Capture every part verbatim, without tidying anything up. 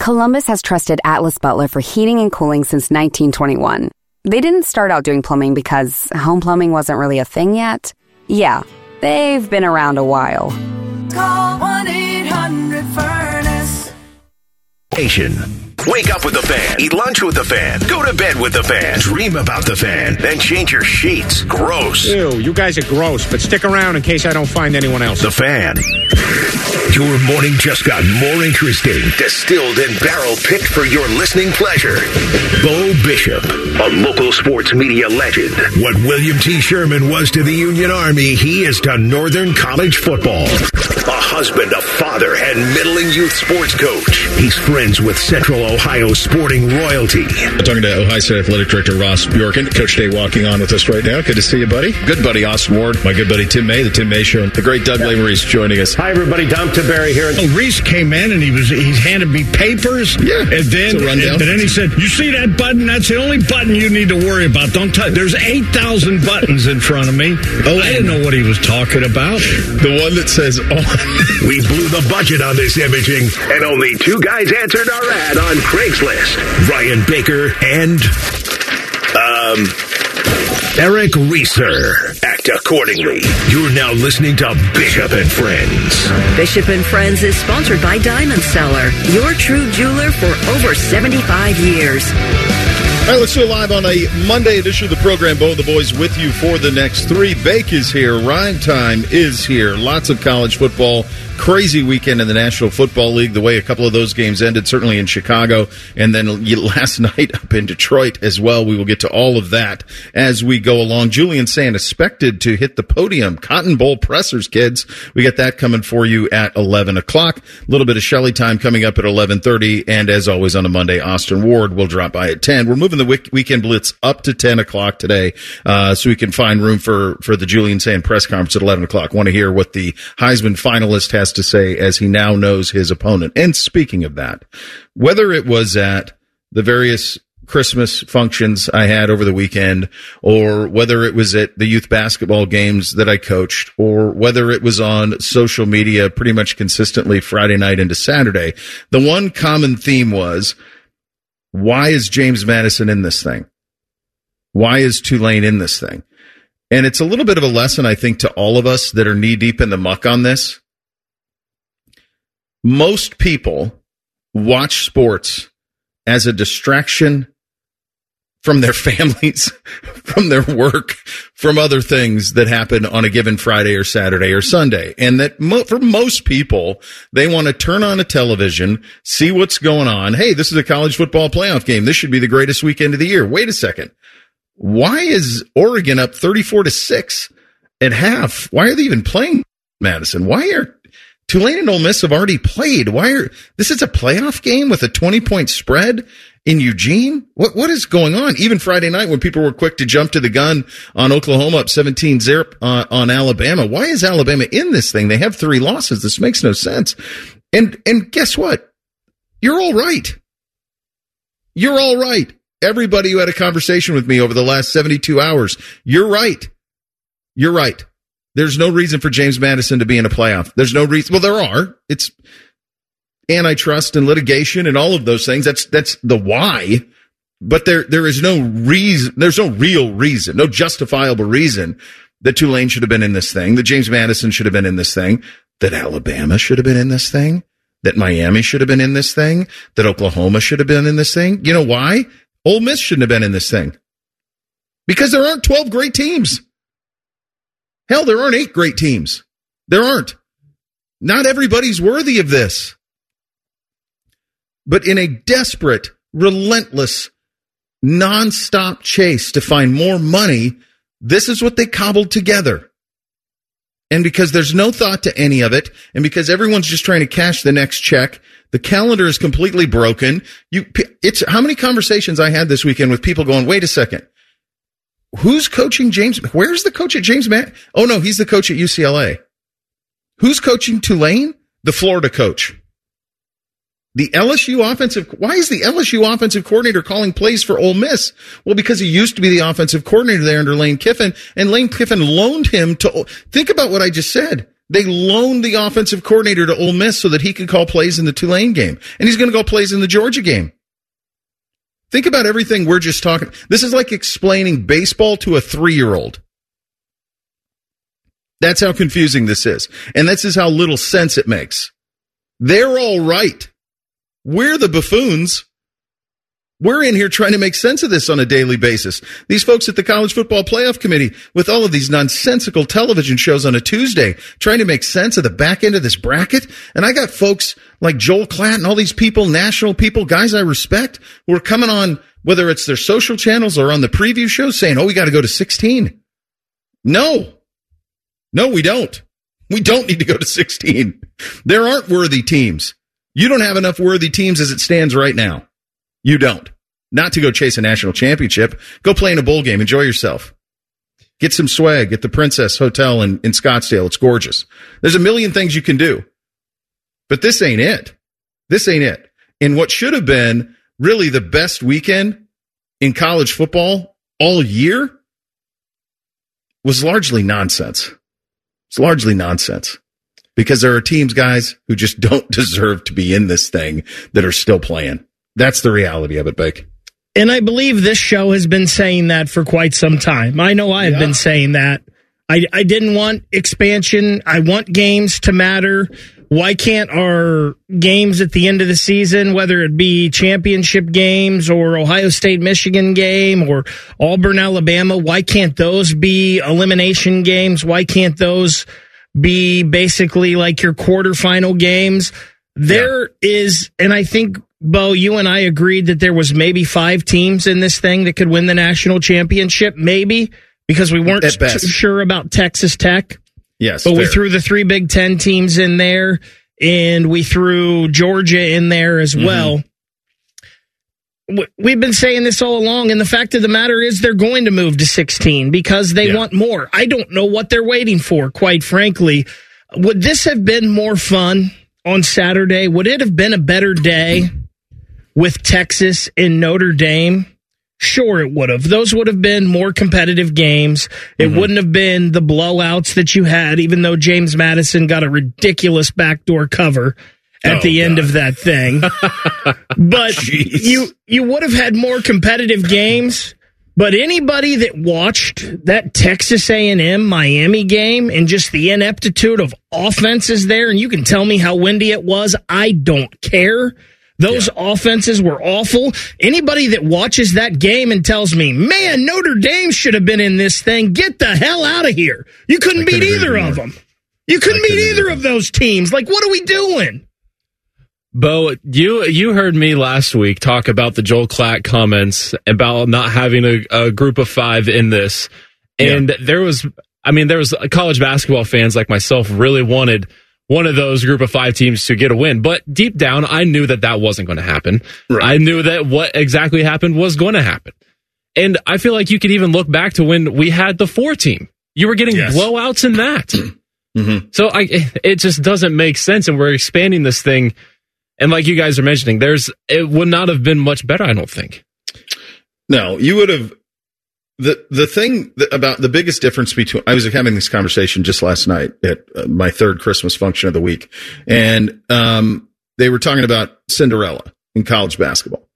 Columbus has trusted Atlas Butler for heating and cooling since nineteen twenty-one. They didn't start out doing plumbing because home plumbing wasn't really a thing yet. Yeah, they've been around a while. Call one eight hundred furnace. Wake up with the Fan. Eat lunch with the Fan. Go to bed with the Fan. Dream about the Fan. Then change your sheets. Gross. Ew, you guys are gross, but stick around in case I don't find anyone else. The Fan. Your morning just got more interesting. Distilled and barrel-picked for your listening pleasure. Bo Bishop, a local sports media legend. What William T. Sherman was to the Union Army, he is to Northern College football. A husband, a father, and middling youth sports coach. He's friends with Central Ohio sporting royalty. I'm talking to Ohio State Athletic Director Ross Bjorken. Coach Day walking on with us right now. Good to see you, buddy. Good buddy Austin Ward. My good buddy Tim May, the Tim May Show. The great Doug Lamery joining us. Hi, everybody. Dom Taberry here. Oh, Reese came in and he was he handed me papers. Yeah. And then, and, and then he said, you see that button? That's the only button you need to worry about. Don't touch. There's eight thousand buttons in front of me. Oh, I didn't know what he was talking about. The one that says on. We blew the budget on this imaging, and only two guys answered our ad on Craigslist. Ryan Baker and, um, Eric Reeser. Act accordingly. You're now listening to Bishop and Friends. Bishop and Friends is sponsored by Diamond Seller, your true jeweler for over seventy-five years. All right, let's do it live on a Monday edition of the program. Bo and the boys with you for the next three. Bake is here. Rhyme time is here. Lots of college football. Crazy weekend in the National Football League, the way a couple of those games ended, certainly in Chicago, and then last night up in Detroit as well. We will get to all of that as we go along. Julian Sand expected to hit the podium. Cotton Bowl pressers, kids. We got that coming for you at eleven o'clock. A little bit of Shelley time coming up at eleven thirty, and as always on a Monday, Austin Ward will drop by at ten. We're moving the weekend blitz up to ten o'clock today, uh, so we can find room for, for the Julian Sand press conference at eleven o'clock. Want to hear what the Heisman finalist has to say as he now knows his opponent. And speaking of that, whether it was at the various Christmas functions I had over the weekend, or whether it was at the youth basketball games that I coached, or whether it was on social media pretty much consistently Friday night into Saturday, the one common theme was, why is James Madison in this thing? Why is Tulane in this thing? And it's a little bit of a lesson, I think, to all of us that are knee-deep in the muck on this. Most people watch sports as a distraction from their families, from their work, from other things that happen on a given Friday or Saturday or Sunday. And that mo- for most people, they want to turn on a television, see what's going on. Hey, this is a college football playoff game. This should be the greatest weekend of the year. Wait a second. Why is Oregon up thirty-four to six at half? Why are they even playing Madison? Why are Tulane and Ole Miss have already played? Why are this is a playoff game with a twenty point spread in Eugene? What what is going on? Even Friday night when people were quick to jump to the gun on Oklahoma up seventeen zero uh, on Alabama. Why is Alabama in this thing? They have three losses. This makes no sense. And and guess what? You're all right. You're all right. Everybody who had a conversation with me over the last seventy-two hours, you're right. You're right. There's no reason for James Madison to be in a playoff. There's no reason. Well, there are. It's antitrust and litigation and all of those things. That's that's the why. But there there is no reason. There's no real reason, no justifiable reason that Tulane should have been in this thing, that James Madison should have been in this thing, that Alabama should have been in this thing, that Miami should have been in this thing, that Oklahoma should have been in this thing. You know why? Ole Miss shouldn't have been in this thing. Because there aren't twelve great teams. Hell, there aren't eight great teams. There aren't. Not everybody's worthy of this. But in a desperate, relentless, nonstop chase to find more money, this is what they cobbled together. And because there's no thought to any of it, and because everyone's just trying to cash the next check, the calendar is completely broken. You, it's how many conversations I had this weekend with people going, wait a second. Who's coaching James? Where's the coach at James Matt? Oh, no, he's the coach at U C L A. Who's coaching Tulane? The Florida coach. The L S U offensive, why is the L S U offensive coordinator calling plays for Ole Miss? Well, because he used to be the offensive coordinator there under Lane Kiffin, and Lane Kiffin loaned him to, think about what I just said. They loaned the offensive coordinator to Ole Miss so that he could call plays in the Tulane game. And he's going to go plays in the Georgia game. Think about everything we're just talking. This is like explaining baseball to a three-year-old. That's how confusing this is. And this is how little sense it makes. They're all right. We're the buffoons. We're in here trying to make sense of this on a daily basis. These folks at the College Football Playoff Committee with all of these nonsensical television shows on a Tuesday trying to make sense of the back end of this bracket. And I got folks like Joel Klatt and all these people, national people, guys I respect, who are coming on, whether it's their social channels or on the preview shows, saying, oh, we got to go to sixteen. No. No, we don't. We don't need to go to sixteen. There aren't worthy teams. You don't have enough worthy teams as it stands right now. You don't. Not to go chase a national championship. Go play in a bowl game. Enjoy yourself. Get some swag at the Princess Hotel in, in Scottsdale. It's gorgeous. There's a million things you can do. But this ain't it. This ain't it. And what should have been really the best weekend in college football all year was largely nonsense. It's largely nonsense. Because there are teams, guys, who just don't deserve to be in this thing that are still playing. That's the reality of it, Bake. And I believe this show has been saying that for quite some time. I know I've yeah. been saying that. I, I didn't want expansion. I want games to matter. Why can't our games at the end of the season, whether it be championship games or Ohio State, Michigan game or Auburn, Alabama, why can't those be elimination games? Why can't those be basically like your quarterfinal games? There yeah. is, and I think, Bo, you and I agreed that there was maybe five teams in this thing that could win the national championship, maybe, because we weren't t- sure about Texas Tech. Yes, but fair. we threw the three Big Ten teams in there, and we threw Georgia in there as well. Mm-hmm. We've been saying this all along, and the fact of the matter is they're going to move to sixteen because they yeah. want more. I don't know what they're waiting for, quite frankly. Would this have been more fun on Saturday? Would it have been a better day with Texas and Notre Dame? Sure, it would have. Those would have been more competitive games. It mm-hmm. wouldn't have been the blowouts that you had, even though James Madison got a ridiculous backdoor cover at oh, the God. end of that thing. But Jeez. you you would have had more competitive games. But anybody that watched that Texas A and M Miami game and just the ineptitude of offenses there, and you can tell me how windy it was, I don't care. Those yeah. offenses were awful. Anybody that watches that game and tells me, man, Notre Dame should have been in this thing, get the hell out of here. You couldn't beat either of them. You couldn't beat either of those teams. Like, what are we doing? Bo, you you heard me last week talk about the Joel Klatt comments about not having a, a group of five in this. And yeah. there was, I mean, there was college basketball fans like myself really wanted one of those group of five teams to get a win. But deep down, I knew that that wasn't going to happen. Right. I knew that what exactly happened was going to happen. And I feel like you could even look back to when we had the four team. You were getting yes. blowouts in that. mm-hmm. So I, it just doesn't make sense. And we're expanding this thing. And like you guys are mentioning, there's it would not have been much better, I don't think. No, you would have. The the thing that, about the biggest difference between, I was having this conversation just last night at uh, my third Christmas function of the week, and um, they were talking about Cinderella in college basketball.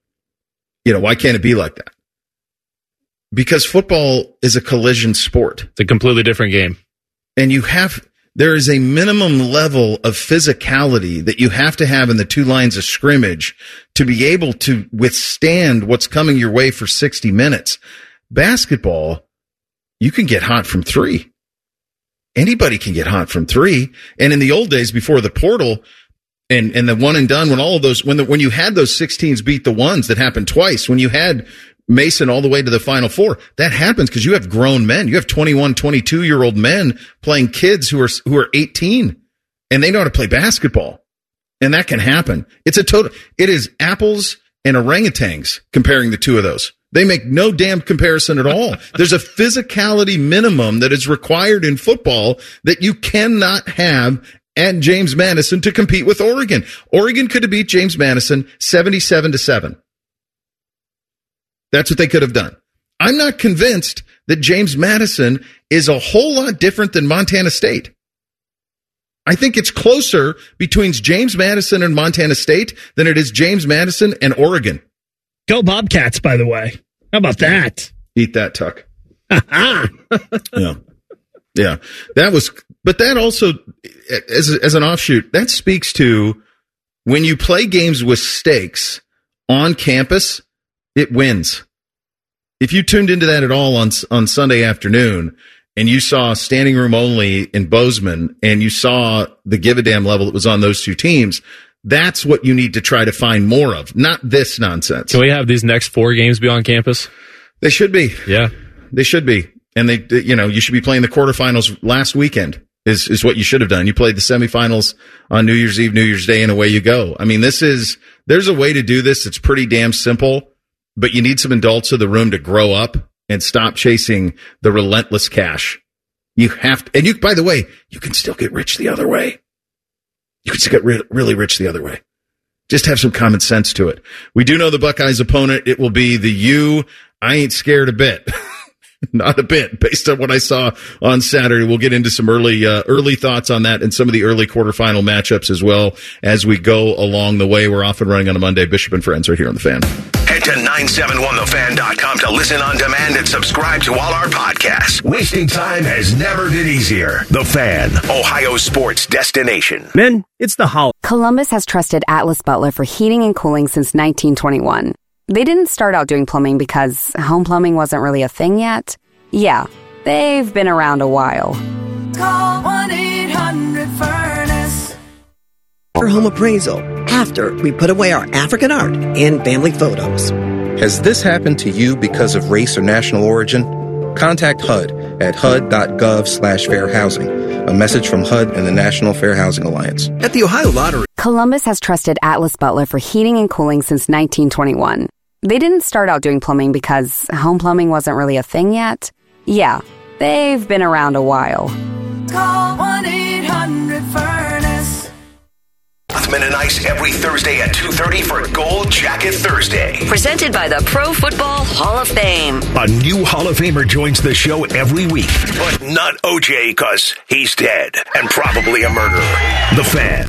You know, why can't it be like that? Because football is a collision sport. It's a completely different game. And you have, there is a minimum level of physicality that you have to have in the two lines of scrimmage to be able to withstand what's coming your way for sixty minutes. Basketball, you can get hot from three. Anybody can get hot from three. And in the old days before the portal and, and the one and done, when all of those, when the, when you had those sixteens beat the ones, that happened twice. When you had Mason all the way to the Final Four, that happens because you have grown men. You have twenty-one, twenty-two year old men playing kids who are, who are eighteen, and they know how to play basketball. And that can happen. It's a total, it is apples and orangutans comparing the two of those. They make no damn comparison at all. There's a physicality minimum that is required in football that you cannot have at James Madison to compete with Oregon. Oregon could have beat James Madison seventy-seven to seven. That's what they could have done. I'm not convinced that James Madison is a whole lot different than Montana State. I think it's closer between James Madison and Montana State than it is James Madison and Oregon. Go Bobcats, by the way. How about that? Eat that, Tuck. yeah. Yeah. That was, but that also, as, as an offshoot, that speaks to when you play games with stakes on campus, it wins. If you tuned into that at all on, on Sunday afternoon, and you saw standing room only in Bozeman, and you saw the give a damn level that was on those two teams, that's what you need to try to find more of, not this nonsense. Can we have these next four games be on campus? They should be. Yeah. They should be. And they, you know, you should be playing the quarterfinals last weekend is, is what you should have done. You played the semifinals on New Year's Eve, New Year's Day, and away you go. I mean, this is, there's a way to do this. It's pretty damn simple, but you need some adults in the room to grow up and stop chasing the relentless cash. You have to, and you, by the way, you can still get rich the other way. You can still get re- really rich the other way. Just have some common sense to it. We do know the Buckeyes' opponent. It will be the U. I ain't scared a bit. Not a bit, based on what I saw on Saturday. We'll get into some early, uh, early thoughts on that and some of the early quarterfinal matchups as well as we go along the way. We're off and running on a Monday. Bishop and Friends are here on The Fan. Head to nine seven one the fan dot com to listen on demand and subscribe to all our podcasts. Wasting time has never been easier. The Fan, Ohio sports destination. Men, it's the holiday. Columbus has trusted Atlas Butler for heating and cooling since nineteen twenty-one. They didn't start out doing plumbing because home plumbing wasn't really a thing yet. Yeah, they've been around a while. Call one eight hundred furnace. Our home appraisal after we put away our African art and family photos. Has this happened to you because of race or national origin? Contact H U D at H U D dot gov slash fair housing. A message from H U D and the National Fair Housing Alliance. At the Ohio Lottery, Columbus has trusted Atlas Butler for heating and cooling since nineteen twenty-one. They didn't start out doing plumbing because home plumbing wasn't really a thing yet. Yeah, they've been around a while. Call one eight hundred furnace. Rothman and Ice every Thursday at two thirty for Gold Jacket Thursday. Presented by the Pro Football Hall of Fame. A new Hall of Famer joins the show every week, but not O J because he's dead and probably a murderer. The Fan.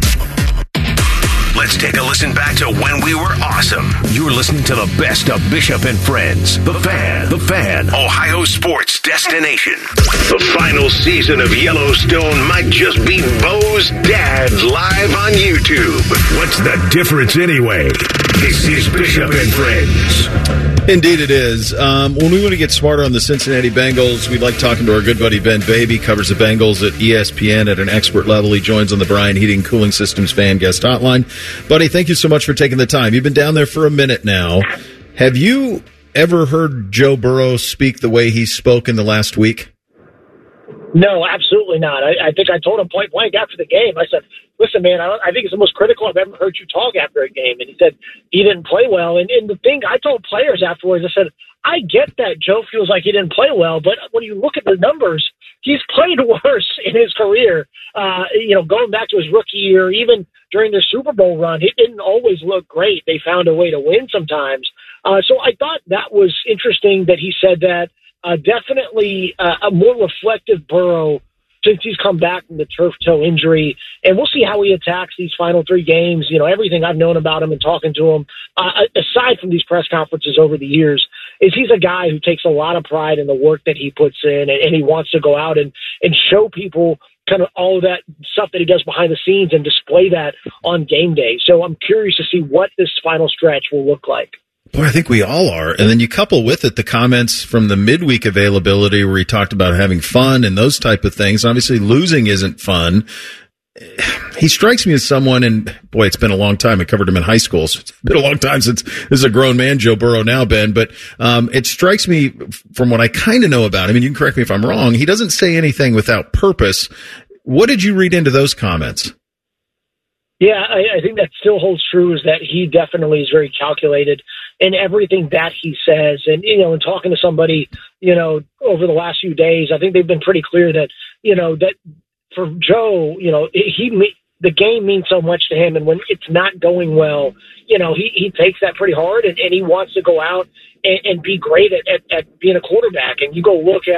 Let's take a listen back to when we were awesome. You're listening to the best of Bishop and Friends. The Fan. The Fan. Ohio sports destination. The final season of Yellowstone might just be Bo's dad live on YouTube. What's the difference anyway? This is Bishop and Friends. Indeed it is. Um, when we want to get smarter on the Cincinnati Bengals, we like talking to our good buddy Ben Baby, covers the Bengals at E S P N at an expert level. He joins on the Brian Heating Cooling Systems fan guest hotline. Buddy, thank you so much for taking the time. You've been down there for a minute now. Have you ever heard Joe Burrow speak the way he spoke in the last week? No, absolutely not. I, I think I told him point blank after the game. I said, listen, man, I, don't, I think it's the most critical I've ever heard you talk after a game. And he said he didn't play well. And, and the thing, I told players afterwards, I said, I get that Joe feels like he didn't play well, but when you look at the numbers, he's played worse in his career. Uh, you know, going back to his rookie year, even during their Super Bowl run, it didn't always look great. They found a way to win sometimes. Uh, so I thought that was interesting that he said that. Uh, definitely uh, a more reflective Burrow since he's come back from the turf toe injury. And we'll see how he attacks these final three games. You know, everything I've known about him and talking to him, uh, aside from these press conferences over the years, is he's a guy who takes a lot of pride in the work that he puts in, and, and he wants to go out and, and show people kind of all of that stuff that he does behind the scenes and display that on game day. So I'm curious to see what this final stretch will look like. Boy, I think we all are. And then you couple with it the comments from the midweek availability where he talked about having fun and those type of things. Obviously, losing isn't fun. He strikes me as someone, and boy, it's been a long time. I covered him in high school, so it's been a long time since this is a grown man, Joe Burrow now, Ben. But um, it strikes me from what I kind of know about him, and you can correct me if I'm wrong, he doesn't say anything without purpose. What did you read into those comments? Yeah, I, I think that still holds true, is that he definitely is very calculated in everything that he says. And, you know, in talking to somebody, you know, over the last few days, I think they've been pretty clear that, you know, that for Joe, you know, he, the game means so much to him. And when it's not going well, you know, he, he takes that pretty hard, and, and he wants to go out and, and be great at, at, at being a quarterback. And you go look at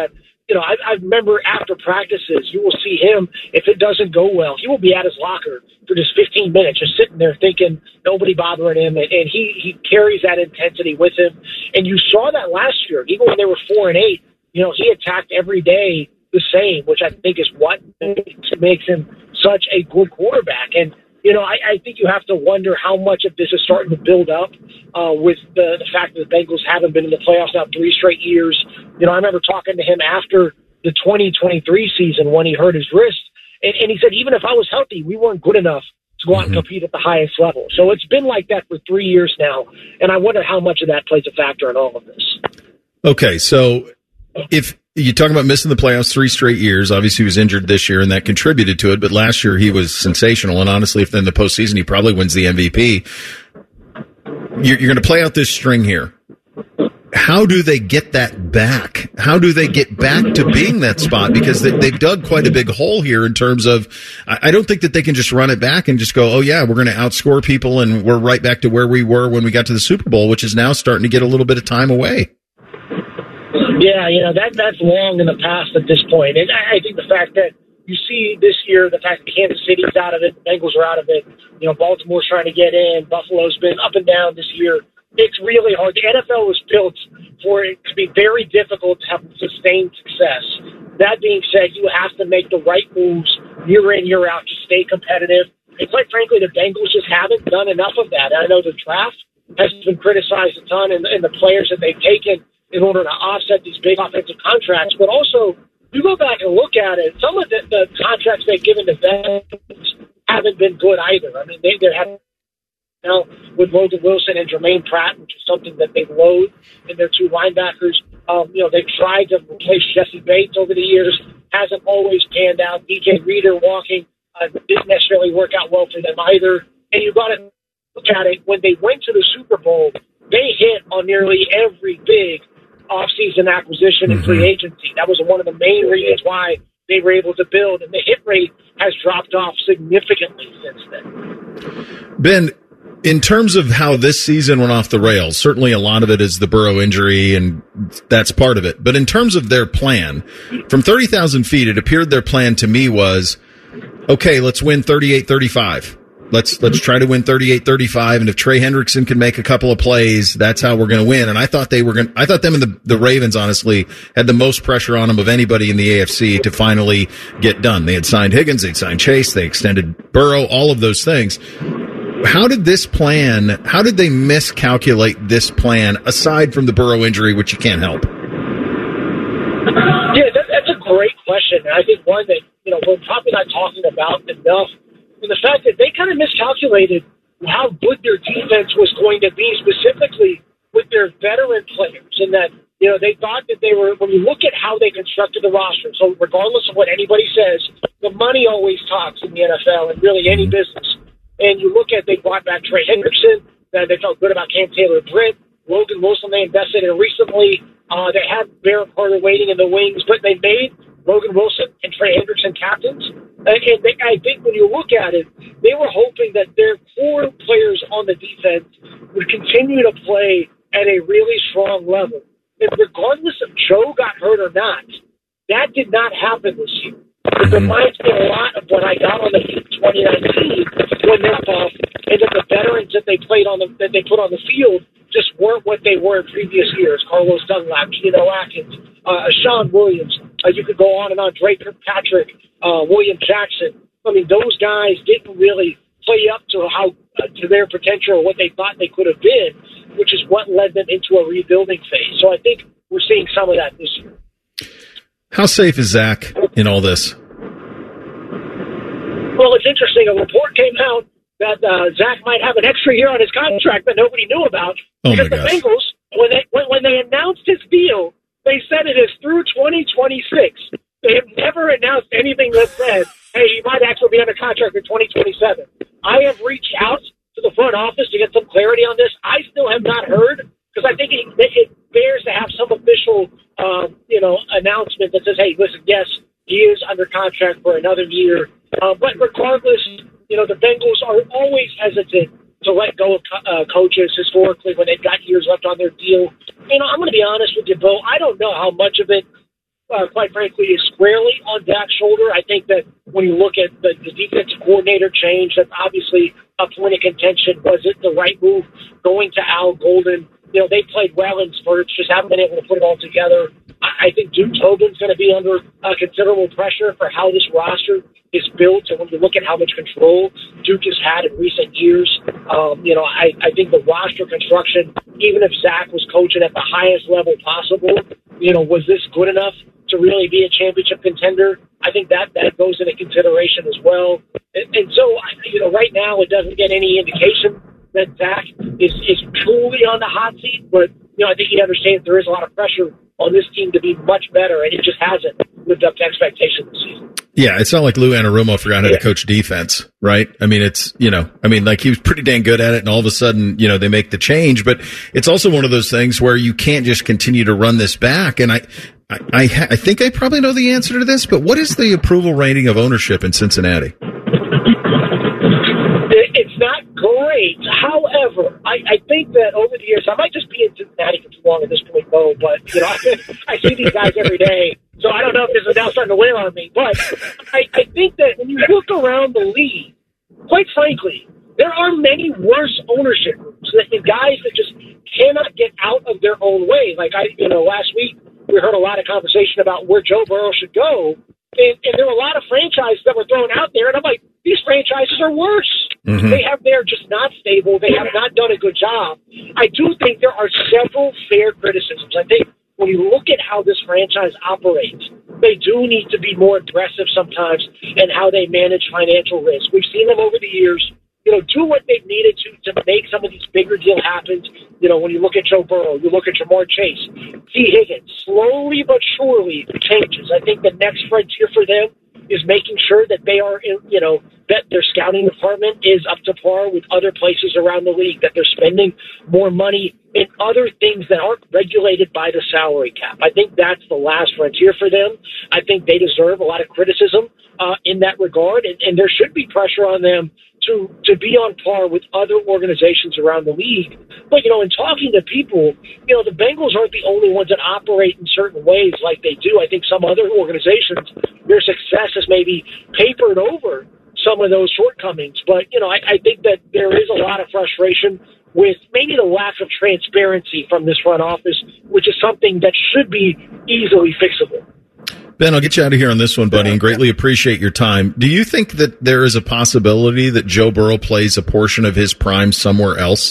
you know, I, I remember after practices, you will see him, if it doesn't go well, he will be at his locker for just fifteen minutes, just sitting there thinking nobody bothering him. And, and he, he carries that intensity with him. And you saw that last year, even when they were four and eight, you know, he attacked every day the same, which I think is what makes him such a good quarterback. And, you know, I, I think you have to wonder how much of this is starting to build up uh, with the, the fact that the Bengals haven't been in the playoffs now three straight years. You know, I remember talking to him after the twenty twenty-three season when he hurt his wrist, and, and he said, even if I was healthy, we weren't good enough to go out mm-hmm. and compete at the highest level. So it's been like that for three years now, and I wonder how much of that plays a factor in all of this. Okay, so if you talk about missing the playoffs three straight years, obviously he was injured this year, and that contributed to it. But last year he was sensational, and honestly, if in the postseason he probably wins the M V P. You're, you're going to play out this string here. How do they get that back? How do they get back to being that spot? Because they, they've dug quite a big hole here in terms of. I, I don't think that they can just run it back and just go, oh yeah, we're going to outscore people, and we're right back to where we were when we got to the Super Bowl, which is now starting to get a little bit of time away. Yeah, you know, that that's long in the past at this point. And I, I think the fact that you see this year, the fact that Kansas City's out of it, the Bengals are out of it, you know, Baltimore's trying to get in, Buffalo's been up and down this year. It's really hard. The N F L was built for it to be very difficult to have sustained success. That being said, you have to make the right moves year in, year out to stay competitive. And quite frankly, the Bengals just haven't done enough of that. I know the draft has been criticized a ton, and, and the players that they've taken in order to offset these big offensive contracts. But also, you go back and look at it, some of the, the contracts they've given to veterans haven't been good either. I mean, they, they're having, you know, with Logan Wilson and Jermaine Pratt, which is something that they loathe in their two linebackers. Um, you know, they've tried to replace Jesse Bates over the years, hasn't always panned out. D J Reader walking uh, didn't necessarily work out well for them either. And you got to look at it, when they went to the Super Bowl, they hit on nearly every big off-season acquisition and free agency. That was one of the main reasons why they were able to build, and the hit rate has dropped off significantly since then. Ben, in terms of how this season went off the rails, certainly a lot of it is the Burrow injury, and that's part of it. But in terms of their plan, from thirty thousand feet, it appeared their plan to me was, okay, let's win thirty-eight thirty-five. Let's let's try to win thirty-eight thirty-five, and if Trey Hendrickson can make a couple of plays, that's how we're going to win. And I thought they were going. I thought them and the, the Ravens, honestly, had the most pressure on them of anybody in the A F C to finally get done. They had signed Higgins, they'd signed Chase, they extended Burrow, all of those things. How did this plan? How did they miscalculate this plan? Aside from the Burrow injury, which you can't help. Yeah, that, that's a great question, and I think one that you know we're probably not talking about enough. And the fact that they kind of miscalculated how good their defense was going to be, specifically with their veteran players, and that, you know, they thought that they were, when you look at how they constructed the roster, so regardless of what anybody says, the money always talks in the N F L and really any business. And you look at, they brought back Trey Hendrickson, uh, they felt good about Cam Taylor-Britt, Logan Wilson they invested in recently, uh, they had Barrett Carter waiting in the wings, but they made Logan Wilson and Trey Hendrickson captains. And, and they, I think when you look at it, they were hoping that their core players on the defense would continue to play at a really strong level. And regardless if Joe got hurt or not, that did not happen this year. It reminds me a lot of when I got on the team in twenty nineteen when they're off, and that the veterans that they played on the that they put on the field just weren't what they were in previous years. Carlos Dunlap, Geno Atkins, uh, Sean Williams. Uh, you could go on and on. Drake Kirkpatrick, uh, William Jackson. I mean, those guys didn't really play up to how uh, to their potential or what they thought they could have been, which is what led them into a rebuilding phase. So I think we're seeing some of that this year. How safe is Zach in all this? Well, it's interesting. A report came out that uh, Zach might have an extra year on his contract that nobody knew about. Oh because my the gosh. Bengals, when they when, when they announced his deal, they said it is through twenty twenty-six. They have never announced anything that said, hey, he might actually be under contract for twenty twenty-seven. I have reached out to the front office to get some clarity on this. I still have not heard, because I think it, it bears to have some official um, you know, announcement that says, hey, listen, yes, he is under contract for another year. Uh, but regardless, you know, the Bengals are always hesitant to let go of uh, coaches historically when they've got years left on their deal. You know, I'm going to be honest with you, Bo. I don't know how much of it uh, quite frankly, is squarely on Dak's shoulder. I think that when you look at the, the defensive coordinator change, that's obviously a point of contention. Was it the right move going to Al Golden? You know, they played well in spurts, just haven't been able to put it all together. I, I think Duke Tobin's going to be under uh, considerable pressure for how this roster is built. And when you look at how much control Duke has had in recent years, um, you know, I, I think the roster construction, even if Zach was coaching at the highest level possible, you know, was this good enough to really be a championship contender? I think that, that goes into consideration as well. And, and so, you know, right now it doesn't get any indication that Zach is, is truly on the hot seat, but, you know, I think he understands there is a lot of pressure on this team to be much better, and it just hasn't lived up to expectations this season. Yeah, it's not like Lou Anarumo forgot how yeah. to coach defense, right? I mean, it's, you know, I mean, like he was pretty dang good at it, and all of a sudden, you know, they make the change, but it's also one of those things where you can't just continue to run this back. And I, I, I, ha- I think I probably know the answer to this, but what is the approval rating of ownership in Cincinnati? It's not great. However, I, I think that over the years, I might just be in Cincinnati for too long at this point, though, but, you know, I, I see these guys every day, so I don't know if this is now starting to wear on me. But I, I think that when you look around the league, quite frankly, there are many worse ownership groups, that the guys that just cannot get out of their own way. Like, I, you know, last week we heard a lot of conversation about where Joe Burrow should go, and, and there were a lot of franchises that were thrown out there, and I'm like, these franchises are worse. Mm-hmm. They have, they're just not stable. They have not done a good job. I do think there are several fair criticisms. I think when you look at how this franchise operates, they do need to be more aggressive sometimes in how they manage financial risk. We've seen them over the years, you know, do what they've needed to to make some of these bigger deals happen. You know, when you look at Joe Burrow, you look at Jamar Chase, T. Higgins, slowly but surely changes. I think the next frontier for them is making sure that they are, you know, that their scouting department is up to par with other places around the league, that they're spending more money in other things that aren't regulated by the salary cap. I think that's the last frontier for them. I think they deserve a lot of criticism uh, in that regard, and, and there should be pressure on them to to be on par with other organizations around the league. But, you know, in talking to people, you know, the Bengals aren't the only ones that operate in certain ways like they do. I think some other organizations, their success has maybe papered over some of those shortcomings. But, you know, I, I think that there is a lot of frustration with maybe the lack of transparency from this front office, which is something that should be easily fixable. Ben, I'll get you out of here on this one, buddy, and greatly appreciate your time. Do you think that there is a possibility that Joe Burrow plays a portion of his prime somewhere else?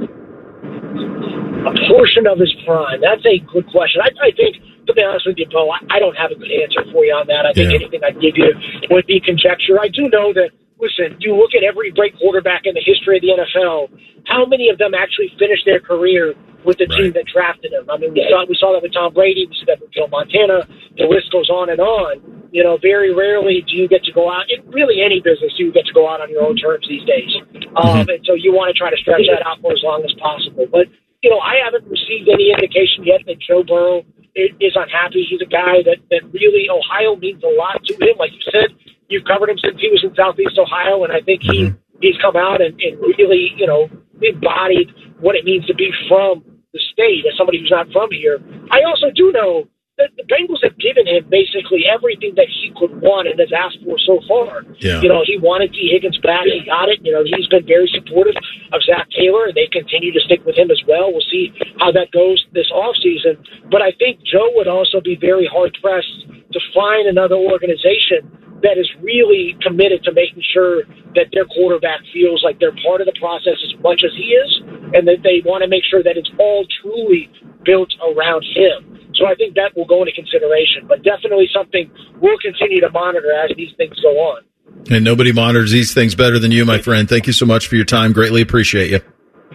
A portion of his prime? That's a good question. I, I think, to be honest with you, Bo, I, I don't have a good answer for you on that. I think yeah. anything I'd give you would be conjecture. I do know that, listen, you look at every great quarterback in the history of the N F L, how many of them actually finished their career with the team right. that drafted him? I mean, we saw, we saw that with Tom Brady. We see that with Joe Montana. The list goes on and on. You know, very rarely do you get to go out. In really any business, you get to go out on your own terms these days. Um, mm-hmm. And so you want to try to stretch that out for as long as possible. But, you know, I haven't received any indication yet that Joe Burrow is unhappy. He's a guy that, that really, Ohio means a lot to him. Like you said, you've covered him since he was in Southeast Ohio, and I think he, mm-hmm. he's come out and, and really, you know, embodied what it means to be from the state as somebody who's not from here. I also do know that the Bengals have given him basically everything that he could want and has asked for so far. Yeah. You know, he wanted T. Higgins back. He got it. You know, he's been very supportive of Zach Taylor, and they continue to stick with him as well. We'll see how that goes this offseason. But I think Joe would also be very hard-pressed to find another organization that is really committed to making sure that their quarterback feels like they're part of the process as much as he is, and that they want to make sure that it's all truly built around him. So I think that will go into consideration, but definitely something we'll continue to monitor as these things go on. And nobody monitors these things better than you, my friend. Thank you so much for your time. Greatly appreciate you.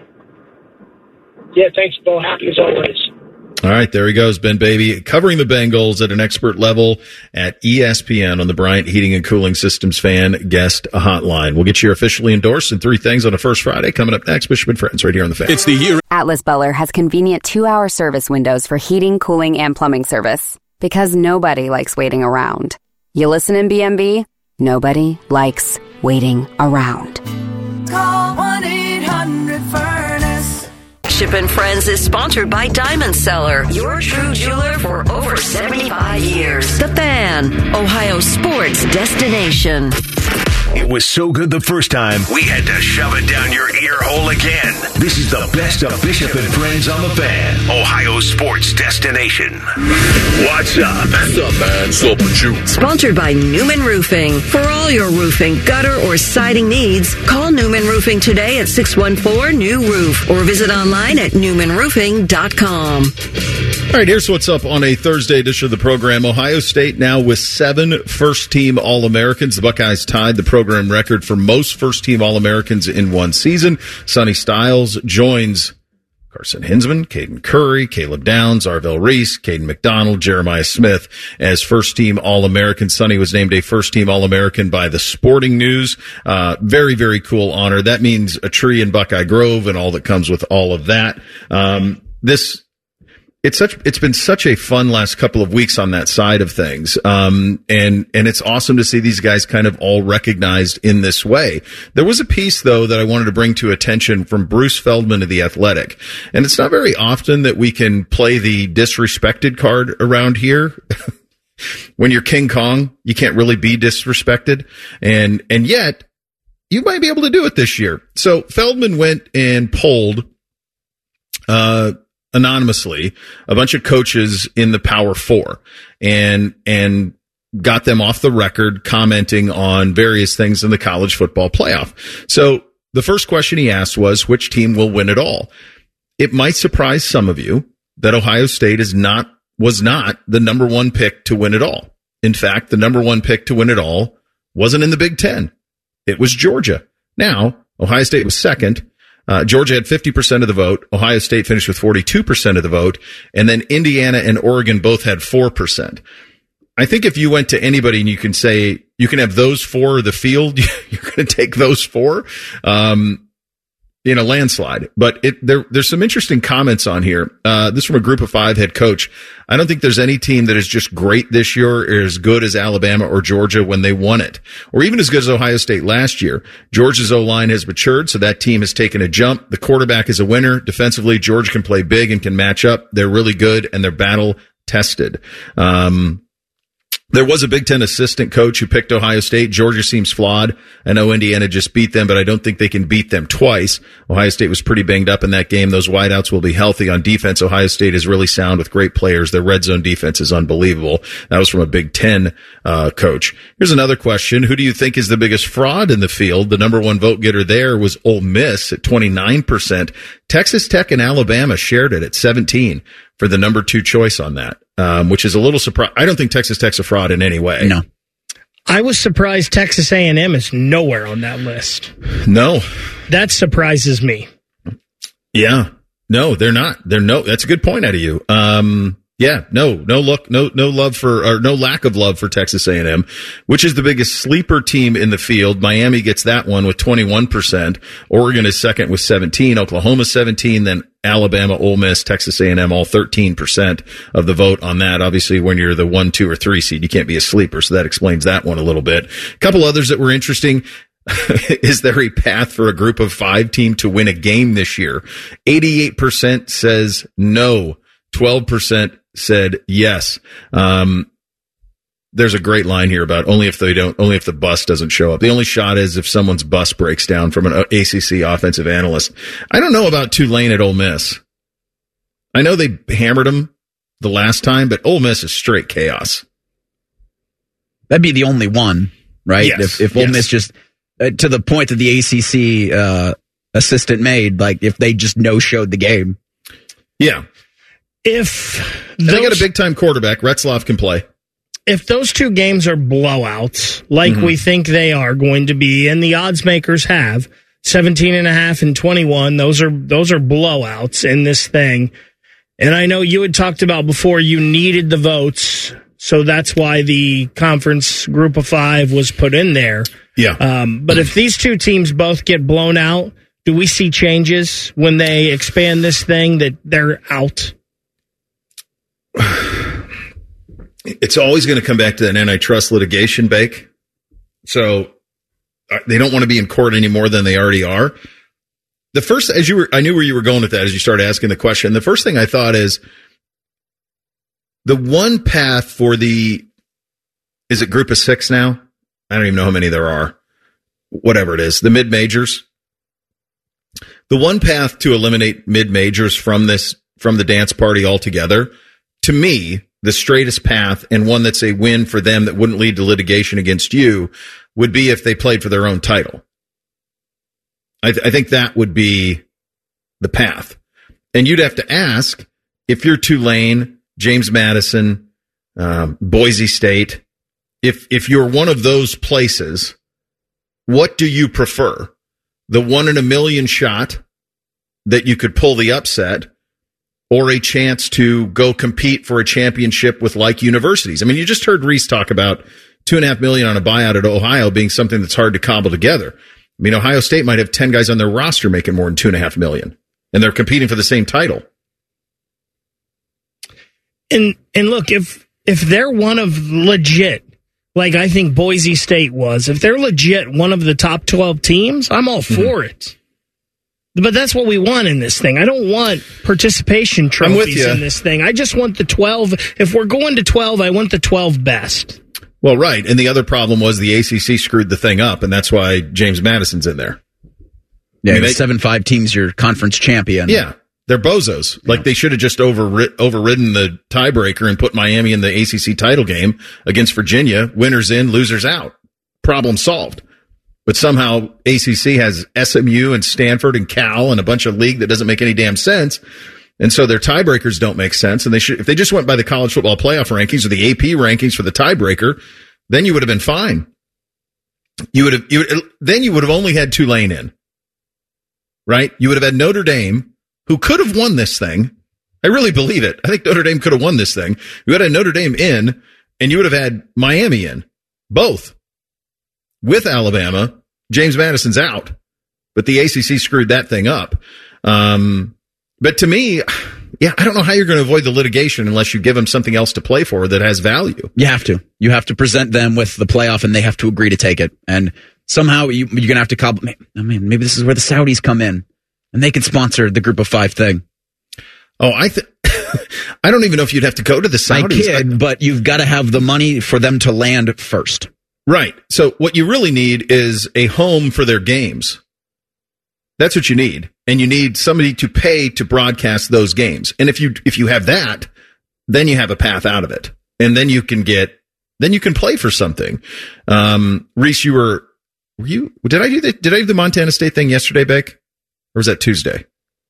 Yeah, thanks, Bo. Happy as always. All right, there he goes, Ben Baby, covering the Bengals at an expert level at E S P N on the Bryant Heating and Cooling Systems Fan Guest Hotline. We'll get you officially endorsed in three things on a First Friday. Coming up next, Bishop and Friends right here on the Fan. It's the year. Atlas Butler has convenient two-hour service windows for heating, cooling, and plumbing service because nobody likes waiting around. You listen in B M B? Nobody likes waiting around. Call one eight hundred furnace. Bishop and Friends is sponsored by Diamond Seller, your true jeweler for over seventy-five years. The Fan, Ohio sports destination. It was so good the first time, we had to shove it down your ear hole again. This is the best of Bishop and Friends on the Fan, Ohio sports destination. What's up? What's up, man? What's up with you? Sponsored by Newman Roofing. For all your roofing, gutter, or siding needs, call Newman Roofing today at six one four, N E W roof or visit online at newman roofing dot com. All right, here's what's up on a Thursday edition of the program. Ohio State now with seven first-team All-Americans. The Buckeyes tied the program record for most first-team All-Americans in one season. Sonny Styles joins Carson Hinsman, Caden Curry, Caleb Downs, Arvell Reese, Caden McDonald, Jeremiah Smith as first-team All-American. Sonny was named a first-team All-American by the Sporting News. Uh, very, very cool honor. That means a tree in Buckeye Grove and all that comes with all of that. Um, this... It's such, it's been such a fun last couple of weeks on that side of things. Um, and, and it's awesome to see these guys kind of all recognized in this way. There was a piece though that I wanted to bring to attention from Bruce Feldman of The Athletic. And it's not very often that we can play the disrespected card around here. When you're King Kong, you can't really be disrespected. And, and yet you might be able to do it this year. So Feldman went and polled, uh, anonymously a bunch of coaches in the Power Four and and got them off the record commenting on various things in the college football playoff. So the first question he asked was, which team will win it all? It might surprise some of you that Ohio State is not was not the number one pick to win it all. In fact, the number one pick to win it all wasn't in the Big Ten. It was Georgia. Now, Ohio State was second. Uh, Georgia had fifty percent of the vote. Ohio State finished with forty-two percent of the vote. And then Indiana and Oregon both had four percent. I think if you went to anybody and you can say, you can have those four of the field, you're going to take those four, um, in a landslide. But it, there, there's some interesting comments on here. Uh, this from a Group of Five head coach. I don't think there's any team that is just great this year or as good as Alabama or Georgia when they won it, or even as good as Ohio State last year. Georgia's O-line has matured, so that team has taken a jump. The quarterback is a winner. Defensively, Georgia can play big and can match up. They're really good, and they're battle tested. Um, There was a Big Ten assistant coach who picked Ohio State. Georgia seems flawed. I know Indiana just beat them, but I don't think they can beat them twice. Ohio State was pretty banged up in that game. Those wideouts will be healthy. On defense, Ohio State is really sound with great players. Their red zone defense is unbelievable. That was from a Big Ten uh, coach. Here's another question. Who do you think is the biggest fraud in the field? The number one vote getter there was Ole Miss at twenty-nine percent. Texas Tech and Alabama shared it at seventeen for the number two choice on that. Um, which is a little surprise. I don't think Texas Tech's a fraud in any way. No. I was surprised Texas A and M is nowhere on that list. No. That surprises me. Yeah. No, they're not. They're no, that's a good point out of you. Um, yeah, no, no look, no, no love for, or no lack of love for Texas A and M, which is the biggest sleeper team in the field. Miami gets that one with twenty-one percent. Oregon is second with seventeen. Oklahoma seventeen. Then Alabama, Ole Miss, Texas A and M, all thirteen percent of the vote on that. Obviously, when you're the one, two, or three seed, you can't be a sleeper. So that explains that one a little bit. A couple others that were interesting. Is there a path for a Group of Five team to win a game this year? eighty-eight percent says no. twelve percent said yes. Um, there's a great line here about only if they don't, only if the bus doesn't show up. The only shot is if someone's bus breaks down from an A C C offensive analyst. I don't know about Tulane at Ole Miss. I know they hammered them the last time, but Ole Miss is straight chaos. That'd be the only one, right? Yes, if if Ole yes. Miss just, uh, to the point that the A C C uh, assistant made, like if they just no-showed the game. Yeah. If those, they got a big-time quarterback. Retzloff can play. If those two games are blowouts, like mm-hmm. we think they are going to be, and the odds makers have, seventeen and a half and twenty-one, those are those are blowouts in this thing. And I know you had talked about before you needed the votes, so that's why the conference Group of Five was put in there. Yeah. Um, but if these two teams both get blown out, do we see changes when they expand this thing that they're out? It's always going to come back to that antitrust litigation, Bake. So uh, they don't want to be in court any more than they already are. the first, as you were, I knew where you were going with that as you started asking the question. The first thing I thought is the one path for the, is it group of six now? I don't even know how many there are. Whatever it is, the mid-majors. The one path to eliminate mid-majors from this, from the dance party altogether, to me, the straightest path and one that's a win for them that wouldn't lead to litigation against you would be if they played for their own title. I, th- I think that would be the path. And you'd have to ask if you're Tulane, James Madison, um, Boise State, if if you're one of those places, what do you prefer? The one in a million shot that you could pull the upset, or a chance to go compete for a championship with like universities? I mean, you just heard Reese talk about two and a half million on a buyout at Ohio being something that's hard to cobble together. I mean, Ohio State might have ten guys on their roster making more than two and a half million, and they're competing for the same title. And and look, if if they're one of legit, like I think Boise State was, if they're legit one of the top twelve teams, I'm all for mm-hmm. it. But that's what we want in this thing. I don't want participation trophies in this thing. I just want the twelve. If we're going to twelve, I want the twelve best. Well, right. And the other problem was the A C C screwed the thing up, and that's why James Madison's in there. Yeah, I mean, they, seven five team's your conference champion. Yeah, they're bozos. Yeah. Like, they should have just overrid- overridden the tiebreaker and put Miami in the A C C title game against Virginia. Winners in, losers out. Problem solved. But somehow A C C has S M U and Stanford and Cal and a bunch of league that doesn't make any damn sense. And so their tiebreakers don't make sense. And they should, if they just went by the college football playoff rankings or the A P rankings for the tiebreaker, then you would have been fine. You would have, you would, then you would have only had Tulane in, right? You would have had Notre Dame, who could have won this thing. I really believe it. I think Notre Dame could have won this thing. You would have had Notre Dame in, and you would have had Miami in, both. With Alabama, James Madison's out, but the A C C screwed that thing up. Um, but to me, yeah, I don't know how you're going to avoid the litigation unless you give them something else to play for that has value. You have to. You have to present them with the playoff, and they have to agree to take it. And somehow you, you're going to have to cobble. I mean, maybe this is where the Saudis come in, and they can sponsor the group of five thing. Oh, I th- I don't even know if you'd have to go to the Saudis. I kid, but you've got to have the money for them to land first. Right. So what you really need is a home for their games. That's what you need. And you need somebody to pay to broadcast those games. And if you if you have that, then you have a path out of it. And then you can get then you can play for something. Um, Reese, you were were you did I do the did I do the Montana State thing yesterday, Beck? Or was that Tuesday?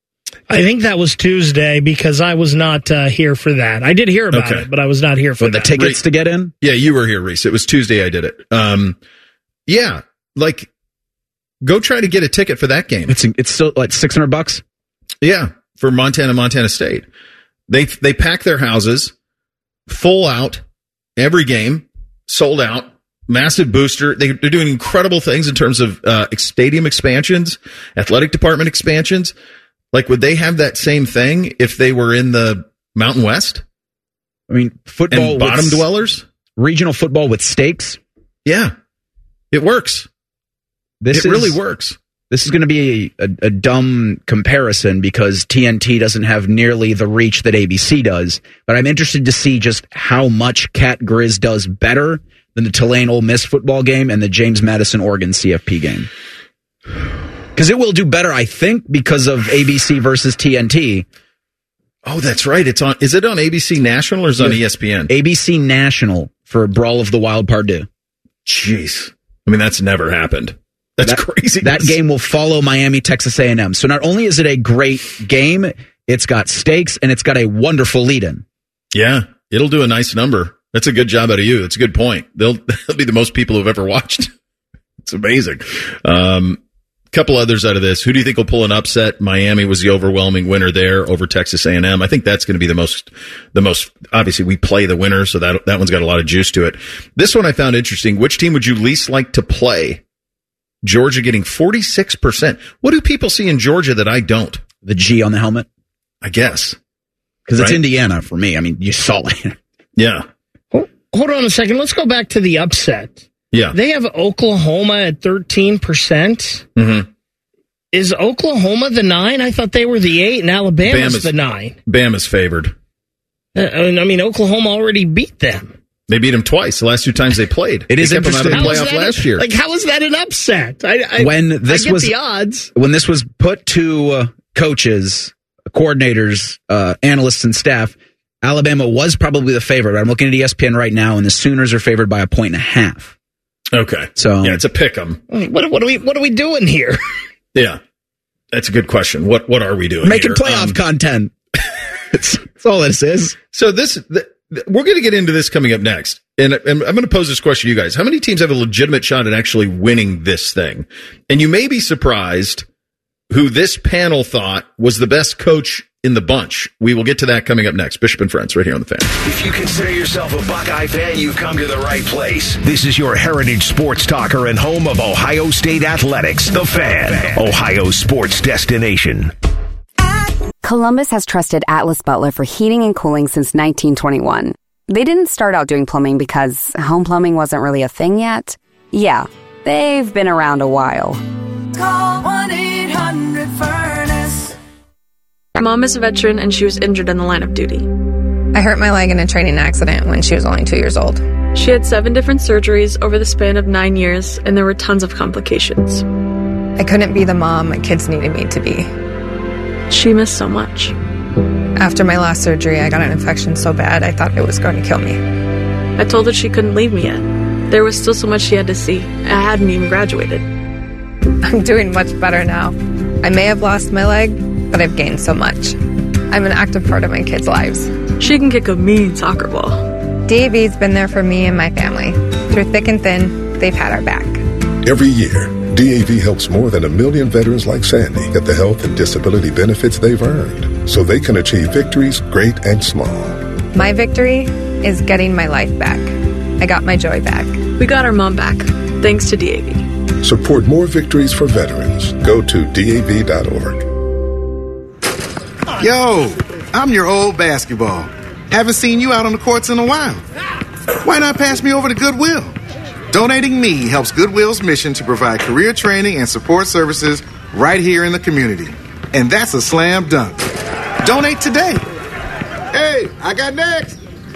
I think that was Tuesday because I was not uh, here for that. I did hear about okay. it, but I was not here for With that. the tickets to get in? Yeah, you were here, Reese. It was Tuesday I did it. Um, yeah, like, go try to get a ticket for that game. It's it's still like six hundred bucks? Yeah, for Montana, Montana State. They they pack their houses, full out, every game, sold out, massive booster. They, they're doing incredible things in terms of uh, stadium expansions, athletic department expansions. Like, would they have that same thing if they were in the Mountain West? I mean, football and bottom with, dwellers? Regional football with stakes? Yeah. It works. This it is, really works. This is going to be a, a, a dumb comparison because T N T doesn't have nearly the reach that A B C does. But I'm interested to see just how much Cat Grizz does better than the Tulane Ole Miss football game and the James Madison Oregon C F P game. Because it will do better, I think, because of A B C versus T N T. Oh, that's right. It's on. Is it on A B C National or is it on E S P N? A B C National for Brawl of the Wild Pardue. Jeez. I mean, that's never happened. That's that, crazy. That game will follow Miami, Texas A and M. So not only is it a great game, it's got stakes and it's got a wonderful lead-in. Yeah, it'll do a nice number. That's a good job out of you. That's a good point. They'll, they'll be the most people who've ever watched. It's amazing. Um, couple others out of this. Who do you think will pull an upset? Miami was the overwhelming winner there over Texas A and M. I think that's going to be the most, the most, obviously we play the winner, so that, that one's got a lot of juice to it. This one I found interesting. Which team would you least like to play? Georgia getting forty-six percent. What do people see in Georgia that I don't? The G on the helmet? I guess. Because it's right? Indiana for me. I mean, you saw it. Yeah. Hold on a second. Let's go back to the upset. Yeah. They have Oklahoma at thirteen percent. Mm-hmm. Is Oklahoma the nine? I thought they were the eight, and Alabama's Bama's the nine. Bama's favored. Uh, I mean, Oklahoma already beat them. They beat them twice the last two times they played. It is they kept them out of the interesting. playoff last year. Like, how is that an upset? I, I, when this I get was the odds. When this was put to uh, coaches, coordinators, uh, analysts, and staff, Alabama was probably the favorite. I'm looking at E S P N right now, and the Sooners are favored by a point and a half. Okay, so yeah, it's a pick 'em. What, what are we? What are we doing here? Yeah, that's a good question. What What are we doing? Making here? playoff Um, content. That's all this is. So this, the, the, we're going to get into this coming up next, and, and I'm going to pose this question to you guys: how many teams have a legitimate shot at actually winning this thing? And you may be surprised who this panel thought was the best coach in the bunch. We will get to that coming up next. Bishop and Friends, right here on The Fan. If you consider yourself a Buckeye fan, you've come to the right place. This is your heritage sports talker and home of Ohio State Athletics, The Fan, Ohio sports destination. Columbus has trusted Atlas Butler for heating and cooling since nineteen twenty-one. They didn't start out doing plumbing because home plumbing wasn't really a thing yet. Yeah, they've been around a while. Call one eight hundred furnace. Her mom is a veteran and she was injured in the line of duty. I hurt my leg in a training accident when she was only two years old. She had seven different surgeries over the span of nine years, and there were tons of complications. I couldn't be the mom my kids needed me to be. She missed so much. After my last surgery, I got an infection so bad I thought it was going to kill me. I told her she couldn't leave me yet. There was still so much she had to see. I hadn't even graduated. I'm doing much better now. I may have lost my leg, but I've gained so much. I'm an active part of my kids' lives. She can kick a mean soccer ball. D A V's been there for me and my family. Through thick and thin, they've had our back. Every year, D A V helps more than a million veterans like Sandy get the health and disability benefits they've earned so they can achieve victories great and small. My victory is getting my life back. I got my joy back. We got our mom back, thanks to D A V. Support more victories for veterans. Go to D A V dot org. Yo, I'm your old basketball. Haven't seen you out on the courts in a while. Why not pass me over to Goodwill? Donating me helps Goodwill's mission to provide career training and support services right here in the community. And that's a slam dunk. Donate today. Hey, I got next.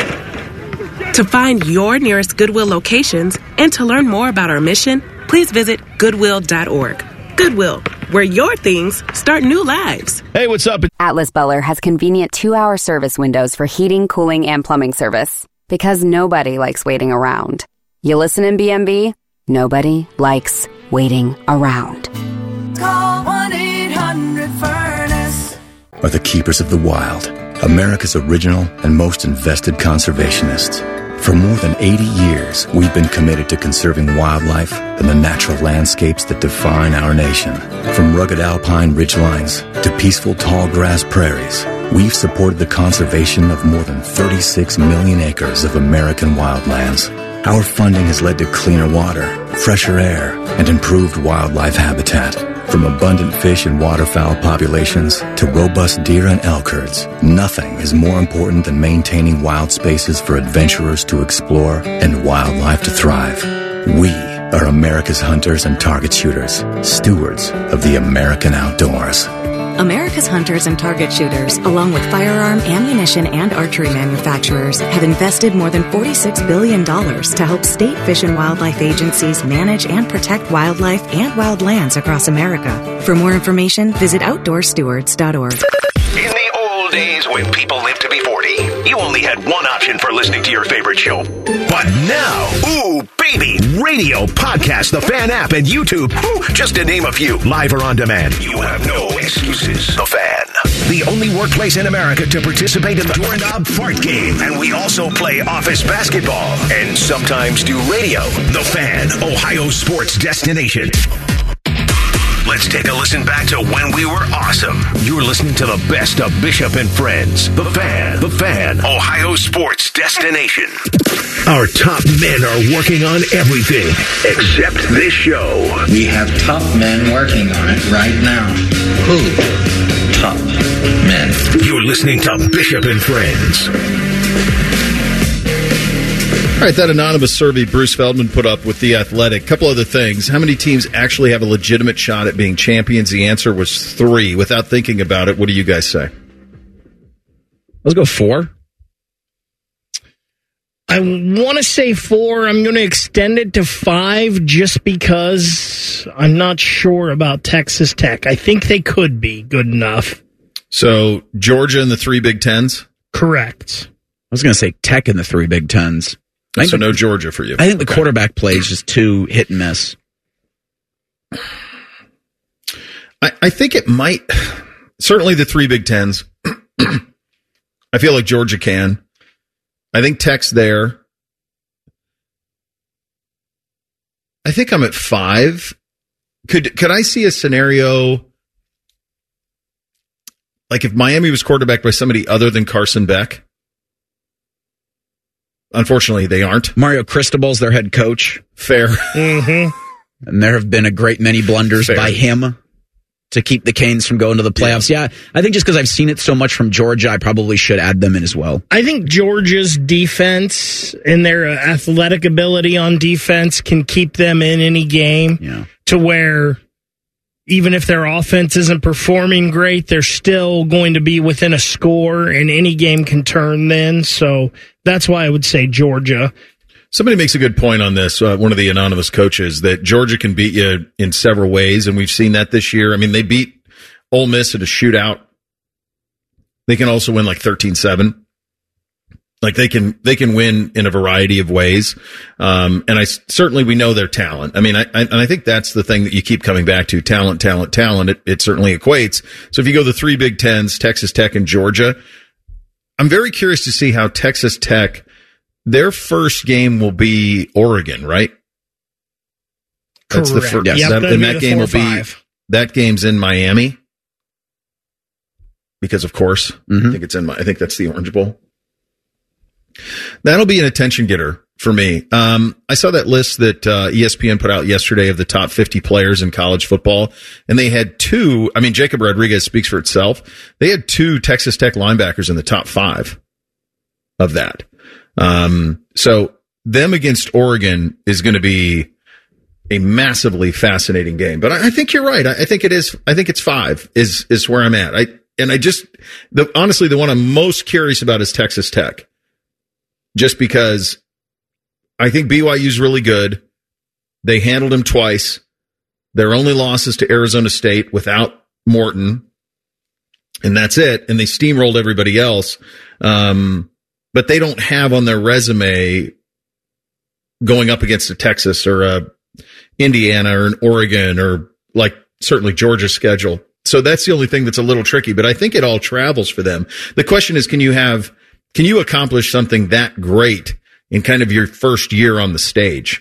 To find your nearest Goodwill locations and to learn more about our mission, please visit goodwill dot org. Goodwill, where your things start new lives. Hey, what's up? Atlas Butler has convenient two-hour service windows for heating, cooling, and plumbing service because nobody likes waiting around. You listen in B M B? Nobody likes waiting around. Call one eight hundred furnace. Are the keepers of the wild, America's original and most invested conservationists. For more than eighty years, we've been committed to conserving wildlife and the natural landscapes that define our nation. From rugged alpine ridgelines to peaceful tall grass prairies, we've supported the conservation of more than thirty-six million acres of American wildlands. Our funding has led to cleaner water, fresher air, and improved wildlife habitat. From abundant fish and waterfowl populations to robust deer and elk herds, nothing is more important than maintaining wild spaces for adventurers to explore and wildlife to thrive. We are America's hunters and target shooters, stewards of the American outdoors. America's hunters and target shooters, along with firearm, ammunition, and archery manufacturers, have invested more than forty-six billion dollars to help state fish and wildlife agencies manage and protect wildlife and wildlands across America. For more information, visit outdoor stewards dot org. In the old days when people lived to be forty, you only had one option for listening to your favorite show. But now, ooh, baby, radio, podcast, the Fan app, and YouTube, ooh, just to name a few, live or on demand. You have no excuses. The Fan, the only workplace in America to participate in the Doorknob Fart Game. And we also play office basketball and sometimes do radio. The Fan, Ohio sports destination. Let's take a listen back to when we were awesome. You're listening to the best of Bishop and Friends. The Fan, The Fan, Ohio sports destination. Our top men are working on everything except this show. We have top men working on it right now. Who? Top men. You're listening to Bishop and Friends. right, that anonymous survey Bruce Feldman put up with The Athletic. Couple other things. How many teams actually have a legitimate shot at being champions? The answer was three. Without thinking about it, what do you guys say? Let's go four. I want to say four. I'm going to extend it to five just because I'm not sure about Texas Tech. I think they could be good enough. So Georgia in the three Big Tens? Correct. I was going to say Tech in the three Big Tens. I So think no the, Georgia for you. I think the Okay. quarterback play is just too hit and miss. I, I think it might. Certainly the three Big Tens. I feel like Georgia can. I think Tech's there. I think I'm at five. Could could I see a scenario like if Miami was quarterbacked by somebody other than Carson Beck? Unfortunately, they aren't. Mario Cristobal's their head coach. Fair. Mm-hmm. And there have been a great many blunders Fair. by him to keep the Canes from going to the playoffs. Yeah, I think just because I've seen it so much from Georgia, I probably should add them in as well. I think Georgia's defense and their athletic ability on defense can keep them in any game yeah. to where even if their offense isn't performing great, they're still going to be within a score and any game can turn then. So that's why I would say Georgia. Somebody makes a good point on this, uh, one of the anonymous coaches, that Georgia can beat you in several ways, and we've seen that this year. I mean, they beat Ole Miss at a shootout. They can also win like thirteen seven. Like they can they can win in a variety of ways. Um, and I certainly we know their talent. I mean, I, I and I think that's the thing that you keep coming back to. Talent, talent, talent. It, it certainly equates. So if you go the three Big Tens, Texas Tech and Georgia, I'm very curious to see how Texas Tech, their first game will be Oregon, right? That's the Correct. first. Yep, that, that'll and be that the game will be four-five. that game's in Miami because, of course, Mm-hmm. I think it's in. I think that's the Orange Bowl. That'll be an attention getter for me. Um, I saw that list that uh, E S P N put out yesterday of the top fifty players in college football, and they had two. I mean, Jacob Rodriguez speaks for itself. They had two Texas Tech linebackers in the top five of that. Um, so them against Oregon is going to be a massively fascinating game. But I, I think you're right. I, I think it is. I think it's five is is where I'm at. I and I just the honestly the one I'm most curious about is Texas Tech. Just because I think B Y U's really good. They handled him twice. Their only losses to Arizona State without Morton. And that's it. And they steamrolled everybody else. Um, but they don't have on their resume going up against a Texas or a Indiana or an Oregon or like certainly Georgia's schedule. So that's the only thing that's a little tricky. But I think it all travels for them. The question is, can you have... Can you accomplish something that great in kind of your first year on the stage?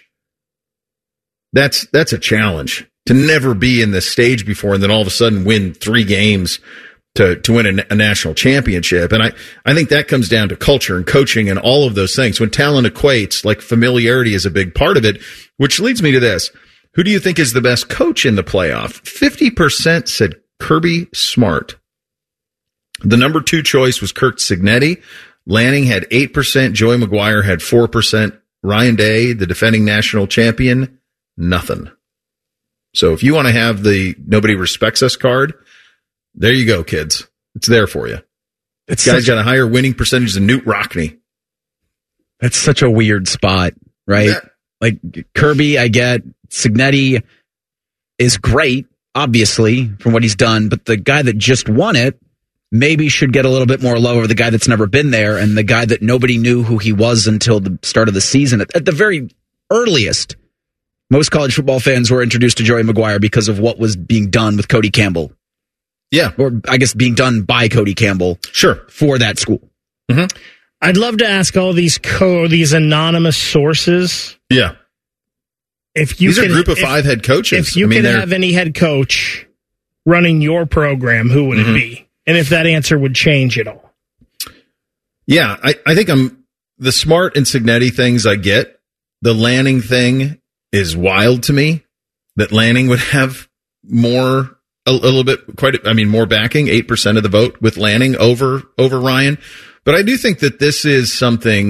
That's that's a challenge to never be in this stage before and then all of a sudden win three games to to win a, a national championship. And I, I think that comes down to culture and coaching and all of those things. When talent equates, like familiarity is a big part of it, which leads me to this. Who do you think is the best coach in the playoff? fifty percent said Kirby Smart. The number two choice was Kirk Cignetti. Lanning had eight percent. Joey McGuire had four percent. Ryan Day, the defending national champion, nothing. So if you want to have the nobody respects us card, there you go, kids. It's there for you. This guy's got a higher winning percentage than Newt Rockney. That's such a weird spot, right? Yeah. Like Kirby, I get. Cignetti is great, obviously, from what he's done, but the guy that just won it maybe should get a little bit more love over the guy that's never been there and the guy that nobody knew who he was until the start of the season. At, at the very earliest, most college football fans were introduced to Joey McGuire because of what was being done with Cody Campbell. Yeah. Or I guess being done by Cody Campbell. Sure. For that school. Mm-hmm. I'd love to ask all these co these anonymous sources. Yeah. If you These could, are group of if, five head coaches. If you I mean, could they're- have any head coach running your program, who would Mhm. it be? And if that answer would change at all. Yeah, I, I think I'm the Smart and Cignetti things I get. The Lanning thing is wild to me that Lanning would have more, a, a little bit, quite, I mean, more backing, eight percent of the vote with Lanning over, over Ryan. But I do think that this is something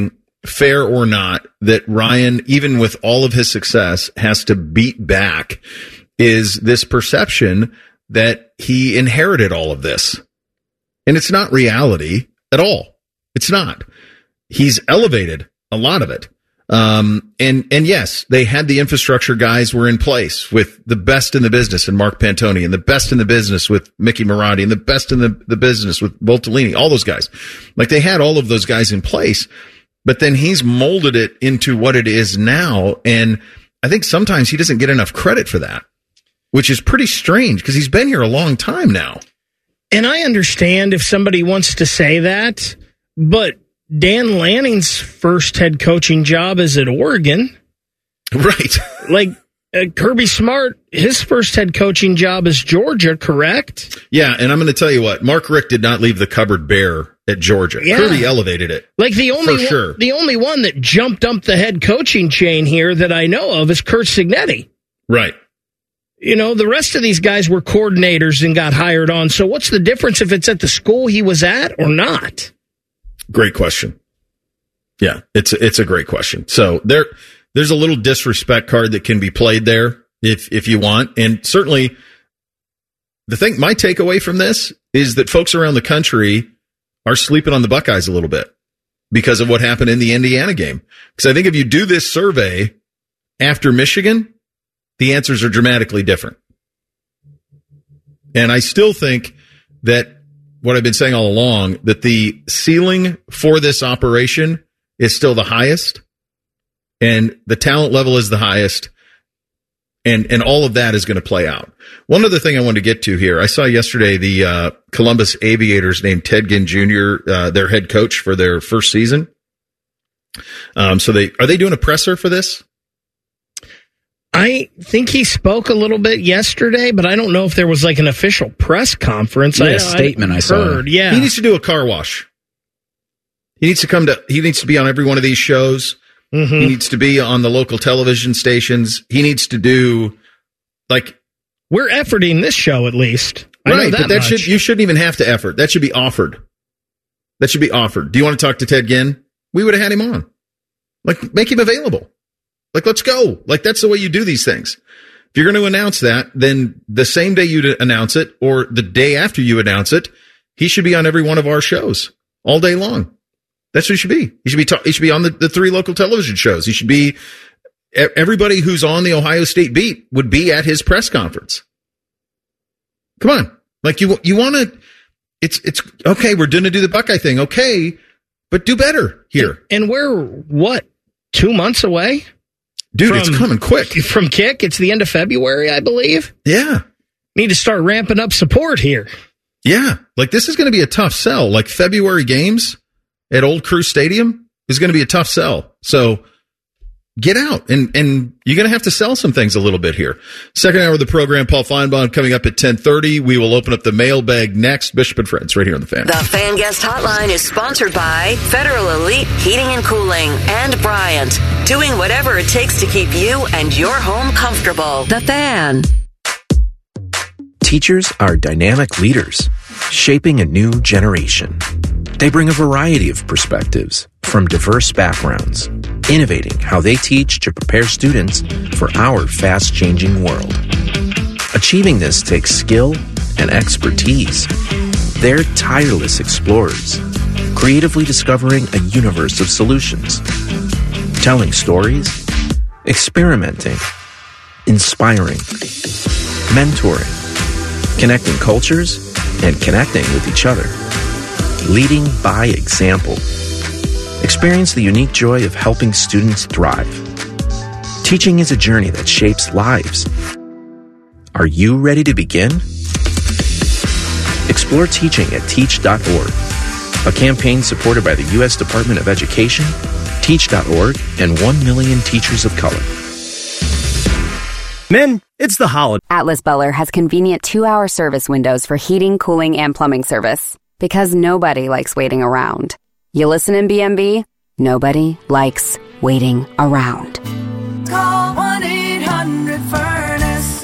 fair or not, that Ryan, even with all of his success, has to beat back is this perception that he inherited all of this. And it's not reality at all. It's not. He's elevated a lot of it. Um, and, and yes, they had the infrastructure guys were in place with the best in the business and Mark Pantoni and the best in the business with Mickey Marotti and the best in the, the business with Boltolini, all those guys. Like they had all of those guys in place, but then he's molded it into what it is now. And I think sometimes he doesn't get enough credit for that, which is pretty strange because he's been here a long time now. And I understand if somebody wants to say that, but Dan Lanning's first head coaching job is at Oregon. Right. Like uh, Kirby Smart, his first head coaching job is Georgia, correct? Yeah, and I'm going to tell you what, Mark Richt did not leave the cupboard bare at Georgia. Yeah. Kirby elevated it. Like the only for one, sure. the only one that jumped up the head coaching chain here that I know of is Kurt Cignetti. Right. You know, the rest of these guys were coordinators and got hired on. So what's the difference if it's at the school he was at or not? Great question. Yeah, it's it's a great question. So there there's a little disrespect card that can be played there if if you want. And certainly the thing, my takeaway from this is that folks around the country are sleeping on the Buckeyes a little bit because of what happened in the Indiana game. Because I think if you do this survey after Michigan, the answers are dramatically different. And I still think that what I've been saying all along, that the ceiling for this operation is still the highest, and the talent level is the highest, and and all of that is going to play out. One other thing I wanted to get to here, I saw yesterday the uh, Columbus Aviators named Ted Ginn Junior uh, their head coach for their first season. Um, so they are they doing a presser for this? I think he spoke a little bit yesterday, but I don't know if there was like an official press conference. Yeah, I, a statement I, I saw. Heard, yeah. He needs to do a car wash. He needs to come to, he needs to be on every one of these shows. Mm-hmm. He needs to be on the local television stations. He needs to do like. We're efforting this show at least. I right. know that but that much. should, you shouldn't even have to effort. That should be offered. That should be offered. Do you want to talk to Ted Ginn? We would have had him on. Like, make him available. Like, let's go. Like, that's the way you do these things. If you're going to announce that, then the same day you announce it or the day after you announce it, he should be on every one of our shows all day long. That's what he should be. He should be, ta- he should be on the, the three local television shows. He should be, everybody who's on the Ohio State beat would be at his press conference. Come on. Like, you, you want to, it's, it's, okay, we're going to do the Buckeye thing. Okay, but do better here. And we're, what, two months away? Dude, from, it's coming quick. From kick, it's the end of February, I believe. Yeah. Need to start ramping up support here. Yeah. Like, this is going to be a tough sell. Like, February games at Old Crew Stadium is going to be a tough sell. So get out, and, and you're going to have to sell some things a little bit here. Second hour of the program, Paul Feinbaum coming up at ten thirty. We will open up the mailbag next. Bishop and Friends right here on the Fan. The Fan Guest Hotline is sponsored by Federal Elite Heating and Cooling and Bryant, doing whatever it takes to keep you and your home comfortable. The Fan. Teachers are dynamic leaders, shaping a new generation. They bring a variety of perspectives from diverse backgrounds, innovating how they teach to prepare students for our fast-changing world. Achieving this takes skill and expertise. They're tireless explorers, creatively discovering a universe of solutions, telling stories, experimenting, inspiring, mentoring, connecting cultures, and connecting with each other. Leading by example. Experience the unique joy of helping students thrive. Teaching is a journey that shapes lives. Are you ready to begin? Explore teaching at teach dot org, a campaign supported by the U S Department of Education, teach dot org, and one million teachers of color. Men, it's the holiday. Atlas Butler has convenient two-hour service windows for heating, cooling, and plumbing service. Because nobody likes waiting around. You listen in B M B? Nobody likes waiting around. Call one eight hundred furnace.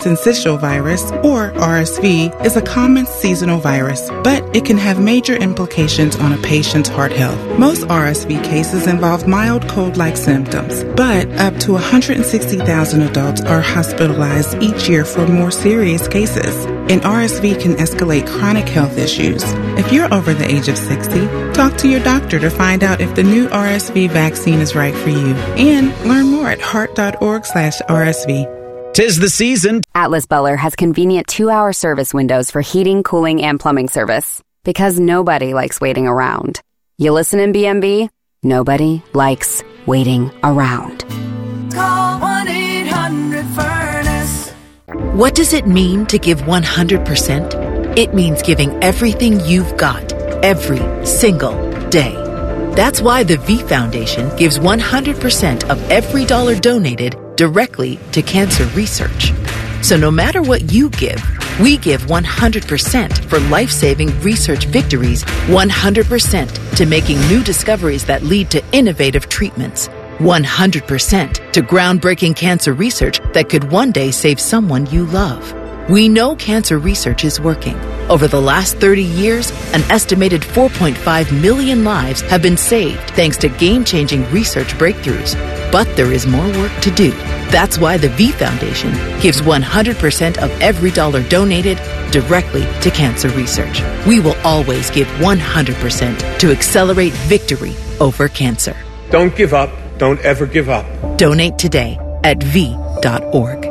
syncytial virus, or R S V, is a common seasonal virus, but it can have major implications on a patient's heart health. Most R S V cases involve mild cold-like symptoms, but up to one hundred sixty thousand adults are hospitalized each year for more serious cases. And R S V can escalate chronic health issues. If you're over the age of sixty, talk to your doctor to find out if the new R S V vaccine is right for you. And learn more at heart.org slash RSV. Tis the season. Atlas Butler has convenient two-hour service windows for heating, cooling, and plumbing service. Because nobody likes waiting around. You listen in B M B? Nobody likes waiting around. Call one eight hundred furnace. What does it mean to give one hundred percent? It means giving everything you've got, every single day. That's why the V Foundation gives one hundred percent of every dollar donated directly to cancer research. So no matter what you give, we give one hundred percent for life-saving research victories, one hundred percent to making new discoveries that lead to innovative treatments, one hundred percent to groundbreaking cancer research that could one day save someone you love. We know cancer research is working. Over the last thirty years, an estimated four point five million lives have been saved thanks to game-changing research breakthroughs. But there is more work to do. That's why the V Foundation gives one hundred percent of every dollar donated directly to cancer research. We will always give one hundred percent to accelerate victory over cancer. Don't give up. Don't ever give up. Donate today at V dot org.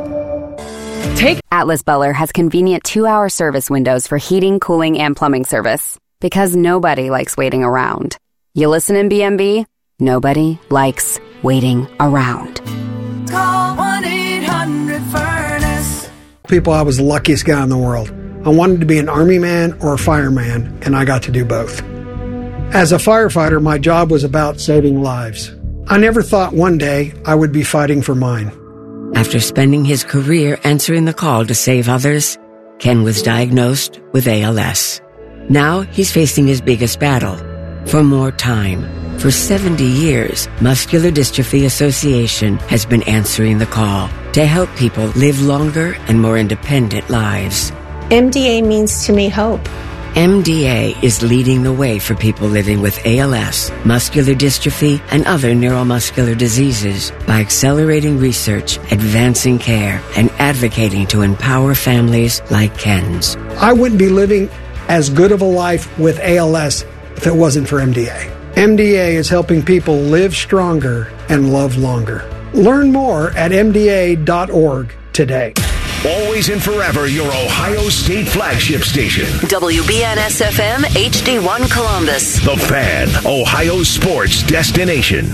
Take Atlas Butler has convenient two-hour service windows for heating, cooling, and plumbing service. Because nobody likes waiting around. You listen in B M B? Nobody likes waiting around. Call one eight hundred furnace. People, I was the luckiest guy in the world. I wanted to be an army man or a fireman, and I got to do both. As a firefighter, my job was about saving lives. I never thought one day I would be fighting for mine. After spending his career answering the call to save others, Ken was diagnosed with A L S. Now he's facing his biggest battle, for more time. For seventy years, Muscular Dystrophy Association has been answering the call to help people live longer and more independent lives. M D A means to me hope. M D A is leading the way for people living with A L S, muscular dystrophy, and other neuromuscular diseases by accelerating research, advancing care, and advocating to empower families like Ken's. I wouldn't be living as good of a life with A L S if it wasn't for M D A. M D A is helping people live stronger and love longer. Learn more at M D A dot org today. Always and forever your Ohio State flagship station. W B N S F M H D one Columbus. The Fan, Ohio sports destination.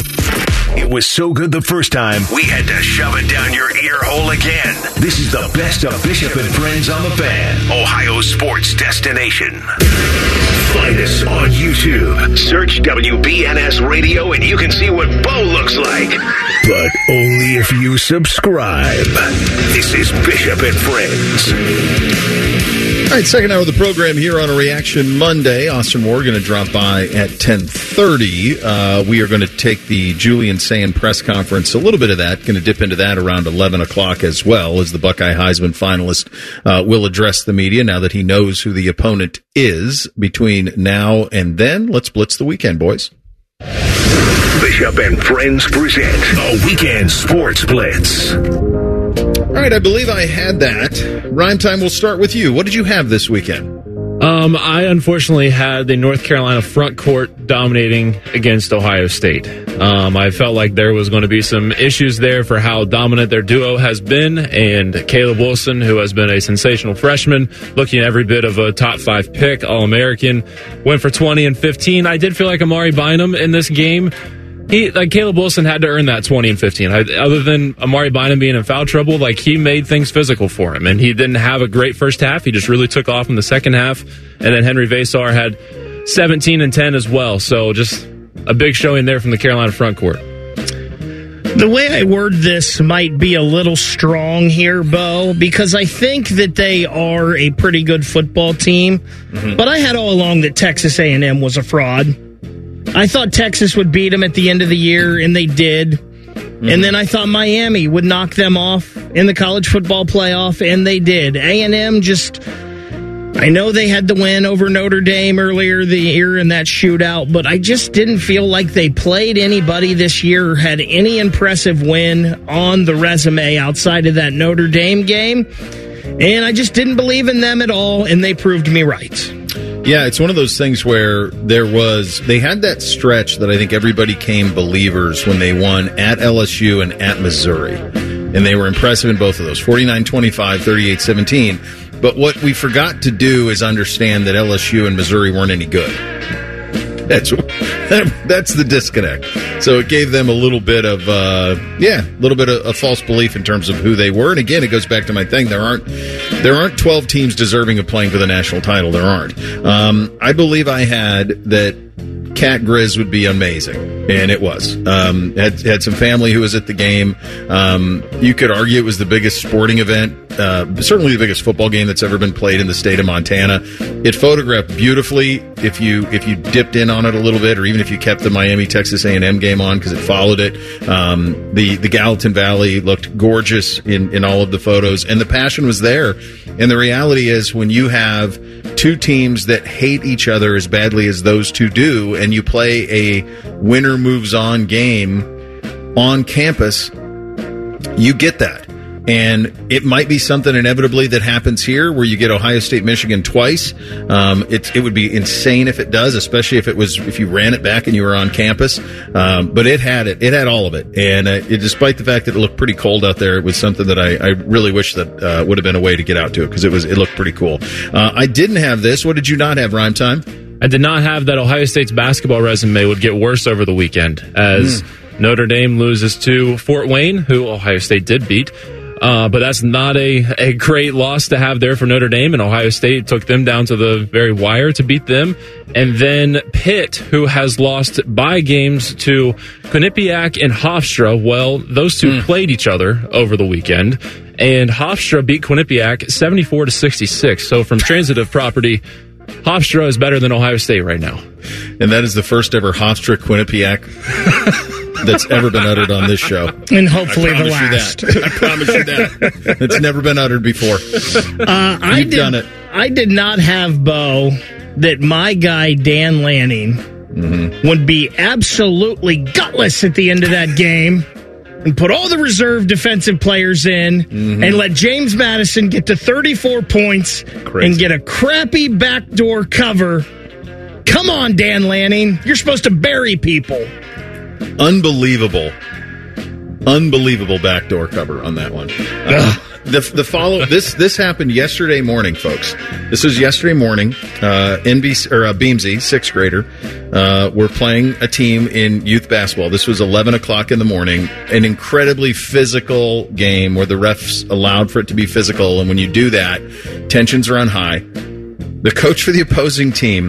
It was so good the first time, we had to shove it down your ear hole again. This is the best of Bishop and Friends on the Fan, Ohio sports destination. Find us on YouTube. Search W B N S Radio and you can see what Bo looks like. But only if you subscribe. This is Bishop and Friends. All right, second hour of the program here on a Reaction Monday. Austin Moore going to drop by at ten thirty. Uh, we are going to take the Julian Sand press conference, a little bit of that, going to dip into that around eleven o'clock as well, as the Buckeye Heisman finalist uh, will address the media now that he knows who the opponent is. Between now and then, let's blitz the weekend, boys. Bishop and Friends present a Weekend Sports Blitz. All right, I believe I had that. Rhyme time, we'll start with you. What did you have this weekend? Um, I unfortunately had the North Carolina front court dominating against Ohio State. Um, I felt like there was going to be some issues there for how dominant their duo has been, and Caleb Wilson, who has been a sensational freshman, looking every bit of a top five pick, All-American, went for twenty and fifteen. I did feel like Amari Bynum in this game. He, like Caleb Wilson had to earn that twenty and fifteen. I, other than Amari Bynum being in foul trouble, like he made things physical for him, and he didn't have a great first half. He just really took off in the second half, and then Henry Vasar had seventeen and ten as well. So just a big showing there from the Carolina front court. The way I word this might be a little strong here, Bo, because I think that they are a pretty good football team, mm-hmm. but I had all along that Texas A and M was a fraud. I thought Texas would beat them at the end of the year, and they did. Mm-hmm. And then I thought Miami would knock them off in the college football playoff, and they did. A and M just... I know they had the win over Notre Dame earlier the year in that shootout, but I just didn't feel like they played anybody this year or had any impressive win on the resume outside of that Notre Dame game. And I just didn't believe in them at all, and they proved me right. Yeah, it's one of those things where there was, they had that stretch that I think everybody came believers when they won at L S U and at Missouri. And they were impressive in both of those, forty-nine twenty-five, thirty-eight seventeen. But what we forgot to do is understand that L S U and Missouri weren't any good. That's that's the disconnect. So it gave them a little bit of, uh, yeah, a little bit of a false belief in terms of who they were. And again, it goes back to my thing. There aren't there aren't twelve teams deserving of playing for the national title. There aren't. Um, I believe I had that Cat Grizz would be amazing, and it was. Um, had had some family who was at the game. Um, you could argue it was the biggest sporting event, uh, certainly the biggest football game that's ever been played in the state of Montana. It photographed beautifully if you if you dipped in on it a little bit, or even if you kept the Miami Texas A and M game on because it followed it. Um, the the Gallatin Valley looked gorgeous in in all of the photos, and the passion was there. And the reality is, when you have two teams that hate each other as badly as those two do, and you play a winner moves on game on campus, you get that. And it might be something inevitably that happens here where you get Ohio State, Michigan twice. Um, it, it would be insane if it does, especially if it was, if you ran it back and you were on campus. Um, but it had it, it had all of it. And uh, it, despite the fact that it looked pretty cold out there, it was something that I, I really wish that uh, would have been a way to get out to it, because it was, it looked pretty cool. Uh, I didn't have this. What did you not have, Rhyme Time? I did not have that Ohio State's basketball resume would get worse over the weekend as mm. Notre Dame loses to Fort Wayne, who Ohio State did beat. Uh, but that's not a, a great loss to have there for Notre Dame, and Ohio State took them down to the very wire to beat them. And then Pitt, who has lost by games to Quinnipiac and Hofstra. Well, those two mm. played each other over the weekend, and Hofstra beat Quinnipiac seventy-four to sixty-six. So from transitive property, Hofstra is better than Ohio State right now. And that is the first ever Hofstra Quinnipiac that's ever been uttered on this show. And hopefully the last. I promise you that. It's never been uttered before. Uh, I You've did, done it. I did not have, Bo, that my guy Dan Lanning mm-hmm. would be absolutely gutless at the end of that game and put all the reserve defensive players in mm-hmm. and let James Madison get to thirty-four points Crazy. And get a crappy backdoor cover. Come on, Dan Lanning. You're supposed to bury people. Unbelievable. Unbelievable backdoor cover on that one. Uh, the the follow this this happened yesterday morning, folks. This was yesterday morning. Uh, N B C or uh, Beamsy, sixth grader, uh, were playing a team in youth basketball. This was eleven o'clock in the morning. An incredibly physical game where the refs allowed for it to be physical, and when you do that, tensions run high. The coach for the opposing team,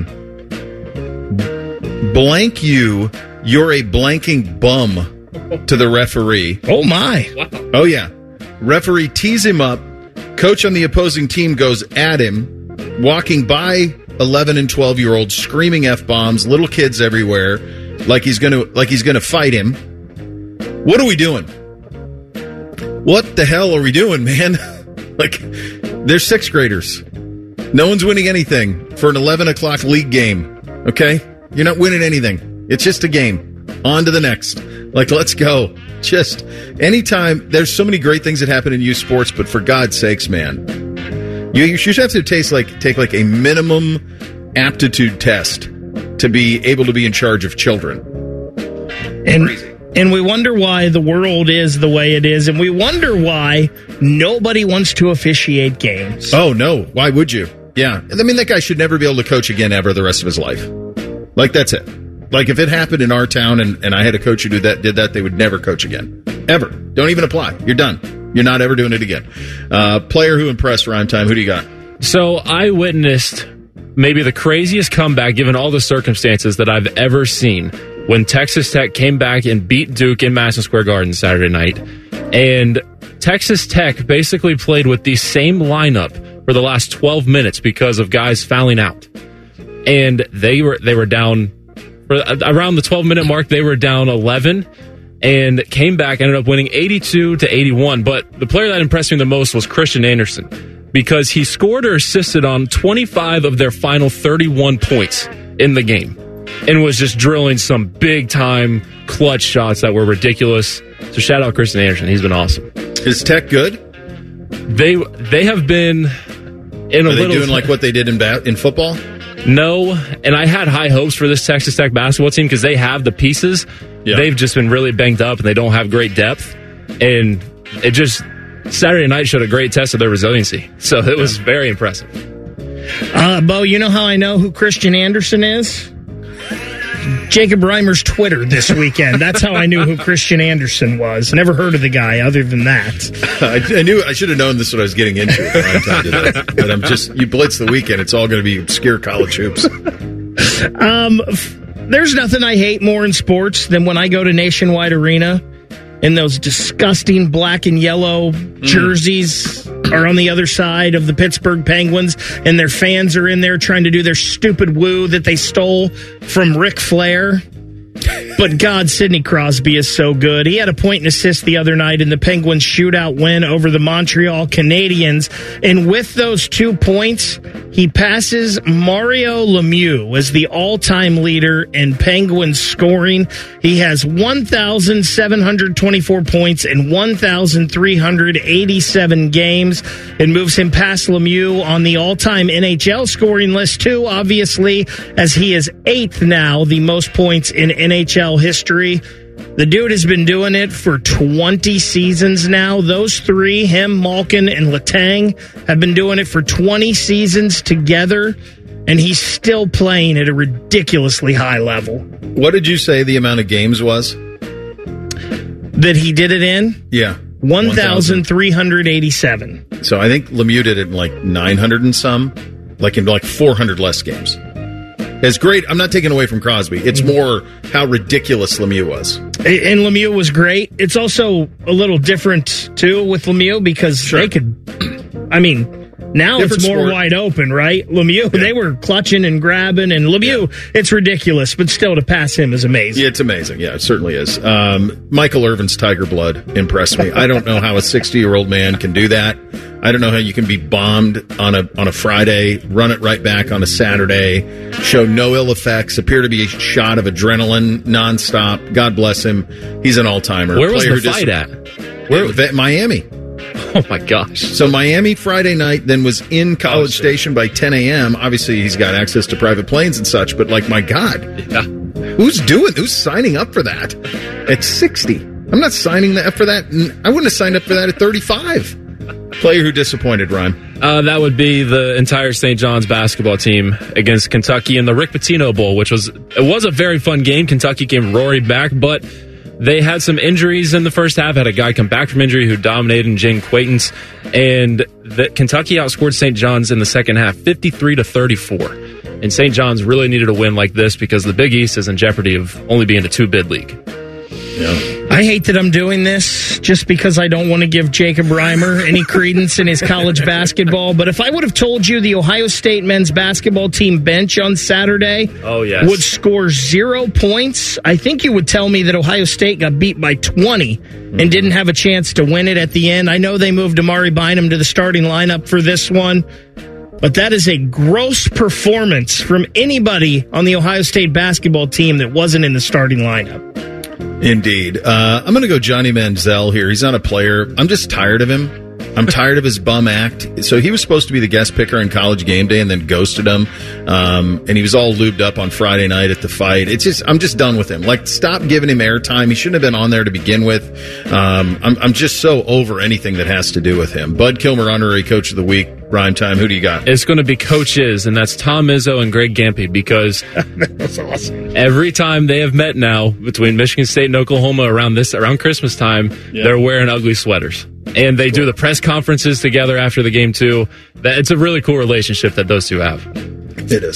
blank you. You're a blanking bum to the referee. Oh, my. Wow. Oh, yeah. Referee tees him up. Coach on the opposing team goes at him, walking by eleven and twelve-year-olds, screaming F-bombs, little kids everywhere, like he's going to like he's going to fight him. What are we doing? What the hell are we doing, man? Like, they're sixth graders. No one's winning anything for an eleven o'clock league game, okay? You're not winning anything. It's just a game. On to the next. Like, let's go. Just anytime. There's so many great things that happen in youth sports, but for God's sakes, man, you, you should have to taste like take like a minimum aptitude test to be able to be in charge of children. And and we wonder why the world is the way it is, and we wonder why nobody wants to officiate games. Oh no, why would you? Yeah, I mean, that guy should never be able to coach again ever the rest of his life. Like, that's it. Like, if it happened in our town and, and I had a coach who did that, did that, they would never coach again. Ever. Don't even apply. You're done. You're not ever doing it again. Uh, player who impressed, Rhyme Time. Who do you got? So I witnessed maybe the craziest comeback, given all the circumstances, that I've ever seen when Texas Tech came back and beat Duke in Madison Square Garden Saturday night. And Texas Tech basically played with the same lineup for the last twelve minutes because of guys fouling out. And they were they were down... For around the twelve-minute mark, they were down eleven, and came back, ended up winning eighty-two to eighty-one. But the player that impressed me the most was Christian Anderson, because he scored or assisted on twenty-five of their final thirty-one points in the game and was just drilling some big-time clutch shots that were ridiculous. So shout out Christian Anderson. He's been awesome. Is Tech good? They they have been in a Are they little... doing like what they did in ba- in football? No, and I had high hopes for this Texas Tech basketball team because they have the pieces. Yeah. They've just been really banged up, and they don't have great depth. And it just... Saturday night showed a great test of their resiliency. So it was very impressive. Uh, Bo, you know how I know who Christian Anderson is? Jacob Reimer's Twitter this weekend. That's how I knew who Christian Anderson was. Never heard of the guy other than that. I, I knew I should have known this is what I was getting into. Today, but I'm just, you blitz the weekend, it's all going to be obscure college hoops. Um, f- there's nothing I hate more in sports than when I go to Nationwide Arena and those disgusting black and yellow jerseys mm. are on the other side of the Pittsburgh Penguins, and their fans are in there trying to do their stupid woo that they stole from Ric Flair. But God, Sidney Crosby is so good. He had a point and assist the other night in the Penguins shootout win over the Montreal Canadiens. And with those two points, he passes Mario Lemieux as the all-time leader in Penguins scoring. He has one thousand seven hundred twenty-four points in one thousand three hundred eighty-seven games. It moves him past Lemieux on the all-time N H L scoring list, too, obviously, as he is eighth now, the most points in N H L history. The dude has been doing it for twenty seasons now. Those three, him, Malkin, and Letang, have been doing it for twenty seasons together, and he's still playing at a ridiculously high level. What did you say the amount of games was? That he did it in? Yeah. one thousand three hundred eighty-seven. So I think Lemieux did it in like nine hundred and some, like in like four hundred less games. It's great. I'm not taking away from Crosby. It's more how ridiculous Lemieux was. And Lemieux was great. It's also a little different, too, with Lemieux because sure. they could, I mean, now different it's more sport. Wide open, right? Lemieux, yeah. They were clutching and grabbing, and Lemieux, yeah. it's ridiculous, but still to pass him is amazing. Yeah, it's amazing. Yeah, it certainly is. Um, Michael Irvin's Tiger Blood impressed me. I don't know how a sixty-year-old man can do that. I don't know how you can be bombed on a on a Friday, run it right back on a Saturday, show no ill effects, appear to be a shot of adrenaline nonstop. God bless him. He's an all-timer. Where was the fight at? Where at Miami. Oh, my gosh. So Miami Friday night, then was in College oh, Station by ten a.m. Obviously, he's got access to private planes and such, but like, my God. Yeah. Who's doing, who's signing up for that at sixty? I'm not signing up for that. I wouldn't have signed up for that at thirty-five. Player who disappointed, Ryan? Uh, that would be the entire Saint John's basketball team against Kentucky in the Rick Pitino Bowl, which was it was a very fun game. Kentucky came roaring back, but they had some injuries in the first half. Had a guy come back from injury who dominated in Jane Quaintance, and the, Kentucky outscored Saint John's in the second half, fifty-three to thirty-four. And Saint John's really needed a win like this because the Big East is in jeopardy of only being a two-bid league. Yeah. I hate that I'm doing this just because I don't want to give Jacob Reimer any credence in his college basketball. But if I would have told you the Ohio State men's basketball team bench on Saturday oh, yes. would score zero points, I think you would tell me that Ohio State got beat by twenty mm-hmm. and didn't have a chance to win it at the end. I know they moved Amari Bynum to the starting lineup for this one, but that is a gross performance from anybody on the Ohio State basketball team that wasn't in the starting lineup. Indeed. Uh, I'm going to go Johnny Manziel here. He's not a player. I'm just tired of him. I'm tired of his bum act. So he was supposed to be the guest picker in College Game Day and then ghosted him. Um, and he was all lubed up on Friday night at the fight. It's just, I'm just done with him. Like, stop giving him airtime. He shouldn't have been on there to begin with. Um, I'm, I'm just so over anything that has to do with him. Bud Kilmer, honorary coach of the week. Rhyme time. Who do you got? It's going to be coaches, and that's Tom Izzo and Greg Gampy, because that's awesome. Every time they have met now between Michigan State and Oklahoma around this around Christmas time, yeah. they're wearing ugly sweaters. And they cool. do the press conferences together after the game, too. It's a really cool relationship that those two have. It is.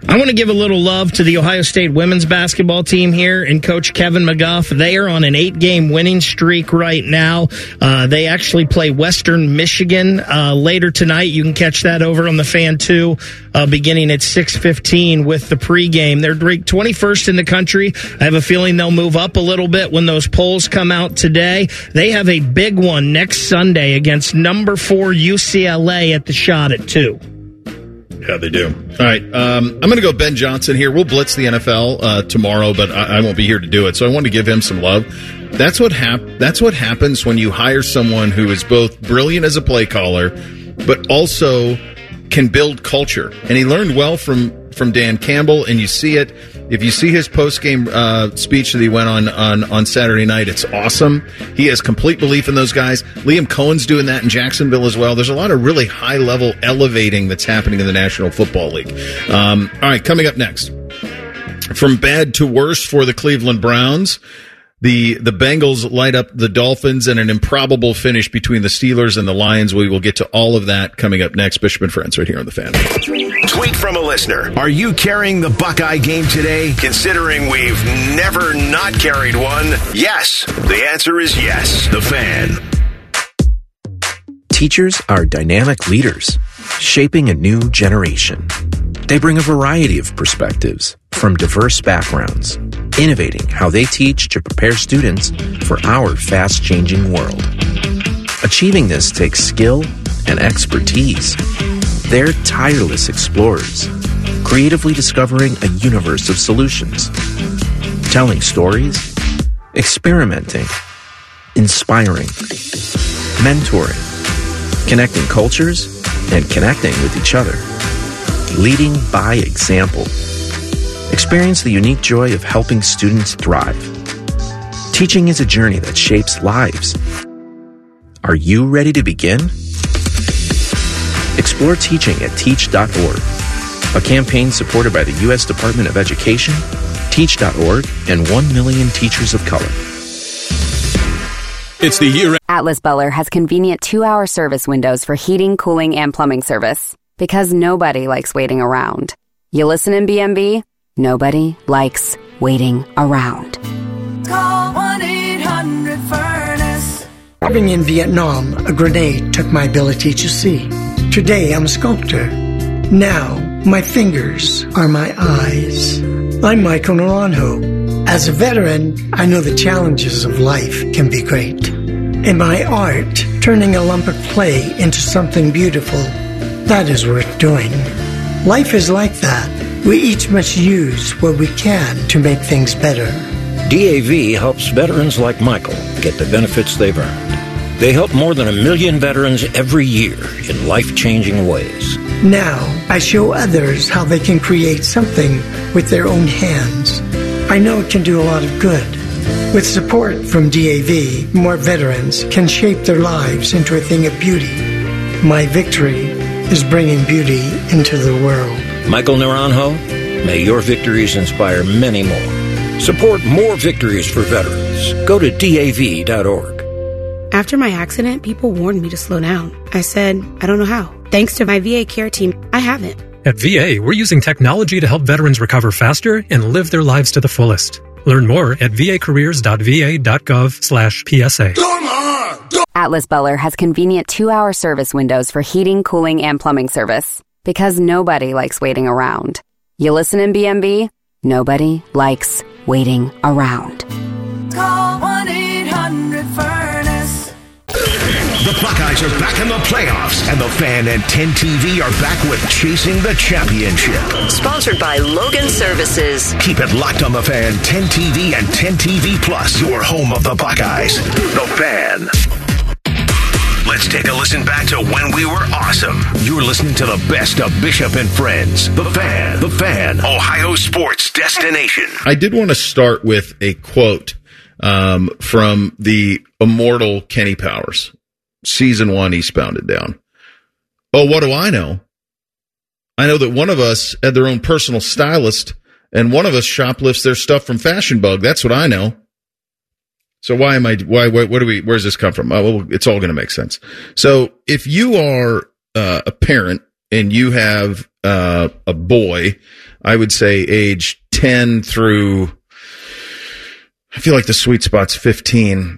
I want to give a little love to the Ohio State women's basketball team here and Coach Kevin McGuff. They are on an eight-game winning streak right now. Uh, they actually play Western Michigan uh, later tonight. You can catch that over on the Fan two, uh, beginning at six fifteen with the pregame. They're ranked twenty-first in the country. I have a feeling they'll move up a little bit when those polls come out today. They have a big one next Sunday against number four U C L A at the Shot at two. Yeah, they do. All right, um, I'm going to go Ben Johnson here. We'll blitz the N F L uh, tomorrow, but I, I won't be here to do it. So I want to give him some love. That's what hap- That's what happens when you hire someone who is both brilliant as a play caller, but also can build culture. And he learned well from from Dan Campbell, and you see it. If you see his post-game uh, speech that he went on, on on Saturday night, it's awesome. He has complete belief in those guys. Liam Cohen's doing that in Jacksonville as well. There's a lot of really high-level elevating that's happening in the National Football League. Um, all right, coming up next. From bad to worse for the Cleveland Browns. The the Bengals light up the Dolphins and an improbable finish between the Steelers and the Lions. We will get to all of that coming up next. Bishop and Friends right here on The Fan. Tweet from a listener. Are you carrying the Buckeye game today? Considering we've never not carried one, yes. The answer is yes. The Fan. Teachers are dynamic leaders, shaping a new generation. They bring a variety of perspectives from diverse backgrounds, innovating how they teach to prepare students for our fast-changing world. Achieving this takes skill and expertise. They're tireless explorers, creatively discovering a universe of solutions, telling stories, experimenting, inspiring, mentoring, connecting cultures, and connecting with each other. Leading by example. Experience the unique joy of helping students thrive. Teaching is a journey that shapes lives. Are you ready to begin? Explore teaching at teach dot org, a campaign supported by the U S Department of Education, teach dot org, and one million teachers of color. It's the year. Atlas Butler has convenient two-hour service windows for heating, cooling, and plumbing service. Because nobody likes waiting around. You listen in B M B? Nobody likes waiting around. Call one eight hundred furnace. Living in Vietnam, a grenade took my ability to see. Today I'm a sculptor. Now my fingers are my eyes. I'm Michael Naranjo. As a veteran, I know the challenges of life can be great. In my art, turning a lump of clay into something beautiful, that is worth doing. Life is like that. We each must use what we can to make things better. D A V helps veterans like Michael get the benefits they've earned. They help more than a million veterans every year in life-changing ways. Now, I show others how they can create something with their own hands. I know it can do a lot of good. With support from D A V, more veterans can shape their lives into a thing of beauty. My victory is bringing beauty into the world. Michael Naranjo, may your victories inspire many more. Support more victories for veterans. Go to D A V dot org. After my accident, people warned me to slow down. I said, I don't know how. Thanks to my V A care team, I haven't. At V A, we're using technology to help veterans recover faster and live their lives to the fullest. Learn more at v a careers dot v a dot gov slash P S A. Atlas Butler has convenient two-hour service windows for heating, cooling, and plumbing service. Because nobody likes waiting around. You listen in B M B? Nobody likes waiting around. Call one eight hundred furnace. The Buckeyes are back in the playoffs, and the Fan and ten T V are back with Chasing the Championship. Sponsored by Logan Services. Keep it locked on the Fan, ten T V, and ten T V Plus, your home of the Buckeyes. The Fan. Let's take a listen back to when we were awesome. You're listening to the best of Bishop and Friends. The Fan. The Fan. Ohio sports destination. I did want to start with a quote um, from the immortal Kenny Powers. Season one, Eastbound and Down. Oh, what do I know? I know that one of us had their own personal stylist, and one of us shoplifts their stuff from Fashion Bug. That's what I know. So why am I, why, what, what do we, where's this come from? Oh, well, it's all going to make sense. So if you are uh, a parent and you have uh, a boy I would say age ten through, I feel like the sweet spot's fifteen.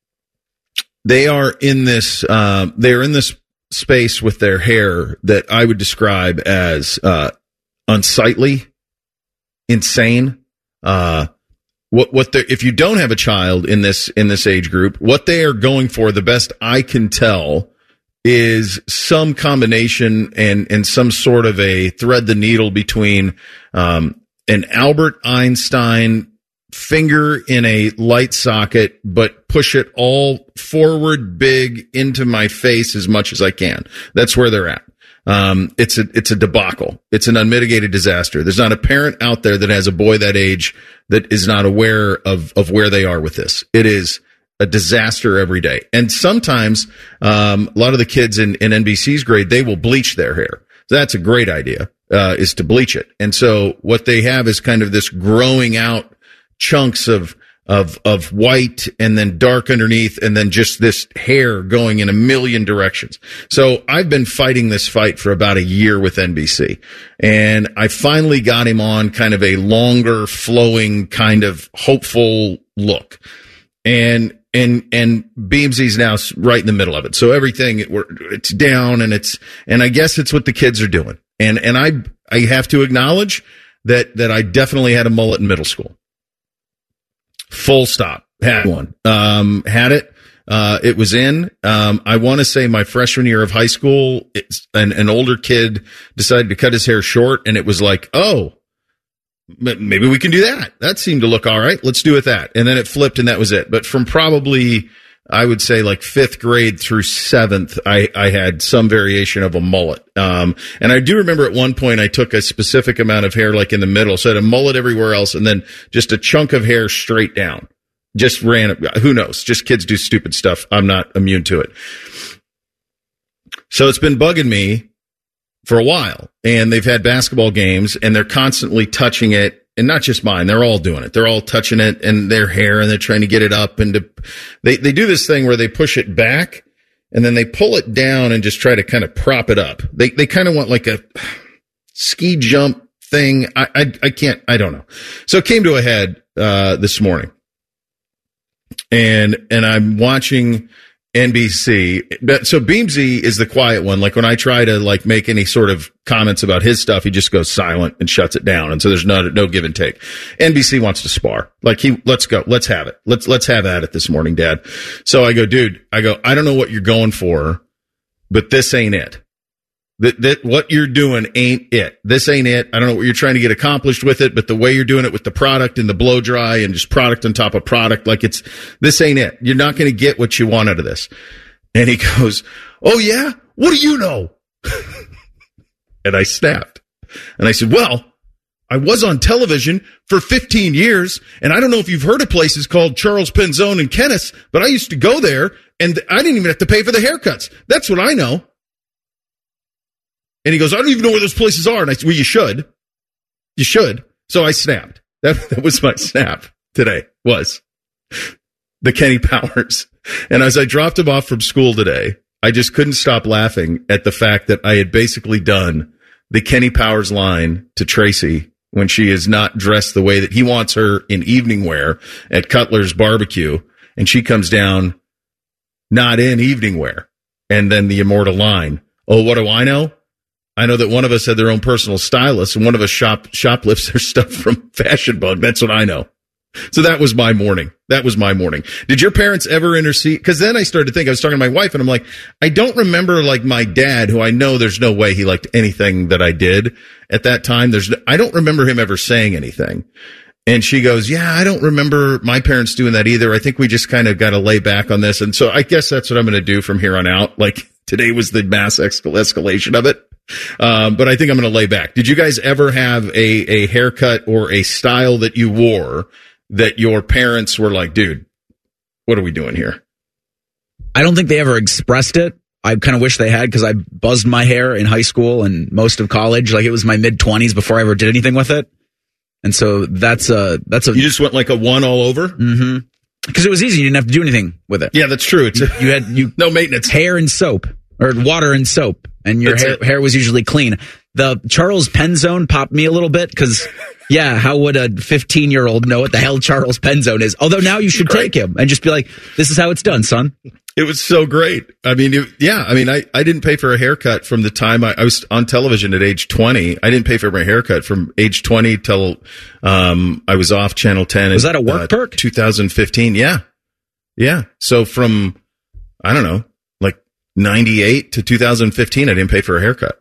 They are in this, uh, they're in this space with their hair that I would describe as, uh, unsightly, insane. Uh, what, what they if you don't have a child in this, in this age group, what they are going for, the best I can tell, is some combination and, and some sort of a thread the needle between, um, an Albert Einstein finger in a light socket, but push it all forward big into my face as much as I can. That's where they're at. Um, it's a, it's a debacle. It's an unmitigated disaster. There's not a parent out there that has a boy that age that is not aware of, of where they are with this. It is a disaster every day. And sometimes, um, a lot of the kids in, in N B C's grade, they will bleach their hair. So that's a great idea, uh, is to bleach it. And so what they have is kind of this growing out chunks of, of, of white and then dark underneath and then just this hair going in a million directions. So I've been fighting this fight for about a year with N B C, and I finally got him on kind of a longer flowing kind of hopeful look. And, and, and Beamsy's now right in the middle of it. So everything, it, it's down and it's, and I guess it's what the kids are doing. And, and I, I have to acknowledge that, that I definitely had a mullet in middle school. Full stop. Had one. Um, had it. Uh, it was in. Um, I want to say my freshman year of high school, it's, an, an older kid decided to cut his hair short, and it was like, oh, maybe we can do that. That seemed to look all right. Let's do it that. And then it flipped, and that was it. But from probably, I would say like fifth grade through seventh, I, I had some variation of a mullet. Um, and I do remember at one point I took a specific amount of hair like in the middle, so I had a mullet everywhere else and then just a chunk of hair straight down. Just ran, who knows? Just kids do stupid stuff. I'm not immune to it. So it's been bugging me for a while, and they've had basketball games and they're constantly touching it. And not just mine, they're all doing it. They're all touching it and their hair, and they're trying to get it up. And to, they, they do this thing where they push it back and then they pull it down and just try to kind of prop it up. They, they kind of want like a ski jump thing. I, I, I can't, I don't know. So it came to a head, uh, this morning, and, and I'm watching N B C. So Beamsy is the quiet one. Like when I try to like make any sort of comments about his stuff, he just goes silent and shuts it down. And so there's no, no give and take. N B C wants to spar. Like he, let's go. Let's have it. Let's, let's have at it this morning, Dad. So I go, dude, I go, I don't know what you're going for, but this ain't it. That, that what you're doing ain't it. This ain't it. I don't know what you're trying to get accomplished with it, but the way you're doing it with the product and the blow dry and just product on top of product, like it's, this ain't it. You're not going to get what you want out of this. And he goes, oh yeah? What do you know? And I snapped. And I said, well, I was on television for fifteen years, and I don't know if you've heard of places called Charles Penzone and Kennis, but I used to go there and I didn't even have to pay for the haircuts. That's what I know. And he goes, I don't even know where those places are. And I said, well, you should. You should. So I snapped. That, that was my snap today, was the Kenny Powers. And as I dropped him off from school today, I just couldn't stop laughing at the fact that I had basically done the Kenny Powers line to Tracy when she is not dressed the way that he wants her in evening wear at Cutler's Barbecue. And she comes down not in evening wear. And then the immortal line, oh, what do I know? I know that one of us had their own personal stylist and one of us shop shoplifts their stuff from Fashion Bug. That's what I know. So that was my morning. That was my morning. Did your parents ever intercede? Because then I started to think, I was talking to my wife and I'm like, I don't remember like my dad, who I know there's no way he liked anything that I did at that time. There's, I don't remember him ever saying anything. And she goes, yeah, I don't remember my parents doing that either. I think we just kind of got to lay back on this. And so I guess that's what I'm going to do from here on out. Like today was the mass escal- escalation of it. Um, but I think I'm going to lay back. Did you guys ever have a, a haircut or a style that you wore that your parents were like, dude, what are we doing here? I don't think they ever expressed it. I kind of wish they had, because I buzzed my hair in high school and most of college. Like it was my mid twenties before I ever did anything with it. And so that's a, that's a, you just went like a one all over? Mm-hmm. Because it was easy. You didn't have to do anything with it. Yeah, that's true. It's you, you had, you, no maintenance, hair and soap, or water and soap. And your hair, hair was usually clean. the Charles Penzone popped me a little bit because, yeah, how would a fifteen-year-old know what the hell Charles Penzone is? Although now you should take him and just be like, this is how it's done, son. It was so great. I mean, it, yeah, I mean, I, I didn't pay for a haircut from the time I, I was on television at age twenty. I didn't pay for my haircut from age twenty till um, I was off Channel ten. Was that a work uh, perk? twenty fifteen, yeah. Yeah. So from, I don't know, like ninety-eight to two thousand fifteen, I didn't pay for a haircut.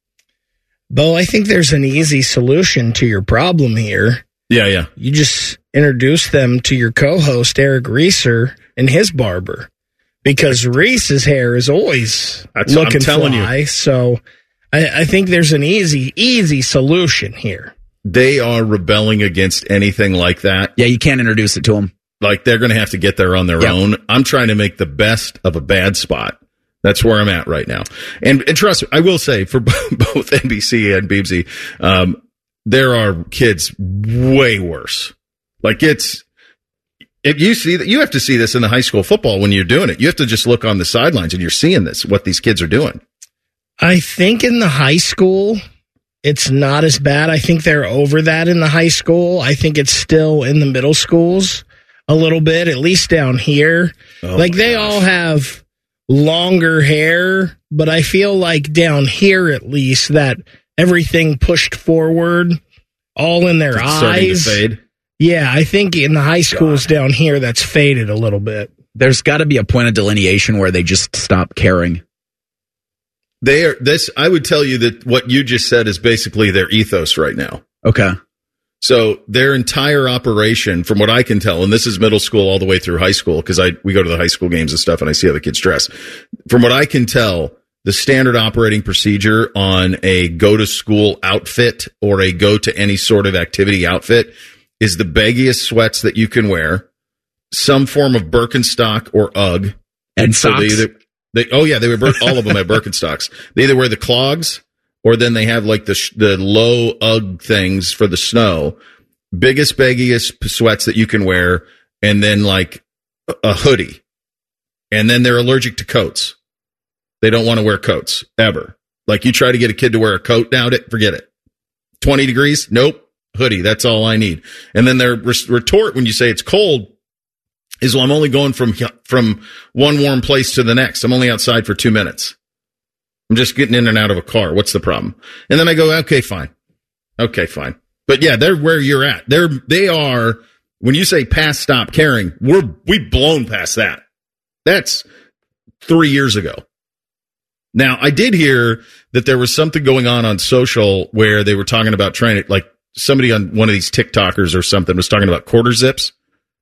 Bo, I think there's an easy solution to your problem here. Yeah, yeah. You just introduce them to your co-host, Eric Reeser, and his barber. Because Reese's hair is always That's looking I'm telling fly. you. So I, I think there's an easy, easy solution here. They are rebelling against anything like that. Yeah, you can't introduce it to them. Like, they're going to have to get there on their Yep. own. I'm trying to make the best of a bad spot. That's where I'm at right now. And, and trust me, I will say, for both N B C and Beebsy, um, there are kids way worse. Like, it's, if you see that, you have to see this in the high school football when you're doing it. You have to just look on the sidelines and you're seeing this, what these kids are doing. I think in the high school, it's not as bad. I think they're over that in the high school. I think it's still in the middle schools a little bit, at least down here. Oh like, my they gosh. all have longer hair, but I feel like down here, at least, that everything pushed forward, all in their It's starting to eyes. fade. Yeah, I think in the high schools down here, that's faded a little bit. There's got to be a point of delineation where they just stop caring. They are this. I would tell you that what you just said is basically their ethos right now. Okay. So their entire operation, from what I can tell, and this is middle school all the way through high school, because I we go to the high school games and stuff, and I see how the kids dress. From what I can tell, the standard operating procedure on a go to school outfit or a go to any sort of activity outfit is the baggiest sweats that you can wear, some form of Birkenstock or UGG, And so they socks. either, they oh yeah, they were Bir- all of them have Birkenstocks. They either wear the clogs, or then they have like the sh- the low UGG things for the snow, biggest, baggiest sweats that you can wear, and then like a, a hoodie. And then they're allergic to coats. They don't want to wear coats ever. Like, you try to get a kid to wear a coat now, forget it. twenty degrees? Nope. Hoodie. That's all I need. And then their res- retort when you say it's cold is, well, I'm only going from from one warm place to the next. I'm only outside for two minutes. I'm just getting in and out of a car. What's the problem? And then I go, okay, fine. Okay, fine. But yeah, they're where you're at. They're, they are, when you say past stop caring, we're, we've blown past that. That's three years ago. Now, I did hear that there was something going on on social where they were talking about trying to, like, somebody on one of these TikTokers or something was talking about quarter zips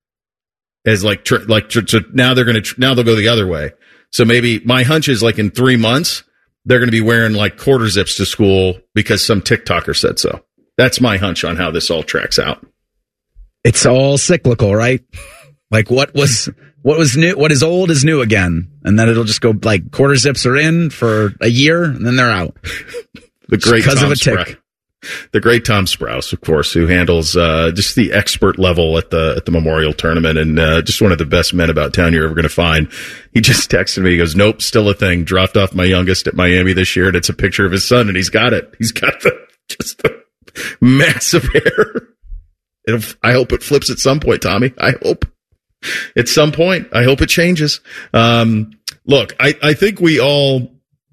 as like, tr- like, tr- tr- now they're going to, tr- now they'll go the other way. So maybe my hunch is, like, in three months, they're going to be wearing like quarter zips to school because some TikToker said so. That's my hunch on how this all tracks out. It's all cyclical, right? Like, what was what was new? What is old is new again, and then it'll just go like quarter zips are in for a year, and then they're out. The great because Tom of a tick. Sprouse. The great Tom Sprouse, of course, who handles uh, just the expert level at the at the Memorial Tournament, and uh, just one of the best men about town you're ever going to find. He just texted me. He goes, "Nope, still a thing. Dropped off my youngest at Miami this year, and it's a picture of his son, and he's got it. He's got the just the massive hair. It'll, I hope it flips at some point, Tommy. I hope at some point. I hope it changes. Um, look, I, I think we all."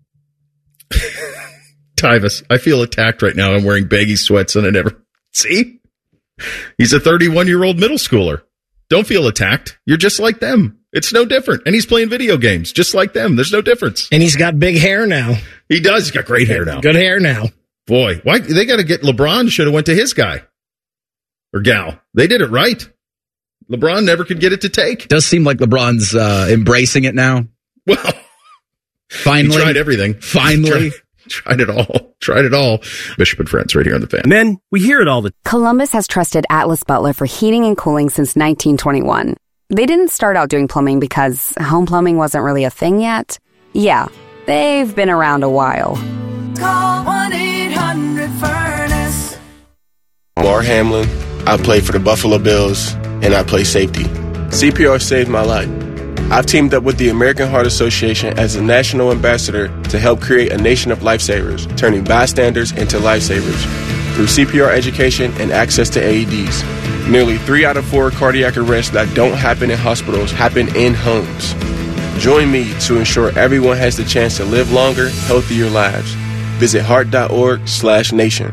Tyvus, I feel attacked right now. I'm wearing baggy sweats and I never see. He's a thirty-one-year-old middle schooler. Don't feel attacked. You're just like them. It's no different. And he's playing video games just like them. There's no difference. And he's got big hair now. He does. He's got great hair now. Good hair now. Boy, why they got to get LeBron should have went to his guy or gal. They did it right. LeBron never could get it to take. Does seem like LeBron's uh, embracing it now. Well, finally he tried everything. Finally. Tried, tried it all. Tried it all. Bishop and Friends right here on the Fan. Men, we hear it all the time. Columbus has trusted Atlas Butler for heating and cooling since nineteen twenty-one. They didn't start out doing plumbing because home plumbing wasn't really a thing yet. Yeah, they've been around a while. Call one eight hundred furnace. Mar Hamlin. I play for the Buffalo Bills, and I play safety. C P R saved my life. I've teamed up with the American Heart Association as a national ambassador to help create a nation of lifesavers, turning bystanders into lifesavers through C P R education and access to A E Ds. Nearly three out of four cardiac arrests that don't happen in hospitals happen in homes. Join me to ensure everyone has the chance to live longer, healthier lives. Visit heart.org slash nation.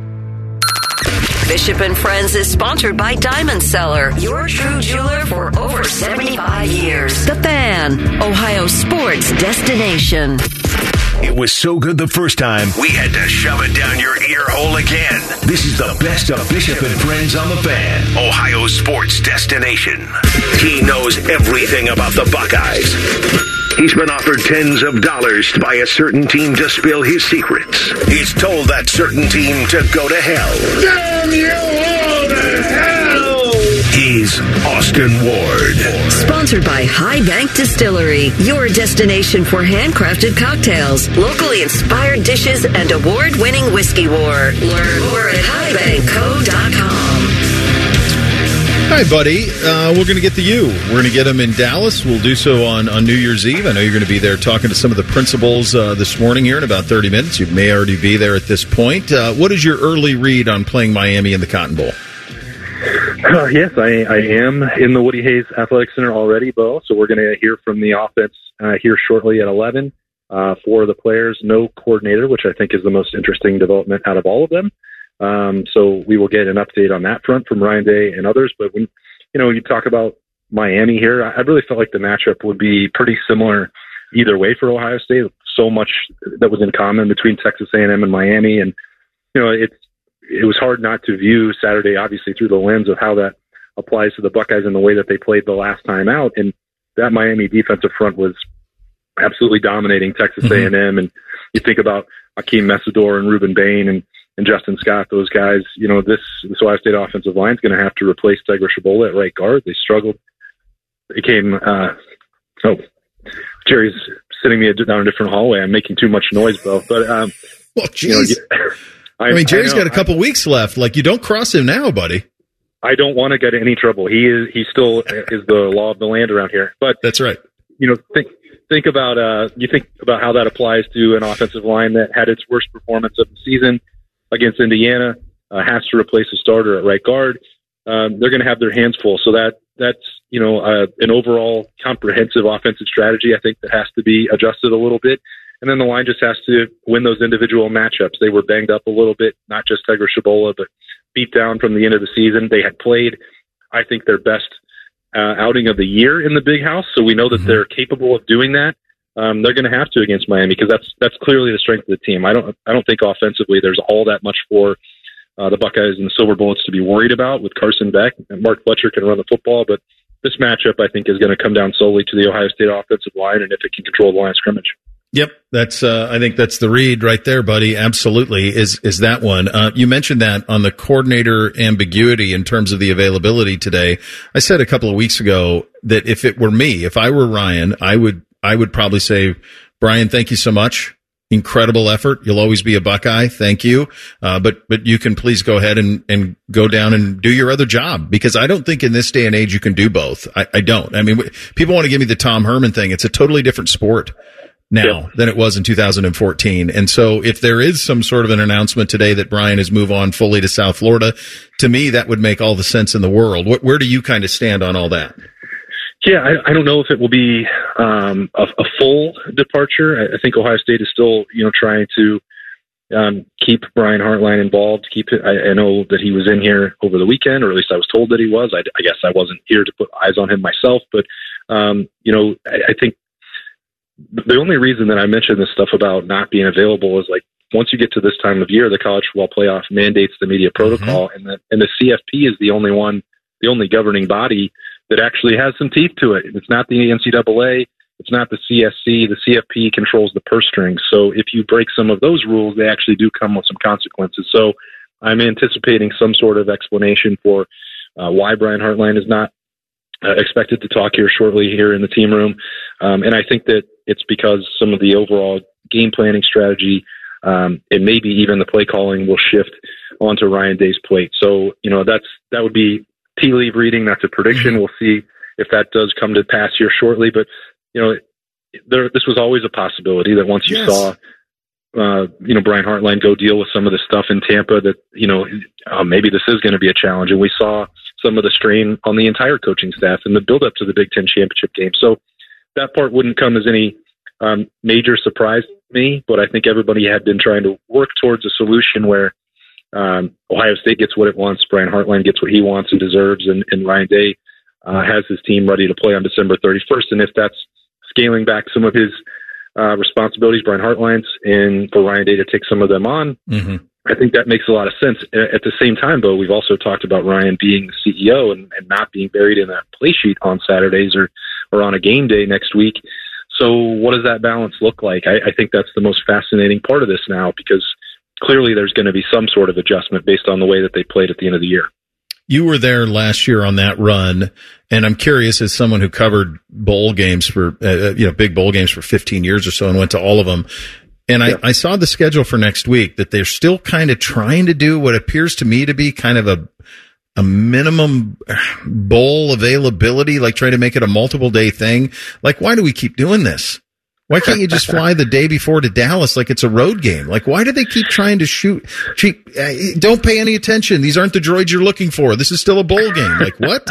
Bishop and Friends is sponsored by Diamond Seller, your true jeweler for over seventy-five years. The Fan, Ohio sports destination. It was so good the first time, we had to shove it down your ear hole again. This is the best of Bishop and Friends on the Fan, Ohio sports destination. He knows everything about the Buckeyes. He's been offered tens of dollars by a certain team to spill his secrets. He's told that certain team to go to hell. Damn you all to hell! He's Austin Ward. Sponsored by High Bank Distillery, your destination for handcrafted cocktails, locally inspired dishes, and award-winning whiskey war. Learn more at high bank co dot com. Hi, buddy. Uh, we're going to get the U. We're going to get them in Dallas. We'll do so on, on New Year's Eve. I know you're going to be there talking to some of the principals uh, this morning here in about thirty minutes. You may already be there at this point. Uh, what is your early read on playing Miami in the Cotton Bowl? Uh, yes, I, I am in the Woody Hayes Athletic Center already, Bo. So we're going to hear from the offense uh, here shortly at eleven. Uh, for the players, no coordinator, which I think is the most interesting development out of all of them. Um, so we will get an update on that front from Ryan Day and others. But when, you know, you talk about Miami here, I really felt like the matchup would be pretty similar either way for Ohio State. So much that was in common between Texas A and M and Miami. And, you know, it's, it was hard not to view Saturday, obviously, through the lens of how that applies to the Buckeyes and the way that they played the last time out. And that Miami defensive front was absolutely dominating Texas mm-hmm. A and M. And you think about Akeem Mesidor and Ruben Bain and, and Justin Scott, those guys, you know, this, this Ohio State offensive line is going to have to replace Tegra Shabola at right guard. They struggled. They came, uh, oh, Jerry's sitting me down a different hallway. I'm making too much noise, Bo. But, um, well, geez. You know, I, I mean, Jerry's I got a couple I, weeks left. Like, you don't cross him now, buddy. I don't want to get in any trouble. He is, he still is the law of the land around here. But that's right. You know, think, think about, uh, you think about how that applies to an offensive line that had its worst performance of the season against Indiana, uh, has to replace a starter at right guard. Um, they're going to have their hands full. So that, that's, you know, uh, an overall comprehensive offensive strategy, I think, that has to be adjusted a little bit. And then the line just has to win those individual matchups. They were banged up a little bit, not just Tegra Shabola, but beat down from the end of the season. They had played, I think, their best uh, outing of the year in the Big House. So we know that mm-hmm. they're capable of doing that. Um, they're going to have to against Miami because that's that's clearly the strength of the team. I don't I don't think offensively there's all that much for uh, the Buckeyes and the Silver Bullets to be worried about with Carson Beck. And Mark Fletcher can run the football, but this matchup I think is going to come down solely to the Ohio State offensive line and if it can control the line of scrimmage. Yep, that's. Uh, I think that's the read right there, buddy. Absolutely, is is that one? Uh, you mentioned that on the coordinator ambiguity in terms of the availability today. I said a couple of weeks ago that if it were me, if I were Ryan, I would I would probably say, Brian, thank you so much. Incredible effort. You'll always be a Buckeye. Thank you. Uh, but, but you can please go ahead and, and go down and do your other job because I don't think in this day and age you can do both. I, I don't. I mean, people want to give me the Tom Herman thing. It's a totally different sport now yep. than it was in two thousand fourteen. And so if there is some sort of an announcement today that Brian has moved on fully to South Florida, to me, that would make all the sense in the world. Where, where do you kind of stand on all that? Yeah, I, I don't know if it will be um, a, a full departure. I, I think Ohio State is still, you know, trying to um, keep Brian Hartline involved. Keep it. I, I know that he was in here over the weekend, or at least I was told that he was. I, I guess I wasn't here to put eyes on him myself, but um, you know, I, I think the only reason that I mentioned this stuff about not being available is like once you get to this time of year, the college football playoff mandates the media protocol, mm-hmm. and the and the C F P is the only one, the only governing body that actually has some teeth to it. It's not the N C double A. It's not the C S C. The C F P controls the purse strings. So if you break some of those rules, they actually do come with some consequences. So I'm anticipating some sort of explanation for uh, why Brian Hartline is not uh, expected to talk here shortly here in the team room. Um, and I think that it's because some of the overall game planning strategy um, and maybe even the play calling will shift onto Ryan Day's plate. So, you know, that's that would be tea leaf reading. That's a prediction. We'll see if that does come to pass here shortly. But, you know, there, this was always a possibility that once you yes. saw, uh, you know, Brian Hartline go deal with some of the stuff in Tampa that, you know, uh, maybe this is going to be a challenge. And we saw some of the strain on the entire coaching staff in the build-up to the Big Ten championship game. So that part wouldn't come as any um, major surprise to me, but I think everybody had been trying to work towards a solution where um, Ohio State gets what it wants, Brian Hartline gets what he wants and deserves, and, and Ryan Day uh, has his team ready to play on December thirty-first. And if that's scaling back some of his uh, responsibilities, Brian Hartline's, and for Ryan Day to take some of them on, mm-hmm. I think that makes a lot of sense. At the same time, though, we've also talked about Ryan being the C E O and, and not being buried in that play sheet on Saturdays or, or on a game day next week. So what does that balance look like? I, I think that's the most fascinating part of this now, because clearly there's going to be some sort of adjustment based on the way that they played at the end of the year. You were there last year on that run, and I'm curious, as someone who covered bowl games for, uh, you know, big bowl games for fifteen years or so and went to all of them. And I, yeah. I saw the schedule for next week that they're still kind of trying to do what appears to me to be kind of a a minimum bowl availability, like try to make it a multiple day thing. Like, why do we keep doing this? Why can't you just fly the day before to Dallas like it's a road game? Like, why do they keep trying to shoot? Cheap, uh, don't pay any attention. These aren't the droids you're looking for. This is still a bowl game. Like, what?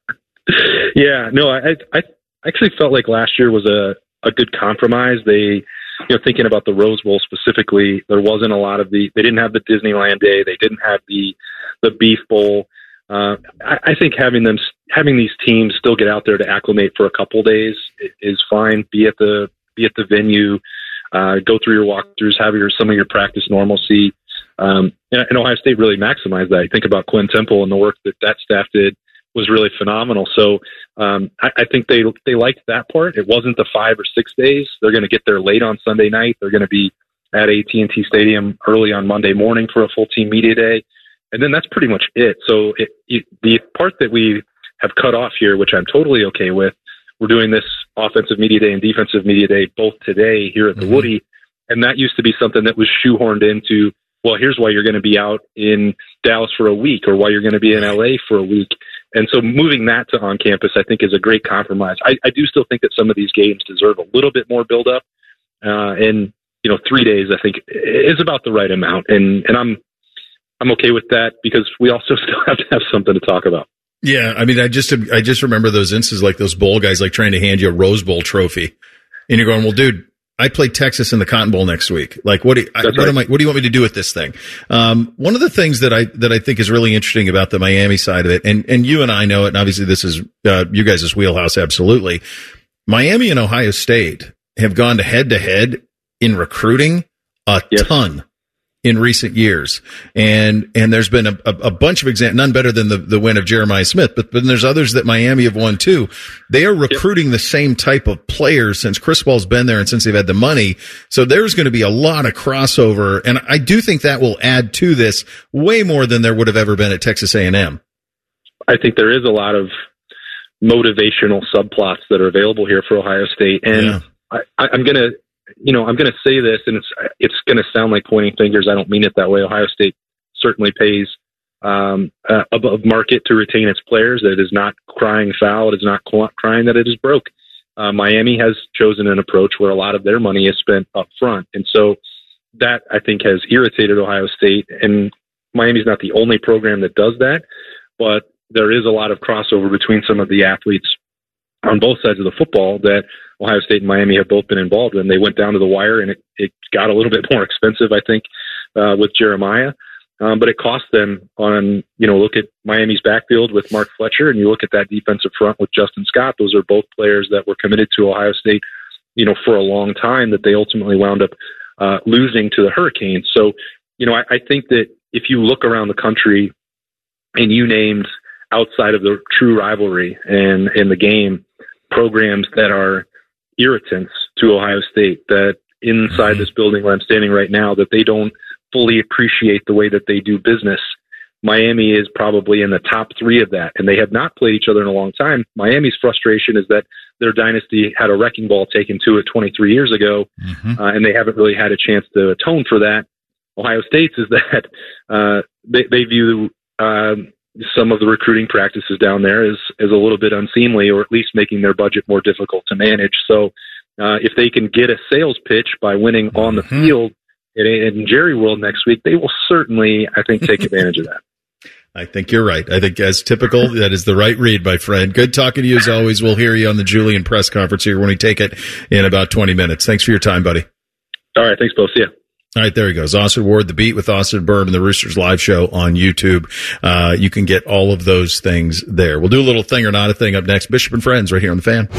Yeah, no, I, I actually felt like last year was a, a good compromise. They, you know, thinking about the Rose Bowl specifically, there wasn't a lot of the, they didn't have the Disneyland Day. They didn't have the, the Beef Bowl. Uh, I, I think having them, having these teams still get out there to acclimate for a couple days is fine. Be at the, be at the venue, uh, go through your walkthroughs, have your, some of your practice normalcy. Um, and, and Ohio State really maximized that. I think about Quinn Temple and the work that that staff did was really phenomenal. So um, I, I think they they liked that part. It wasn't the five or six days. They're going to get there late on Sunday night. They're going to be at A T and T Stadium early on Monday morning for a full team media day. And then that's pretty much it. So it, it, the part that we have cut off here, which I'm totally okay with, we're doing this offensive media day and defensive media day both today here at the mm-hmm. Woody. And that used to be something that was shoehorned into, well, here's why you're going to be out in Dallas for a week, or why you're going to be in L A for a week. And so moving that to on campus, I think, is a great compromise. I, I do still think that some of these games deserve a little bit more build up. Uh, and, you know, three days, I think, is about the right amount. And, and I'm, I'm okay with that, because we also still have to have something to talk about. Yeah, I mean, I just I just remember those instances, like those bowl guys, like trying to hand you a Rose Bowl trophy, and you're going, "Well, dude, I play Texas in the Cotton Bowl next week. Like, what do you, I, what right. am I? What do you want me to do with this thing?" Um, one of the things that I that I think is really interesting about the Miami side of it, and and you and I know it, and obviously this is uh, you guys' wheelhouse, absolutely. Miami and Ohio State have gone to head to head in recruiting a yes. ton in recent years. And, and there's been a, a, a bunch of examples, none better than the, the win of Jeremiah Smith, but, but there's others that Miami have won too. They are recruiting yep. the same type of players since Cristobal's been there and since they've had the money. So there's going to be a lot of crossover. And I do think that will add to this way more than there would have ever been at Texas A and M. I think there is a lot of motivational subplots that are available here for Ohio State. And yeah. I, I, I'm going to, you know, I'm going to say this, and it's it's going to sound like pointing fingers. I don't mean it that way. Ohio State certainly pays um, uh, above market to retain its players. It is not crying foul. It is not crying that it is broke. Uh, Miami has chosen an approach where a lot of their money is spent up front. And so that, I think, has irritated Ohio State. And Miami's not the only program that does that, but there is a lot of crossover between some of the athletes on both sides of the football that Ohio State and Miami have both been involved in. They went down to the wire, and it, it got a little bit more expensive, I think, uh, with Jeremiah. Um, but it cost them on, you know, look at Miami's backfield with Mark Fletcher, and you look at that defensive front with Justin Scott. Those are both players that were committed to Ohio State, you know, for a long time, that they ultimately wound up uh, losing to the Hurricanes. So, you know, I, I think that if you look around the country and you named outside of the true rivalry and in the game programs that are irritants to Ohio State, that inside this building where I'm standing right now, that they don't fully appreciate the way that they do business, Miami is probably in the top three of that. And they have not played each other in a long time. Miami's frustration is that their dynasty had a wrecking ball taken to it twenty-three years ago, mm-hmm. uh, and they haven't really had a chance to atone for that. Ohio State's is that uh, they, they view um, some of the recruiting practices down there is, is a little bit unseemly, or at least making their budget more difficult to manage. So uh, if they can get a sales pitch by winning on the mm-hmm. field in, in Jerry World next week, they will certainly, I think, take advantage of that. I think you're right. I think, as typical, that is the right read, my friend. Good talking to you as always. We'll hear you on the Julian press conference here when we take it in about twenty minutes. Thanks for your time, buddy. All right. Thanks, Bo. See ya. All right, there he goes. Austin Ward, The Beat with Austin Berm, and the Roosters live show on YouTube. Uh, you can get all of those things there. We'll do a little thing or not a thing up next. Bishop and Friends right here on The Fan.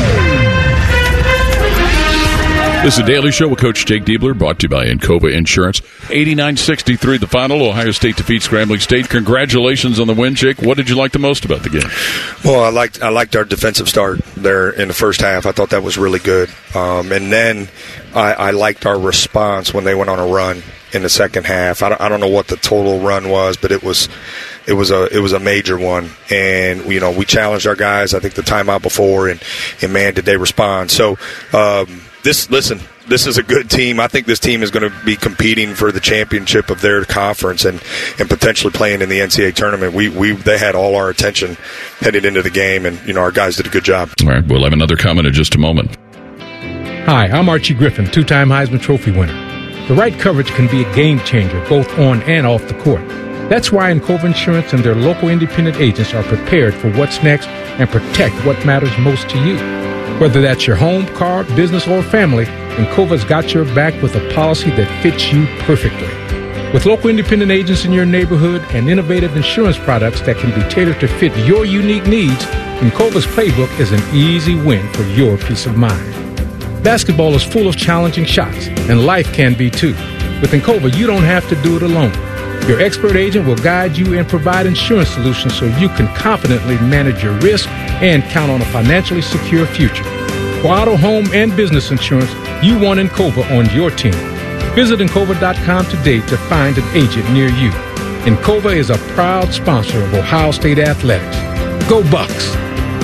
This is a Daily Show with Coach Jake Diebler, brought to you by Encova Insurance. eighty-nine sixty-three, the final. Ohio State defeats Grambling State. Congratulations on the win, Jake. What did you like the most about the game? Well, I liked I liked our defensive start there in the first half. I thought that was really good. Um, and then I, I liked our response when they went on a run in the second half. I don't, I don't know what the total run was, but it was it was a it was a major one. And you know, we challenged our guys. I think the timeout before, and and man, did they respond? So. Um, This listen, this is a good team. I think this team is going to be competing for the championship of their conference and, and potentially playing in the N C double A tournament. We we they had all our attention headed into the game, and you know our guys did a good job. All right, we'll have another comment in just a moment. Hi, I'm Archie Griffin, two-time Heisman Trophy winner. The right coverage can be a game changer, both on and off the court. That's why Encova Insurance and their local independent agents are prepared for what's next and protect what matters most to you. Whether that's your home, car, business, or family, Encova's got your back with a policy that fits you perfectly. With local independent agents in your neighborhood and innovative insurance products that can be tailored to fit your unique needs, Encova's playbook is an easy win for your peace of mind. Basketball is full of challenging shots, and life can be too. With Encova, you don't have to do it alone. Your expert agent will guide you and provide insurance solutions so you can confidently manage your risk and count on a financially secure future. For auto, home, and business insurance, you want Encova on your team. Visit Encova dot com today to find an agent near you. Encova is a proud sponsor of Ohio State Athletics. Go Bucks!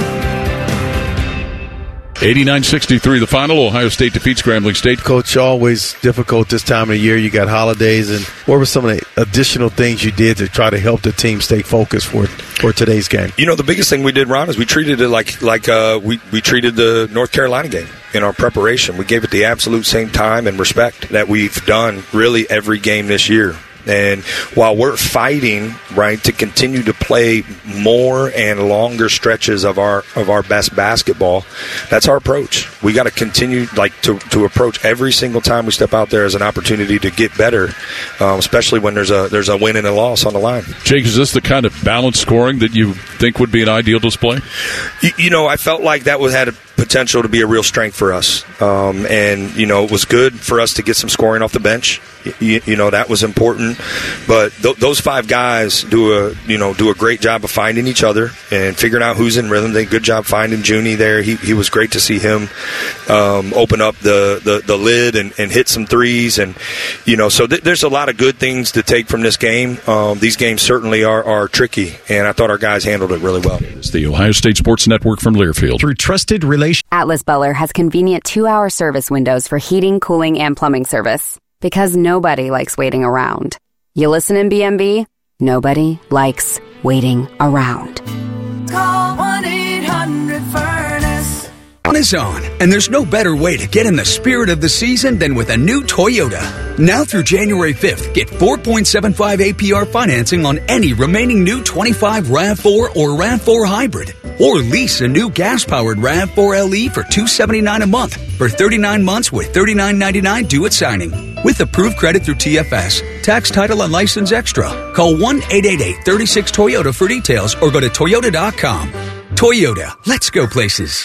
eighty-nine sixty-three, the final. Ohio State defeats Grambling State. Coach, always difficult this time of the year. You got holidays, and what were some of the additional things you did to try to help the team stay focused for for today's game? You know, the biggest thing we did, Ron, is we treated it like like uh, we, we treated the North Carolina game in our preparation. We gave it the absolute same time and respect that we've done really every game this year. And while we're fighting, right, to continue to play more and longer stretches of our of our best basketball, that's our approach. We got to continue, like, to, to approach every single time we step out there as an opportunity to get better, um, especially when there's a there's a win and a loss on the line. Jake, is this the kind of balanced scoring that you think would be an ideal display? You, you know, I felt like that was had a potential to be a real strength for us, um, and you know, it was good for us to get some scoring off the bench. You, you know, that was important. But th- those five guys do a you know do a great job of finding each other and figuring out who's in rhythm. They did a good job finding Junie there. He he was great to see him um, open up the, the, the lid and, and hit some threes. And you know, so th- there's a lot of good things to take from this game. Um, these games certainly are, are tricky, and I thought our guys handled it really well. It's the Ohio State Sports Network from Learfield. Through trusted relation. Atlas Butler has convenient two-hour service windows for heating, cooling, and plumbing service. Because nobody likes waiting around. You listen in B M B? Nobody likes waiting around. Call one eight hundred furnace. Is on, and there's no better way to get in the spirit of the season than with a new Toyota. Now through January fifth, get four point seven five A P R financing on any remaining new twenty-five RAV four or RAV four hybrid. Or lease a new gas-powered RAV four L E for two hundred seventy-nine dollars a month for thirty-nine months with thirty-nine ninety-nine due at signing. With approved credit through T F S, tax, title, and license extra. Call one eight eight eight, three six, Toyota for details or go to Toyota dot com. Toyota, let's go places.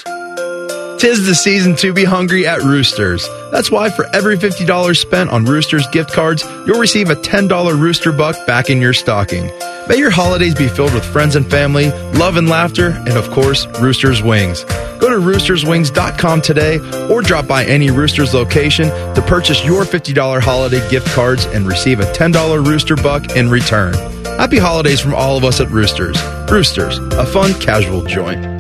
Tis the season to be hungry at Roosters. That's why for every fifty dollars spent on Roosters gift cards, you'll receive a ten dollars Rooster Buck back in your stocking. May your holidays be filled with friends and family, love and laughter, and of course, Roosters Wings. Go to roosters wings dot com today or drop by any Roosters location to purchase your fifty dollars holiday gift cards and receive a ten dollars Rooster Buck in return. Happy holidays from all of us at Roosters. Roosters, a fun, casual joint.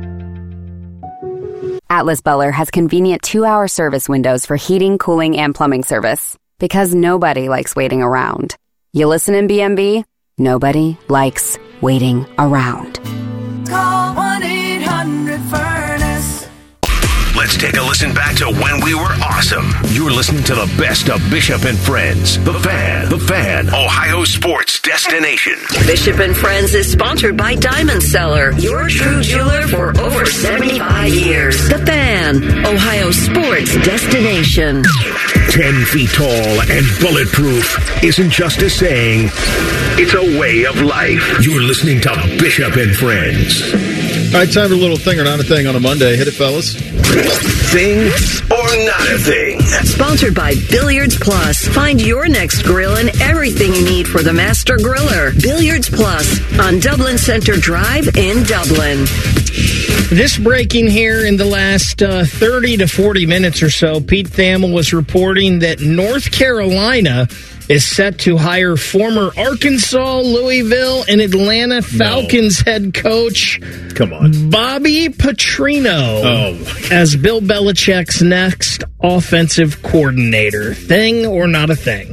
Atlas Butler has convenient two-hour service windows for heating, cooling, and plumbing service. Because nobody likes waiting around. You listen in B M B? Nobody likes waiting around. Call one eight hundred furnace. Let's take a listen back to when we were awesome. You're listening to the best of Bishop and Friends. The Fan. The Fan. Ohio sports destination. Bishop and Friends is sponsored by Diamond Seller, your true jeweler for over seventy-five years. The Fan, Ohio sports destination. Ten feet tall and bulletproof isn't just a saying. It's a way of life. You're listening to Bishop and Friends. All right, time for a little thing or not a thing on a Monday. Hit it, fellas. Thing or not a thing. Sponsored by Billiards Plus. Find your next grill and everything you need for the master griller. Billiards Plus on Dublin Center Drive in Dublin. This breaking here in the last uh, thirty to forty minutes or so, Pete Thamel was reporting that North Carolina is set to hire former Arkansas, Louisville, and Atlanta Falcons no. head coach Come on. Bobby Petrino oh. as Bill Belichick's next offensive coordinator. Thing or not a thing?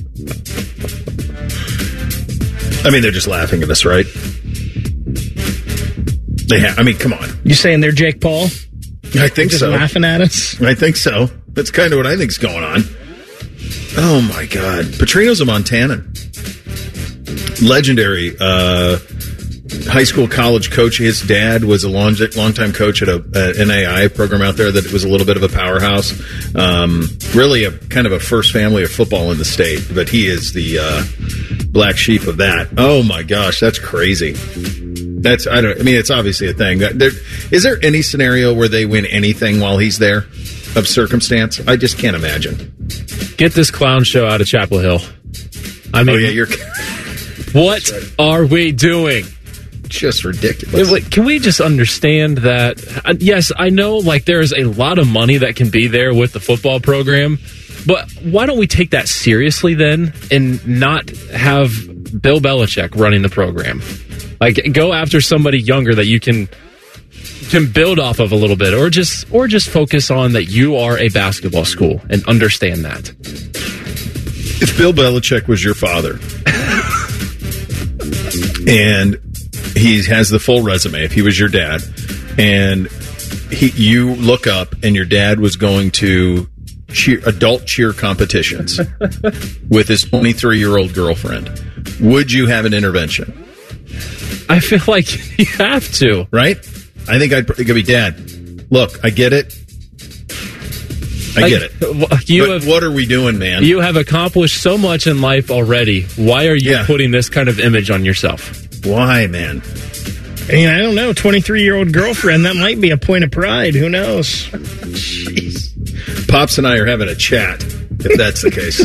I mean, they're just laughing at us, right? They ha- I mean, come on. You saying they're Jake Paul? I think just so. Laughing at us? I think so. That's kind of what I think's going on. Oh, my God. Petrino's a Montanan. Legendary uh, high school, college coach. His dad was a long, long-time coach at a, a N A I program out there that was a little bit of a powerhouse. Um, really a kind of a first family of football in the state, but he is the uh, black sheep of that. Oh, my gosh. That's crazy. That's, I don't, I mean, it's obviously a thing. There, is there any scenario where they win anything while he's there of circumstance? I just can't imagine. Get this clown show out of Chapel Hill. I mean, oh, yeah, you're. What are we doing? Just ridiculous. Like, can we just understand that? Uh, yes, I know, like, there's a lot of money that can be there with the football program, but why don't we take that seriously then and not have Bill Belichick running the program? Like, go after somebody younger that you can can build off of a little bit, or just or just focus on that you are a basketball school and understand that. If Bill Belichick was your father and he has the full resume, if he was your dad and he, you look up and your dad was going to cheer, adult cheer competitions with his twenty-three-year-old girlfriend, would you have an intervention? I feel like you have to. Right? I think I'd it could be, Dad, look, I get it. I like, get it. You but have, what are we doing, man? You have accomplished so much in life already. Why are you yeah. putting this kind of image on yourself? Why, man? I mean, I don't know. twenty-three-year-old girlfriend, that might be a point of pride. Who knows? Jeez. Pops and I are having a chat, if that's the case.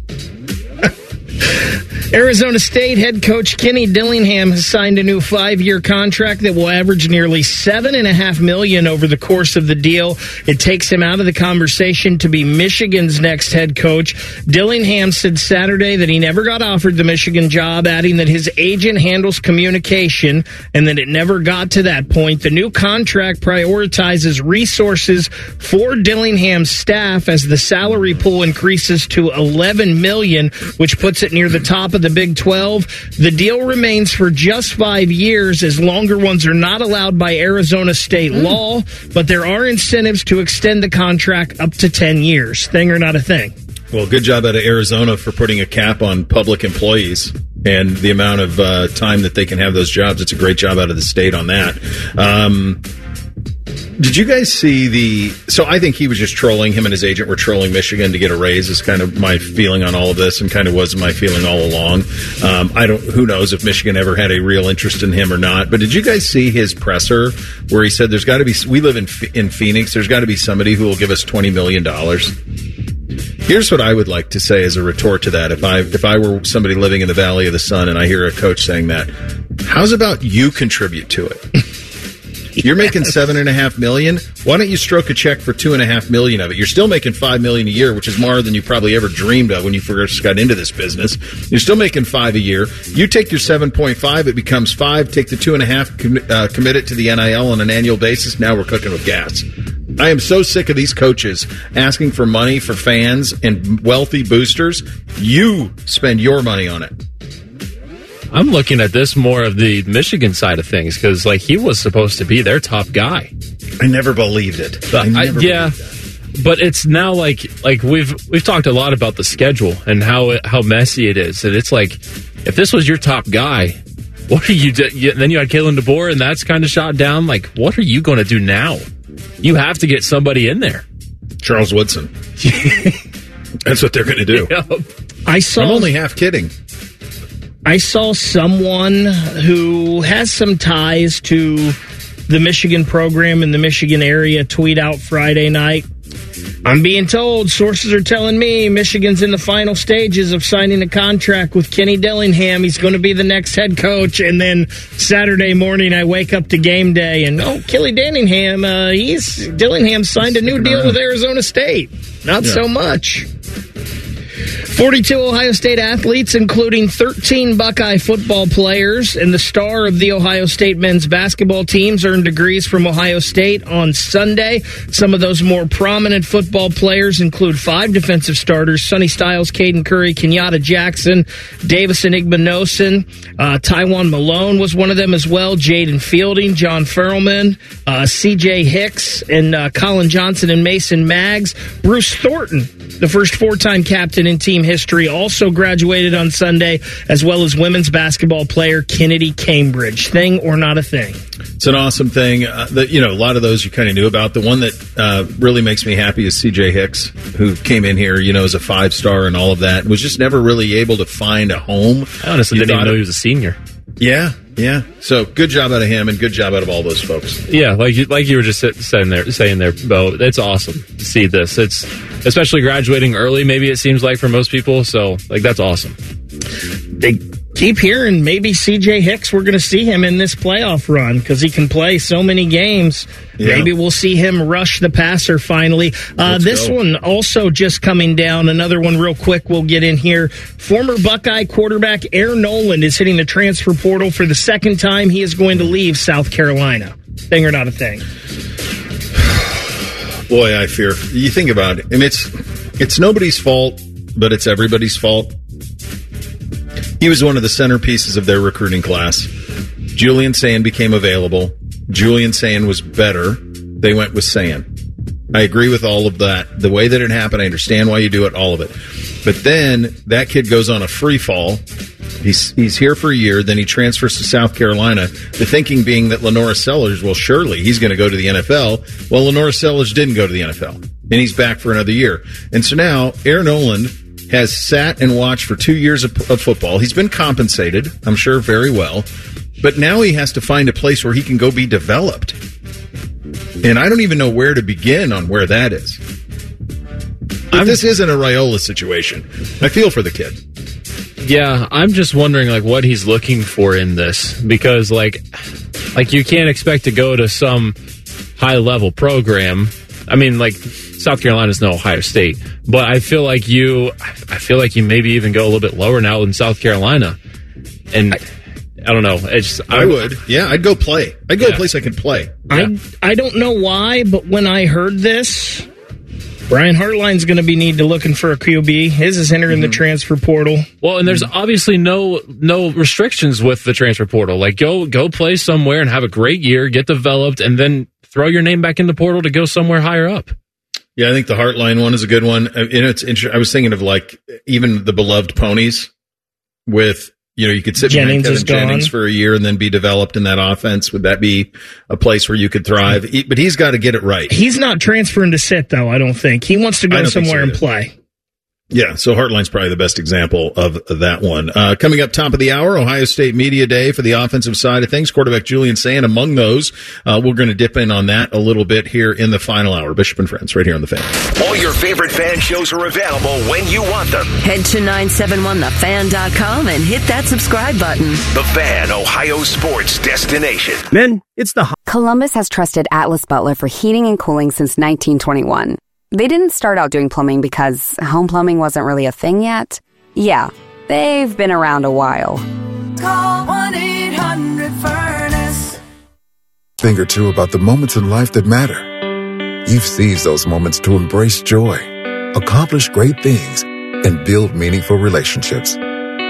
Arizona State head coach Kenny Dillingham has signed a new five-year contract that will average nearly seven and a half million over the course of the deal. It takes him out of the conversation to be Michigan's next head coach. Dillingham said Saturday that he never got offered the Michigan job, adding that his agent handles communication and that it never got to that point. The new contract prioritizes resources for Dillingham's staff as the salary pool increases to eleven million, which puts it near the top of the Big twelve. The deal remains for just five years, as longer ones are not allowed by Arizona state mm. law, but there are incentives to extend the contract up to ten years. Thing or not a thing? Well, good job out of Arizona for putting a cap on public employees and the amount of uh, time that they can have those jobs. It's a great job out of the state on that. Um, Did you guys see the... So I think he was just trolling. Him and his agent were trolling Michigan to get a raise is kind of my feeling on all of this, and kind of was my feeling all along. Um, I don't... Who knows if Michigan ever had a real interest in him or not. But did you guys see his presser where he said there's got to be... We live in in Phoenix. There's got to be somebody who will give us twenty million dollars. Here's what I would like to say as a retort to that. If I if I were somebody living in the Valley of the Sun and I hear a coach saying that, how's about you contribute to it? You're making seven and a half million. Why don't you stroke a check for two and a half million of it? You're still making five million a year, which is more than you probably ever dreamed of when you first got into this business. You're still making five a year. You take your seven point five, it becomes five. Take the two and a half, com- uh, commit it to the N I L on an annual basis. Now we're cooking with gas. I am so sick of these coaches asking for money for fans and wealthy boosters. You spend your money on it. I'm looking at this more of the Michigan side of things because, like, he was supposed to be their top guy. I never believed it. But I I, never yeah, believed that. but it's now like like we've we've talked a lot about the schedule and how it, how messy it is, and it's like if this was your top guy, what are you do? You, then you had Kalen DeBoer, and that's kind of shot down. Like, what are you going to do now? You have to get somebody in there. Charles Woodson. That's what they're going to do. Yep. I saw. I'm only half kidding. I saw someone who has some ties to the Michigan program in the Michigan area tweet out Friday night. I'm being told, sources are telling me, Michigan's in the final stages of signing a contract with Kenny Dillingham. He's going to be the next head coach. And then Saturday morning, I wake up to game day, and, oh, Kenny Dillingham, uh, he's Dillingham signed a new deal with Arizona State. Not yeah. so much. forty-two Ohio State athletes, including thirteen Buckeye football players, and the star of the Ohio State men's basketball teams earned degrees from Ohio State on Sunday. Some of those more prominent football players include five defensive starters: Sonny Styles, Caden Curry, Kenyatta Jackson, Davison Igbinosun. Uh, Taiwan Malone was one of them as well. Jaden Fielding, John Ferrellman, uh, C J Hicks, and uh, Colin Johnson and Mason Maggs. Bruce Thornton, the first four-time captain in team history, also graduated on Sunday, as well as women's basketball player Kennedy Cambridge. Thing or not a thing? It's an awesome thing. Uh, that you know, a lot of those you kind of knew about. The one that uh, really makes me happy is C J Hicks, who came in here, you know, as a five star and all of that, was just never really able to find a home. I honestly you didn't even know it, he was a senior. Yeah, yeah. So good job out of him, and good job out of all those folks. Yeah, like you, like you were just saying there, saying there, Bo. It's awesome to see this. It's especially graduating early. Maybe it seems like for most people. So, like, that's awesome. They keep hearing maybe C J Hicks, we're going to see him in this playoff run because he can play so many games. Yeah. Maybe we'll see him rush the passer finally. Uh, this go. one also just coming down. Another one real quick we'll get in here. Former Buckeye quarterback Air Noland is hitting the transfer portal for the second time. He is going to leave South Carolina. Thing or not a thing? Boy, I fear. You think about it. I mean, it's, it's nobody's fault, but it's everybody's fault. He was one of the centerpieces of their recruiting class. Julian Sand became available. Julian Sand was better. They went with Sand. I agree with all of that. The way that it happened, I understand why you do it, all of it. But then that kid goes on a free fall. He's he's here for a year. Then he transfers to South Carolina. The thinking being that Lenora Sellers, well, surely he's going to go to the N F L. Well, Lenora Sellers didn't go to the N F L, and he's back for another year. And so now Air Noland has sat and watched for two years of, of football. He's been compensated, I'm sure, very well. But now he has to find a place where he can go be developed. And I don't even know where to begin on where that is. If this isn't a Raiola situation, I feel for the kid. Yeah, I'm just wondering, like, what he's looking for in this. Because, like, like you can't expect to go to some high-level program. I mean, like, South Carolina's no Ohio State. But I feel like you, I feel like you maybe even go a little bit lower now in South Carolina. And I, I don't know. It's just, I would. Yeah, I'd go play. I'd go yeah. a place I can play. Yeah. I I don't know why, but when I heard this, Brian Hartline's going to be need to looking for a Q B. His is entering mm-hmm. the transfer portal. Well, and there's obviously no no restrictions with the transfer portal. Like, go go play somewhere and have a great year, get developed, and then throw your name back in the portal to go somewhere higher up. Yeah, I think the Heartline one is a good one. You know, it's interesting. I was thinking of, like, even the beloved ponies with, you know, you could sit behind Kevin Jennings for a year and then be developed in that offense. Would that be a place where you could thrive? He, but he's got to get it right. He's not transferring to sit, though, I don't think. He wants to go somewhere so and play. Yeah, so Heartline's probably the best example of that one. Uh, coming up top of the hour, Ohio State Media Day for the offensive side of things. Quarterback Julian Sand among those. Uh, we're going to dip in on that a little bit here in the final hour. Bishop and Friends, right here on The Fan. All your favorite Fan shows are available when you want them. Head to nine seven one the fan dot com and hit that subscribe button. The Fan, Ohio sports destination. Men, it's the... Columbus has trusted Atlas Butler for heating and cooling since nineteen twenty-one. They didn't start out doing plumbing because home plumbing wasn't really a thing yet. Yeah, they've been around a while. Call one eight hundred furnace. Thing or two about the moments in life that matter. You've seized those moments to embrace joy, accomplish great things, and build meaningful relationships.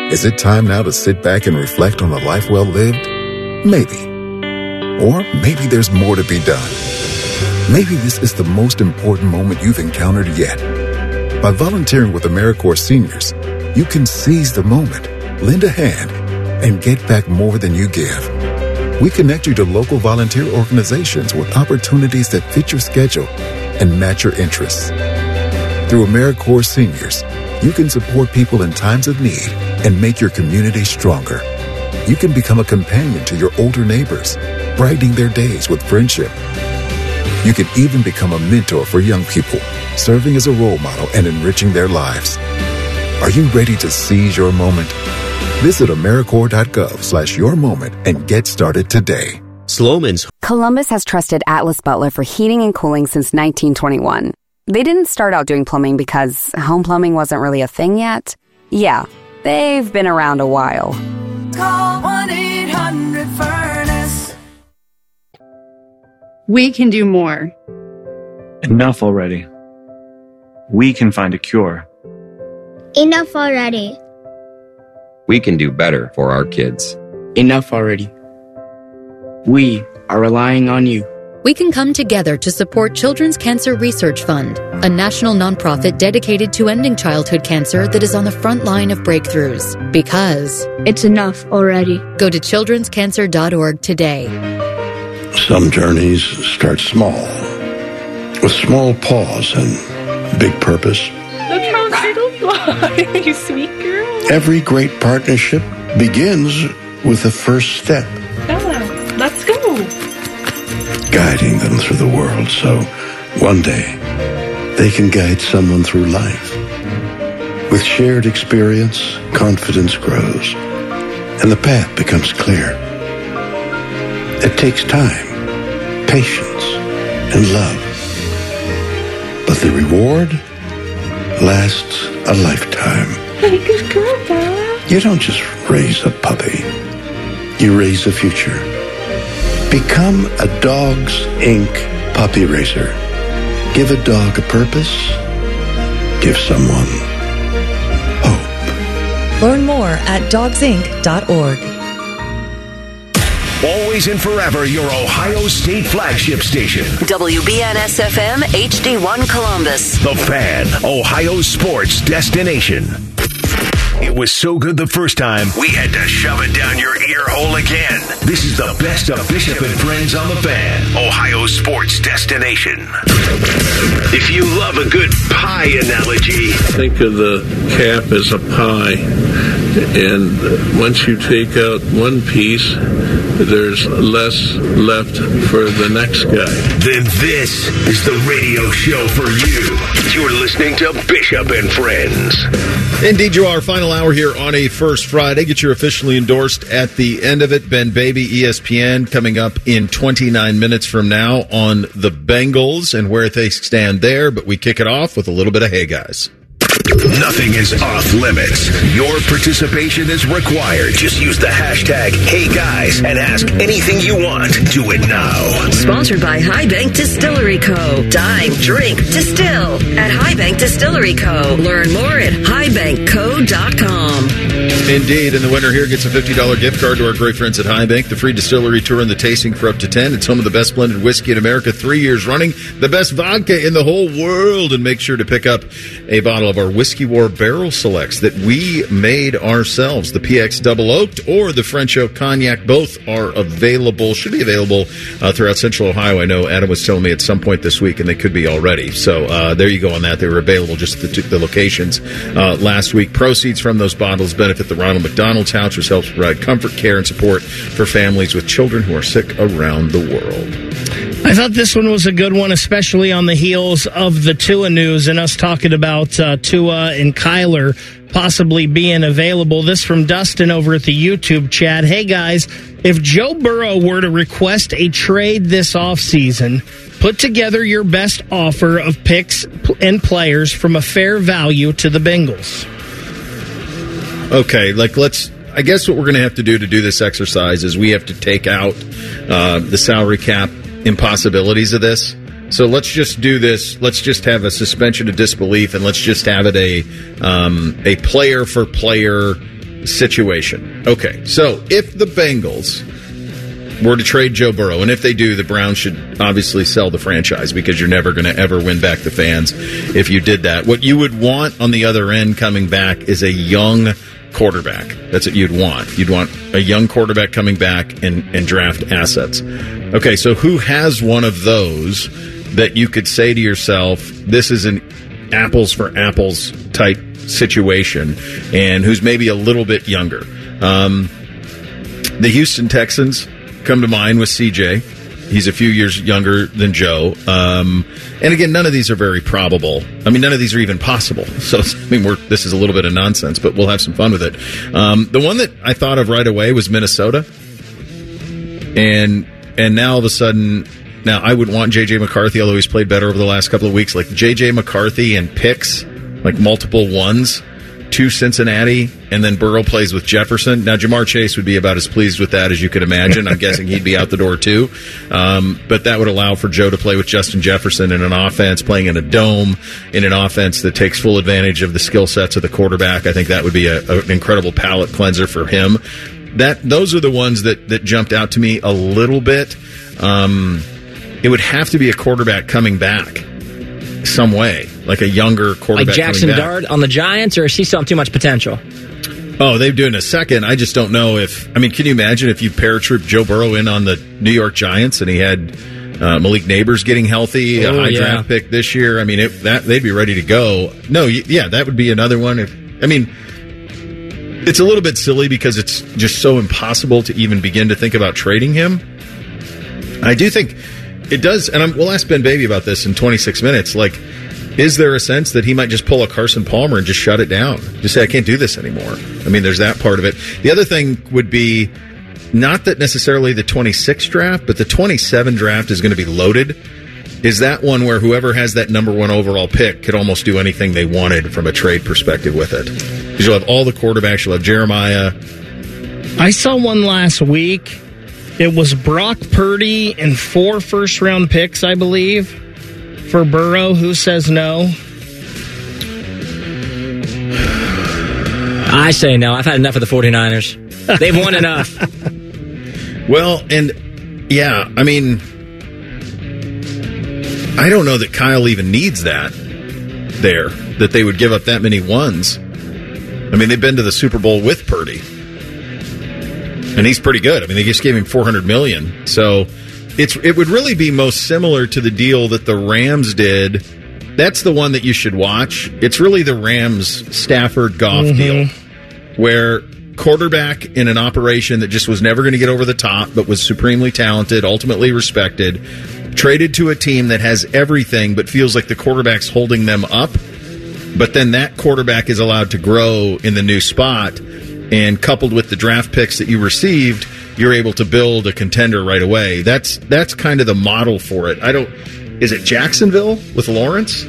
Is it time now to sit back and reflect on a life well lived? Maybe. Or maybe there's more to be done. Maybe this is the most important moment you've encountered yet. By volunteering with AmeriCorps Seniors, you can seize the moment, lend a hand, and get back more than you give. We connect you to local volunteer organizations with opportunities that fit your schedule and match your interests. Through AmeriCorps Seniors, you can support people in times of need and make your community stronger. You can become a companion to your older neighbors, brightening their days with friendship. You can even become a mentor for young people, serving as a role model and enriching their lives. Are you ready to seize your moment? Visit AmeriCorps.gov slash your moment and get started today. Sloman's. Columbus has trusted Atlas Butler for heating and cooling since nineteen twenty-one. They didn't start out doing plumbing because home plumbing wasn't really a thing yet. Yeah, they've been around a while. Call one eight hundred furnace. We can do more. Enough already. We can find a cure. Enough already. We can do better for our kids. Enough already. We are relying on you. We can come together to support Children's Cancer Research Fund, a national nonprofit dedicated to ending childhood cancer that is on the front line of breakthroughs. Because it's enough already. Go to children's cancer dot org today. Some journeys start small, with small pause and big purpose. Look how little fly, you sweet girl. Every great partnership begins with the first step. Bella, let's go. Guiding them through the world so one day they can guide someone through life. With shared experience, confidence grows, and the path becomes clear. It takes time, patience, and love. But the reward lasts a lifetime. Hey, good girl, Bella. You don't just raise a puppy. You raise a future. Become a Dogs Incorporated puppy raiser. Give a dog a purpose. Give someone hope. Learn more at dogs inc dot org. Always and forever your Ohio State flagship station. W B N S F M H D one Columbus. The Fan, Ohio sports destination. It was so good the first time, we had to shove it down your ear hole again. This is the best of Bishop and Friends on the Fan, Ohio sports destination. If you love a good pie analogy, think of the cap as a pie, and once you take out one piece, there's less left for the next guy. Then this is the radio show for you. You're listening to Bishop and Friends. Indeed, you are. Final hour here on a First Friday. Get your officially endorsed at the end of it. Ben Baby, E S P N, coming up in twenty-nine minutes from now on the Bengals and where they stand there. But we kick it off with a little bit of Hey Guys. Nothing is off limits. Your participation is required. Just use the hashtag HeyGuys and ask anything you want. Do it now. Sponsored by High Bank Distillery Co. Dine, drink, distill at High Bank Distillery Co. Learn more at high bank co dot com. Indeed, and the winner here gets a fifty dollars gift card to our great friends at High Bank. The free distillery tour and the tasting for up to ten. It's home of the best blended whiskey in America, three years running. The best vodka in the whole world. And make sure to pick up a bottle of our Whiskey War Barrel Selects that we made ourselves. The P X Double Oaked or the French Oak Cognac. Both are available, should be available uh, throughout Central Ohio. I know Adam was telling me at some point this week, and they could be already. So uh, there you go on that. They were available just at the, the locations uh, last week. Proceeds from those bottles benefit the Ronald McDonald House, which helps provide comfort, care, and support for families with children who are sick around the world. I thought this one was a good one, especially on the heels of the Tua news and us talking about uh, Tua and Kyler possibly being available. This from Dustin over at the YouTube chat. Hey, guys, if Joe Burrow were to request a trade this offseason, put together your best offer of picks and players from a fair value to the Bengals. Okay, like let's... I guess what we're going to have to do to do this exercise is we have to take out uh, the salary cap impossibilities of this. So let's just do this. Let's just have a suspension of disbelief, and let's just have it a um, a player for player situation. Okay, so if the Bengals were to trade Joe Burrow, and if they do, the Browns should obviously sell the franchise because you're never going to ever win back the fans if you did that. What you would want on the other end coming back is a young quarterback. That's what you'd want. You'd want a young quarterback coming back and, and draft assets. Okay, so who has one of those that you could say to yourself, this is an apples for apples type situation, and who's maybe a little bit younger? Um, the Houston Texans come to mind with C J. He's a few years younger than Joe. Um, and again, none of these are very probable. I mean, none of these are even possible. So, I mean, we're, this is a little bit of nonsense, but we'll have some fun with it. Um, the one that I thought of right away was Minnesota. And and now all of a sudden, now I would want J J McCarthy, although he's played better over the last couple of weeks, like J J McCarthy and picks, like multiple ones, to Cincinnati, and then Burrow plays with Jefferson. Now, Jamar Chase would be about as pleased with that as you could imagine. I'm guessing he'd be out the door, too. Um, but that would allow for Joe to play with Justin Jefferson in an offense, playing in a dome, in an offense that takes full advantage of the skill sets of the quarterback. I think that would be a, a, an incredible palate cleanser for him. That Those are the ones that, that jumped out to me a little bit. Um, it would have to be a quarterback coming back some way, like a younger quarterback. Like Jackson Dart on the Giants, or is he still have too much potential? Oh, they've doing a second. I just don't know if. I mean, can you imagine if you paratrooped Joe Burrow in on the New York Giants and he had uh, Malik Neighbors getting healthy, oh, a high yeah. draft pick this year? I mean, it, that they'd be ready to go. No, yeah, that would be another one. If I mean, it's a little bit silly because it's just so impossible to even begin to think about trading him. I do think it does, and I'm, we'll ask Ben Baby about this in twenty-six minutes. Like, is there a sense that he might just pull a Carson Palmer and just shut it down? Just say, I can't do this anymore. I mean, there's that part of it. The other thing would be not that necessarily the twenty-six draft, but the twenty-seven draft is going to be loaded. Is that one where whoever has that number one overall pick could almost do anything they wanted from a trade perspective with it? Because you'll have all the quarterbacks. You'll have Jeremiah. I saw one last week. It was Brock Purdy and four first-round picks, I believe, for Burrow. Who says no? I say no. I've had enough of the 49ers. They've won enough. Well, and, yeah, I mean, I don't know that Kyle even needs that there, that they would give up that many ones. I mean, they've been to the Super Bowl with Purdy. And he's pretty good. I mean, they just gave him four hundred million dollars. So it's it would really be most similar to the deal that the Rams did. That's the one that you should watch. It's really the Rams Stafford Goff mm-hmm. deal, where quarterback in an operation that just was never going to get over the top, but was supremely talented, ultimately respected, traded to a team that has everything but feels like the quarterback's holding them up. But then that quarterback is allowed to grow in the new spot. And coupled with the draft picks that you received, you're able to build a contender right away. That's that's kind of the model for it. I don't. Is it Jacksonville with Lawrence?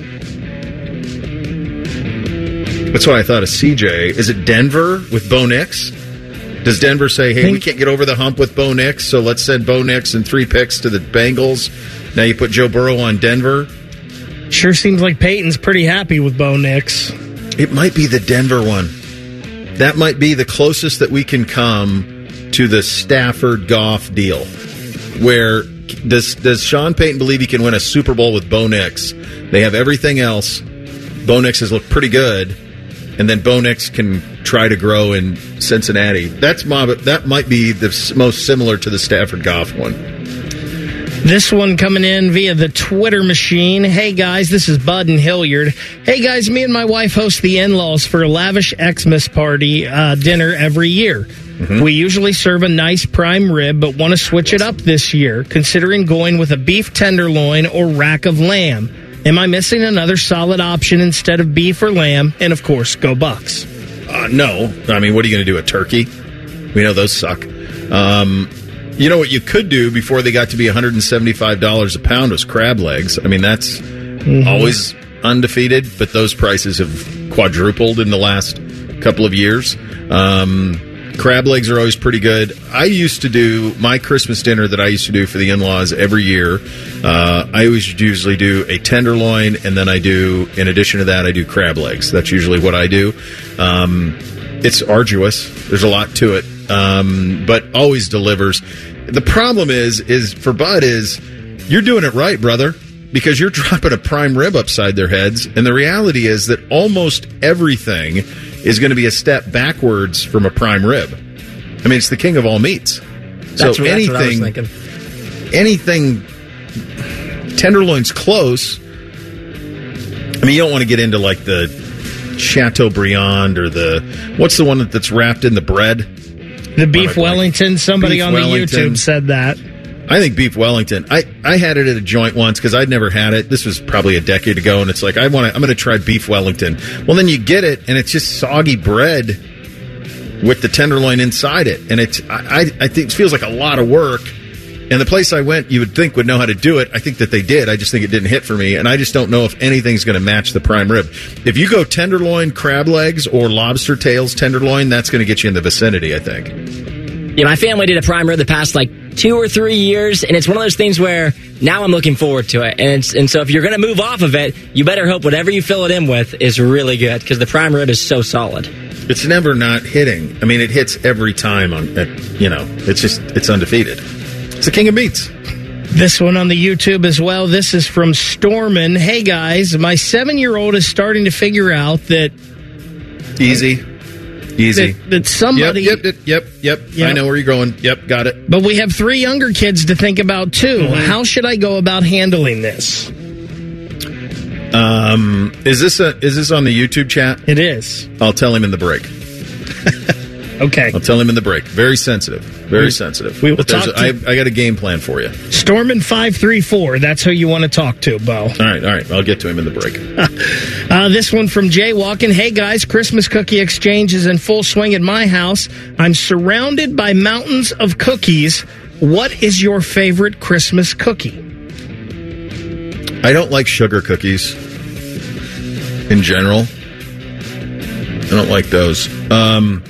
That's what I thought of C J. Is it Denver with Bo Nix? Does Denver say, hey, we can't get over the hump with Bo Nix, so let's send Bo Nix and three picks to the Bengals? Now you put Joe Burrow on Denver? Sure seems like Peyton's pretty happy with Bo Nix. It might be the Denver one. That might be the closest that we can come to the Stafford Goff deal. Where does does Sean Payton believe he can win a Super Bowl with Bo Nix? They have everything else. Bo Nix has looked pretty good, and then Bo Nix can try to grow in Cincinnati. That's my, that might be the most similar to the Stafford Goff one. This one coming in via the Twitter machine. Hey, guys, this is Bud and Hilliard. Hey, guys, me and my wife host the in-laws for a lavish Xmas party uh, dinner every year. Mm-hmm. We usually serve a nice prime rib, but want to switch it up this year, considering going with a beef tenderloin or rack of lamb. Am I missing another solid option instead of beef or lamb? And, of course, go Bucks. Uh, no. I mean, what are you going to do, a turkey? We know those suck. Um... You know what you could do before they got to be one hundred seventy-five dollars a pound was crab legs. I mean, that's mm-hmm. always undefeated, but those prices have quadrupled in the last couple of years. Um, crab legs are always pretty good. I used to do my Christmas dinner that I used to do for the in-laws every year. Uh, I always usually do a tenderloin, and then I do, in addition to that, I do crab legs. That's usually what I do. Um, it's arduous. There's a lot to it, um, but always delivers. The problem is, is for Bud is you're doing it right, brother, because you're dropping a prime rib upside their heads, and the reality is that almost everything is going to be a step backwards from a prime rib. I mean, it's the king of all meats. That's, so what, anything, that's what I was thinking. Anything tenderloin's close. I mean, you don't want to get into like the Chateaubriand or the what's the one that's wrapped in the bread? The beef Wellington. Somebody beef on Wellington. the YouTube said that. I think beef Wellington. I, I had it at a joint once because I'd never had it. This was probably a decade ago, and it's like I want to. I'm going to try beef Wellington. Well, then you get it, and it's just soggy bread with the tenderloin inside it, and it's I I think it feels like a lot of work. And the place I went, you would think would know how to do it. I think that they did. I just think it didn't hit for me, and I just don't know if anything's going to match the prime rib. If you go tenderloin, crab legs, or lobster tails tenderloin, that's going to get you in the vicinity, I think. Yeah, my family did a prime rib the past like two or three years, and it's one of those things where now I'm looking forward to it. And it's, and so if you're going to move off of it, you better hope whatever you fill it in with is really good, because the prime rib is so solid. It's never not hitting. I mean, it hits every time. On, you know, it's just it's undefeated. It's the king of meats. This one on the YouTube as well. This is from Stormin. Hey, guys, my seven-year-old is starting to figure out that... Easy. Easy. That, that somebody... Yep, yep, yep, yep, yep. I know where you're going. Yep, got it. But we have three younger kids to think about, too. Mm-hmm. How should I go about handling this? Um, is this a is this on the YouTube chat? It is. I'll tell him in the break. Okay. I'll tell him in the break. Very sensitive. Very we, sensitive. We will but talk to, I, I got a game plan for you. Stormin five three four. That's who you want to talk to, Bo. All right, all right. I'll get to him in the break. uh, this one from Jay Walken. Hey, guys, Christmas cookie exchange is in full swing at my house. I'm surrounded by mountains of cookies. What is your favorite Christmas cookie? I don't like sugar cookies in general. I don't like those. Um...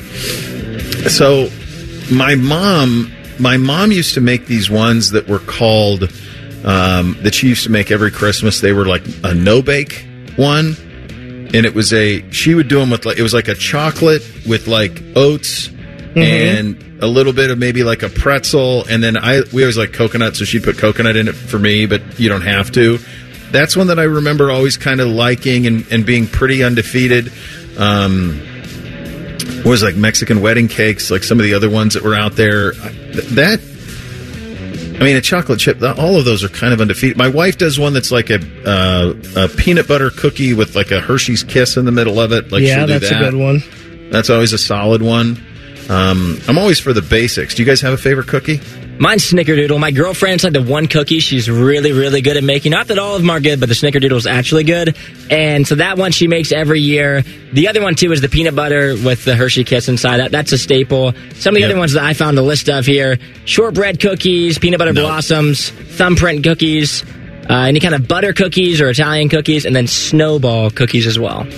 So, my mom, my mom used to make these ones that were called, um, that she used to make every Christmas. They were like a no-bake one, and it was a, she would do them with like, it was like a chocolate with like oats mm-hmm. and a little bit of maybe like a pretzel, and then I, we always like coconut, so she'd put coconut in it for me, but you don't have to. That's one that I remember always kind of liking and, and being pretty undefeated. Um, What was it, like Mexican wedding cakes, like some of the other ones that were out there. That, I mean, a chocolate chip, all of those are kind of undefeated. My wife does one that's like a, uh, a peanut butter cookie with like a Hershey's Kiss in the middle of it. Like yeah, she'll do that's that. a good one. That's always a solid one. Um, I'm always for the basics. Do you guys have a favorite cookie? Mine's Snickerdoodle. My girlfriend's like the one cookie she's really, really good at making. Not that all of them are good, but the Snickerdoodle's actually good. And so that one she makes every year. The other one, too, is the peanut butter with the Hershey Kiss inside. That, that's a staple. Some of the yep. other ones that I found a list of here, shortbread cookies, peanut butter no. blossoms, thumbprint cookies, uh, any kind of butter cookies or Italian cookies, and then snowball cookies as well.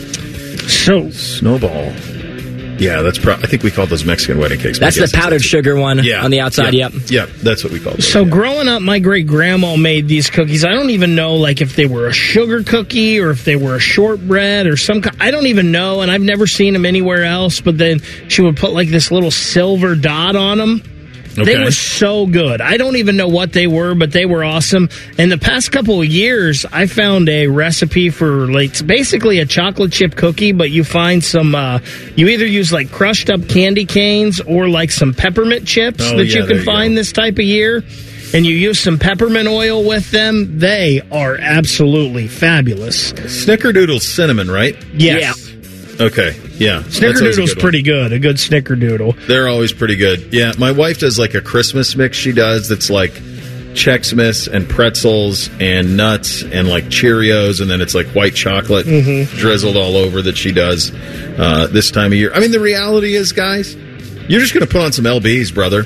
So Snowball. Yeah, that's. Pro- I think we call those Mexican wedding cakes. That's the powdered sugar one yeah, on the outside. Yeah, yep. Yep, that's what we call those. So yeah. growing up, my great grandma made these cookies. I don't even know, like, if they were a sugar cookie or if they were a shortbread or some. I don't even know, and I've never seen them anywhere else. But then she would put like this little silver dot on them. Okay. They were so good. I don't even know what they were, but they were awesome. In the past couple of years, I found a recipe for, like, it's basically a chocolate chip cookie, but you find some, uh, you either use, like, crushed up candy canes or, like, some peppermint chips oh, that yeah, you can you find go. this type of year, and you use some peppermint oil with them. They are absolutely fabulous. Snickerdoodle cinnamon, right? Yes. Yeah. Okay, yeah. Snickerdoodle's pretty good, a good Snickerdoodle. They're always pretty good. Yeah, my wife does like a Christmas mix she does that's like Chex Mix and pretzels and nuts and like Cheerios, and then it's like white chocolate mm-hmm. drizzled all over that she does uh, this time of year. I mean, the reality is, guys, you're just going to put on some L Bs, brother.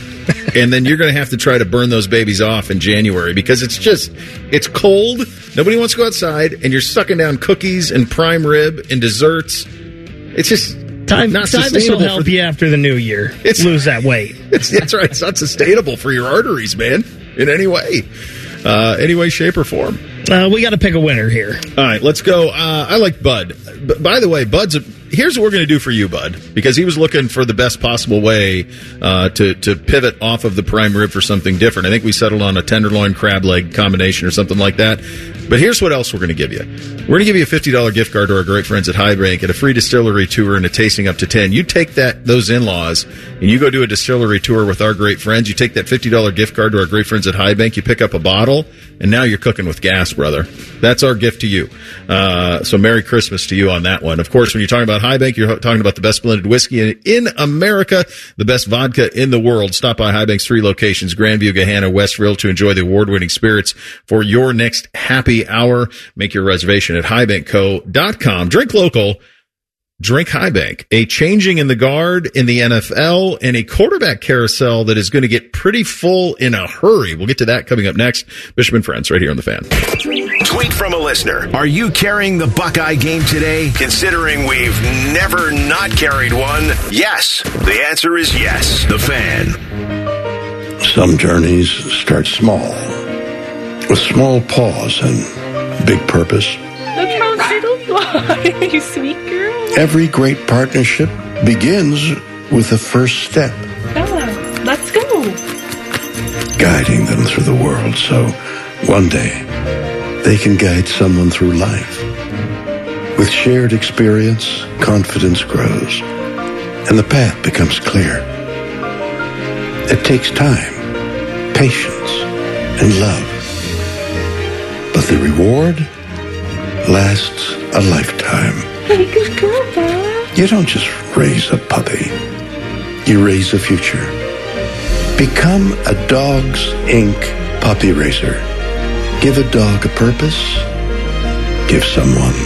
And then you're going to have to try to burn those babies off in January because it's just, it's cold. Nobody wants to go outside, and you're sucking down cookies and prime rib and desserts. It's just time. Not Time will help you after the new year. It's, lose that weight. It's, that's right. It's not sustainable for your arteries, man, in any way, uh, any way, shape, or form. Uh, we got to pick a winner here. All right, let's go. Uh, I like Bud. B- by the way, Bud's a, here's what we're going to do for you, bud, because he was looking for the best possible way uh, to to pivot off of the prime rib for something different. I think we settled on a tenderloin crab leg combination or something like that. But here's what else we're going to give you. We're going to give you a fifty dollars gift card to our great friends at High Bank and a free distillery tour and a tasting up to ten. You take that those in-laws and you go do a distillery tour with our great friends. You take that fifty dollars gift card to our great friends at High Bank. You pick up a bottle, and now you're cooking with gas, brother. That's our gift to you. Uh, so Merry Christmas to you on that one. Of course, when you're talking about High Bank, you're talking about the best blended whiskey in, in America, the best vodka in the world. Stop by High Bank's three locations, Grandview, Gahanna, Westville, to enjoy the award-winning spirits for your next happy hour. Make your reservation at high bank co dot com. Drink local. Drink High Bank. A changing in the guard in the N F L and a quarterback carousel that is going to get pretty full in a hurry. We'll get to that coming up next. Bishop and Friends right here on The Fan. Tweet from a listener. Are you carrying the Buckeye game today? Considering we've never not carried one, yes. The answer is yes. The Fan. Some journeys start small, with small pause and big purpose. That's how little fly. You sweet girl. Every great partnership begins with the first step. Bella, let's go. Guiding them through the world so one day they can guide someone through life. With shared experience, confidence grows, and the path becomes clear. It takes time, patience, and love. But the reward lasts a lifetime. Hey, good girl, Bella. You don't just raise a puppy. You raise a future. Become a Dogs Incorporated puppy raiser. Give a dog a purpose. Give someone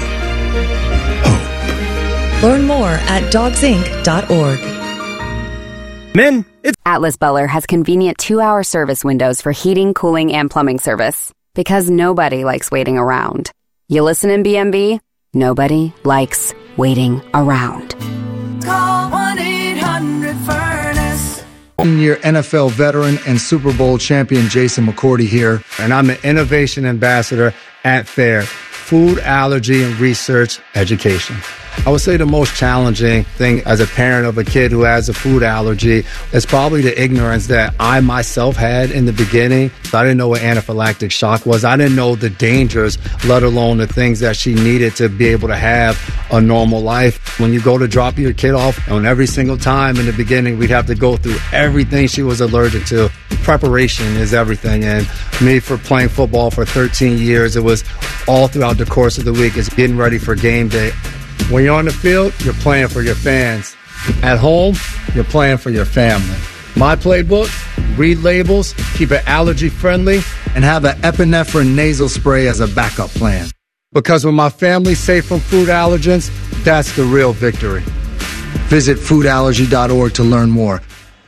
hope. Learn more at dogs inc dot org. Men, it's Atlas Butler has convenient two-hour service windows for heating, cooling, and plumbing service. Because nobody likes waiting around. You listen in B M B? Nobody likes waiting around. Call one eight hundred furnace. Year N F L veteran and Super Bowl champion Jason McCourty here, and I'm the Innovation Ambassador at FAIR, Food Allergy and Research Education. I would say the most challenging thing as a parent of a kid who has a food allergy is probably the ignorance that I myself had in the beginning. I didn't know what anaphylactic shock was. I didn't know the dangers, let alone the things that she needed to be able to have a normal life. When you go to drop your kid off, and every single time in the beginning, we'd have to go through everything she was allergic to. Preparation is everything. And me, for playing football for thirteen years, it was all throughout the course of the week. It's getting ready for game day. When you're on the field, you're playing for your fans. At home, you're playing for your family. My playbook, read labels, keep it allergy friendly, and have an epinephrine nasal spray as a backup plan. Because when my family's safe from food allergens, that's the real victory. Visit food allergy dot org to learn more.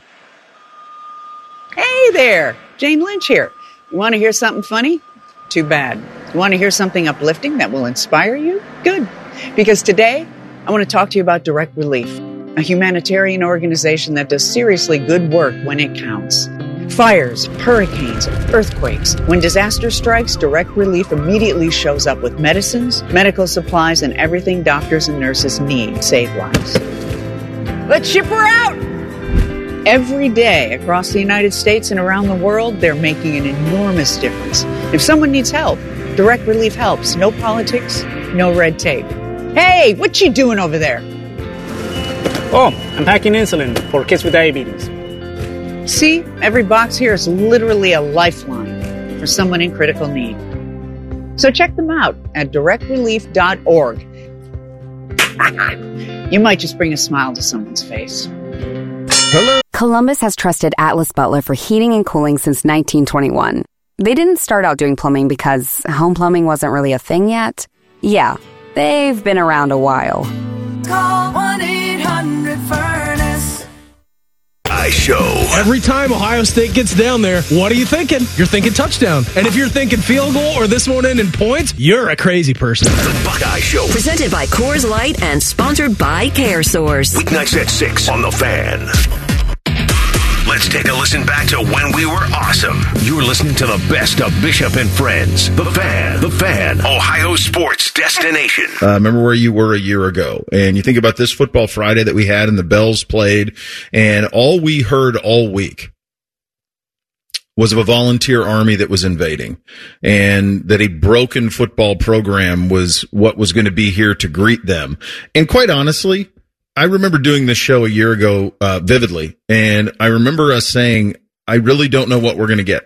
Hey there, Jane Lynch here. You want to hear something funny? Too bad. You want to hear something uplifting that will inspire you? Good. Because today, I want to talk to you about Direct Relief, a humanitarian organization that does seriously good work when it counts. Fires, hurricanes, earthquakes. When disaster strikes, Direct Relief immediately shows up with medicines, medical supplies, and everything doctors and nurses need to save lives. Let's ship her out! Every day across the United States and around the world, they're making an enormous difference. If someone needs help, Direct Relief helps. No politics, no red tape. Hey, what you doing over there? Oh, I'm packing insulin for kids with diabetes. See, every box here is literally a lifeline for someone in critical need. So check them out at direct relief dot org. You might just bring a smile to someone's face. Hello. Columbus has trusted Atlas Butler for heating and cooling since nineteen twenty-one. They didn't start out doing plumbing because home plumbing wasn't really a thing yet. Yeah, they've been around a while. Call one eight hundred furnace. I show. Every time Ohio State gets down there, what are you thinking? You're thinking touchdown. And if you're thinking field goal or this one in in points, you're a crazy person. The Buckeye Show. Presented by Coors Light and sponsored by CareSource. Weeknights at six on The Fan. Let's take a listen back to when we were awesome. You're listening to the best of Bishop and Friends. The Fan. The Fan. Ohio sports destination. Uh, remember where you were a year ago. And you think about this football Friday that we had and the Bells played. And all we heard all week was of a volunteer army that was invading, and that a broken football program was what was going to be here to greet them. And quite honestly, I remember doing this show a year ago uh, vividly, and I remember us saying, I really don't know what we're going to get.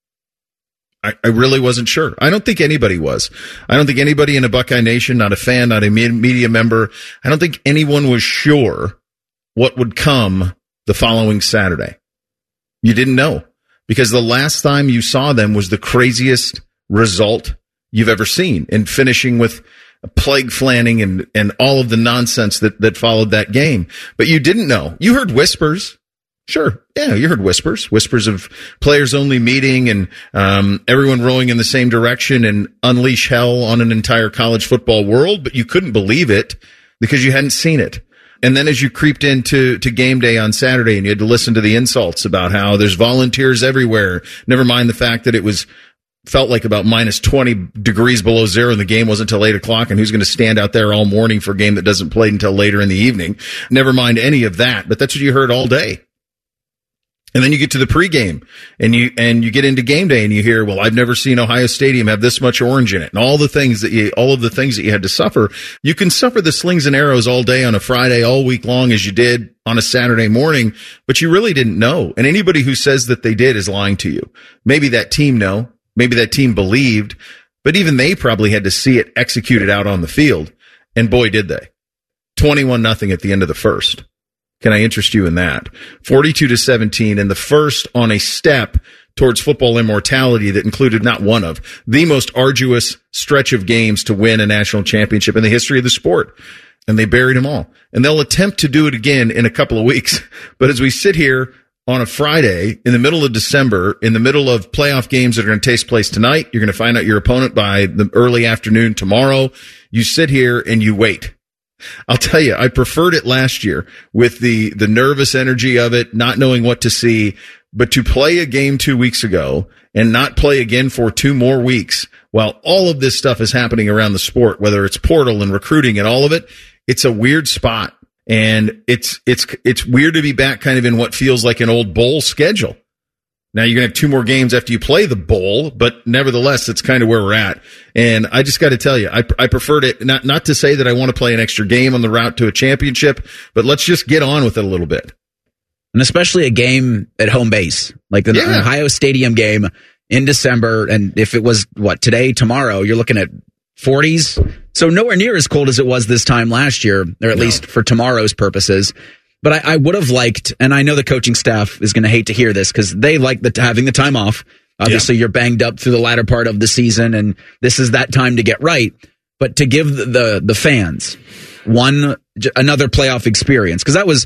I, I really wasn't sure. I don't think anybody was. I don't think anybody in a Buckeye Nation, not a fan, not a media member, I don't think anyone was sure what would come the following Saturday. You didn't know. Because the last time you saw them was the craziest result you've ever seen, in finishing with a plague flanning and, and all of the nonsense that, that followed that game. But you didn't know. You heard whispers. Sure. Yeah, you heard whispers. Whispers of players only meeting and um, everyone rowing in the same direction and unleash hell on an entire college football world. But you couldn't believe it because you hadn't seen it. And then as you creeped into to game day on Saturday and you had to listen to the insults about how there's volunteers everywhere, never mind the fact that it was felt like about minus twenty degrees below zero and the game wasn't until eight o'clock, and who's going to stand out there all morning for a game that doesn't play until later in the evening. Never mind any of that, but that's what you heard all day. And then you get to the pregame and you, and you get into game day and you hear, well, I've never seen Ohio Stadium have this much orange in it, and all the things that you, all of the things that you had to suffer. You can suffer the slings and arrows all day on a Friday, all week long, as you did on a Saturday morning, but you really didn't know. And anybody who says that they did is lying to you. Maybe that team know, maybe that team believed, but even they probably had to see it executed out on the field. And boy, did they. twenty-one nothing at the end of the first. Can I interest you in that? forty-two to seventeen, and the first on a step towards football immortality that included not one of the most arduous stretch of games to win a national championship in the history of the sport. And they buried them all. And they'll attempt to do it again in a couple of weeks. But as we sit here on a Friday in the middle of December, in the middle of playoff games that are going to take place tonight, you're going to find out your opponent by the early afternoon tomorrow. You sit here and you wait. I'll tell you, I preferred it last year with the, the nervous energy of it, not knowing what to see, but to play a game two weeks ago and not play again for two more weeks while all of this stuff is happening around the sport, whether it's portal and recruiting and all of it, it's a weird spot. And it's, it's, it's weird to be back kind of in what feels like an old bowl schedule. Now you're going to have two more games after you play the bowl, but nevertheless, it's kind of where we're at. And I just got to tell you, I, I preferred it, not, not to say that I want to play an extra game on the route to a championship, but let's just get on with it a little bit. And especially a game at home base, like the yeah. Ohio Stadium game in December. And if it was, what, today, tomorrow, you're looking at forties. So nowhere near as cold as it was this time last year, or at no. least for tomorrow's purposes. But I, I would have liked, and I know the coaching staff is going to hate to hear this because they like the, having the time off. Obviously, yeah. you're banged up through the latter part of the season, and this is that time to get right. But to give the the, the fans one another playoff experience, because that was,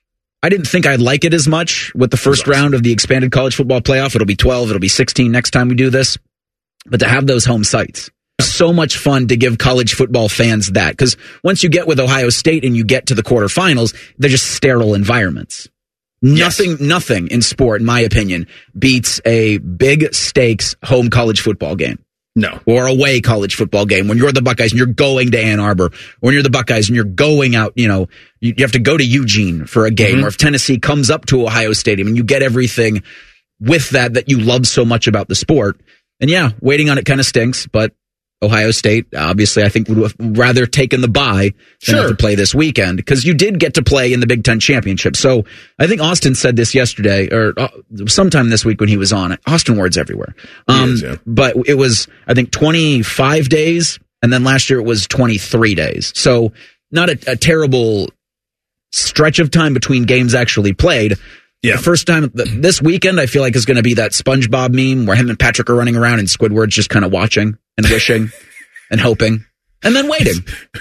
I didn't think I'd like it as much with the first round of the expanded college football playoff. It'll be twelve, it'll be sixteen next time we do this. But to have those home sites. So much fun to give college football fans that, because once you get with Ohio State and you get to the quarterfinals, they're just sterile environments. Nothing, yes. nothing in sport, in my opinion, beats a big stakes home college football game. No. Or away college football game when you're the Buckeyes and you're going to Ann Arbor. When you're the Buckeyes and you're going out, you know, you, you have to go to Eugene for a game. Mm-hmm. Or if Tennessee comes up to Ohio Stadium and you get everything with that that you love so much about the sport. And yeah, waiting on it kind of stinks, but Ohio State, obviously, I think would have rather taken the bye than sure. have to play this weekend, because you did get to play in the Big Ten Championship. So I think Austin said this yesterday, or uh, sometime this week when he was on. Austin Ward's everywhere. Um, is, yeah. But it was, I think, twenty-five days, and then last year it was twenty-three days. So not a, a terrible stretch of time between games actually played. Yeah. The first time this weekend, I feel like is going to be that SpongeBob meme where him and Patrick are running around and Squidward's just kind of watching and wishing and hoping and then waiting.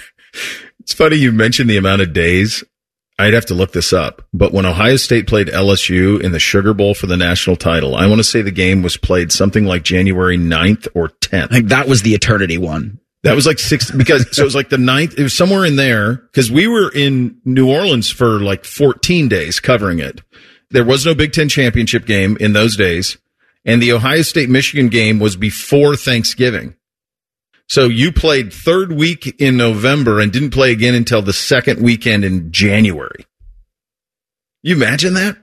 It's funny you mentioned the amount of days. I'd have to look this up. But when Ohio State played L S U in the Sugar Bowl for the national title, I want to say the game was played something like January ninth or tenth. I think that was the eternity one. That was like six, because so it was like the ninth, it was somewhere in there, because we were in New Orleans for like fourteen days covering it. there was no Big Ten championship game in those days, and the Ohio State-Michigan game was before Thanksgiving. So you played third week in November and didn't play again until the second weekend in January. You imagine that?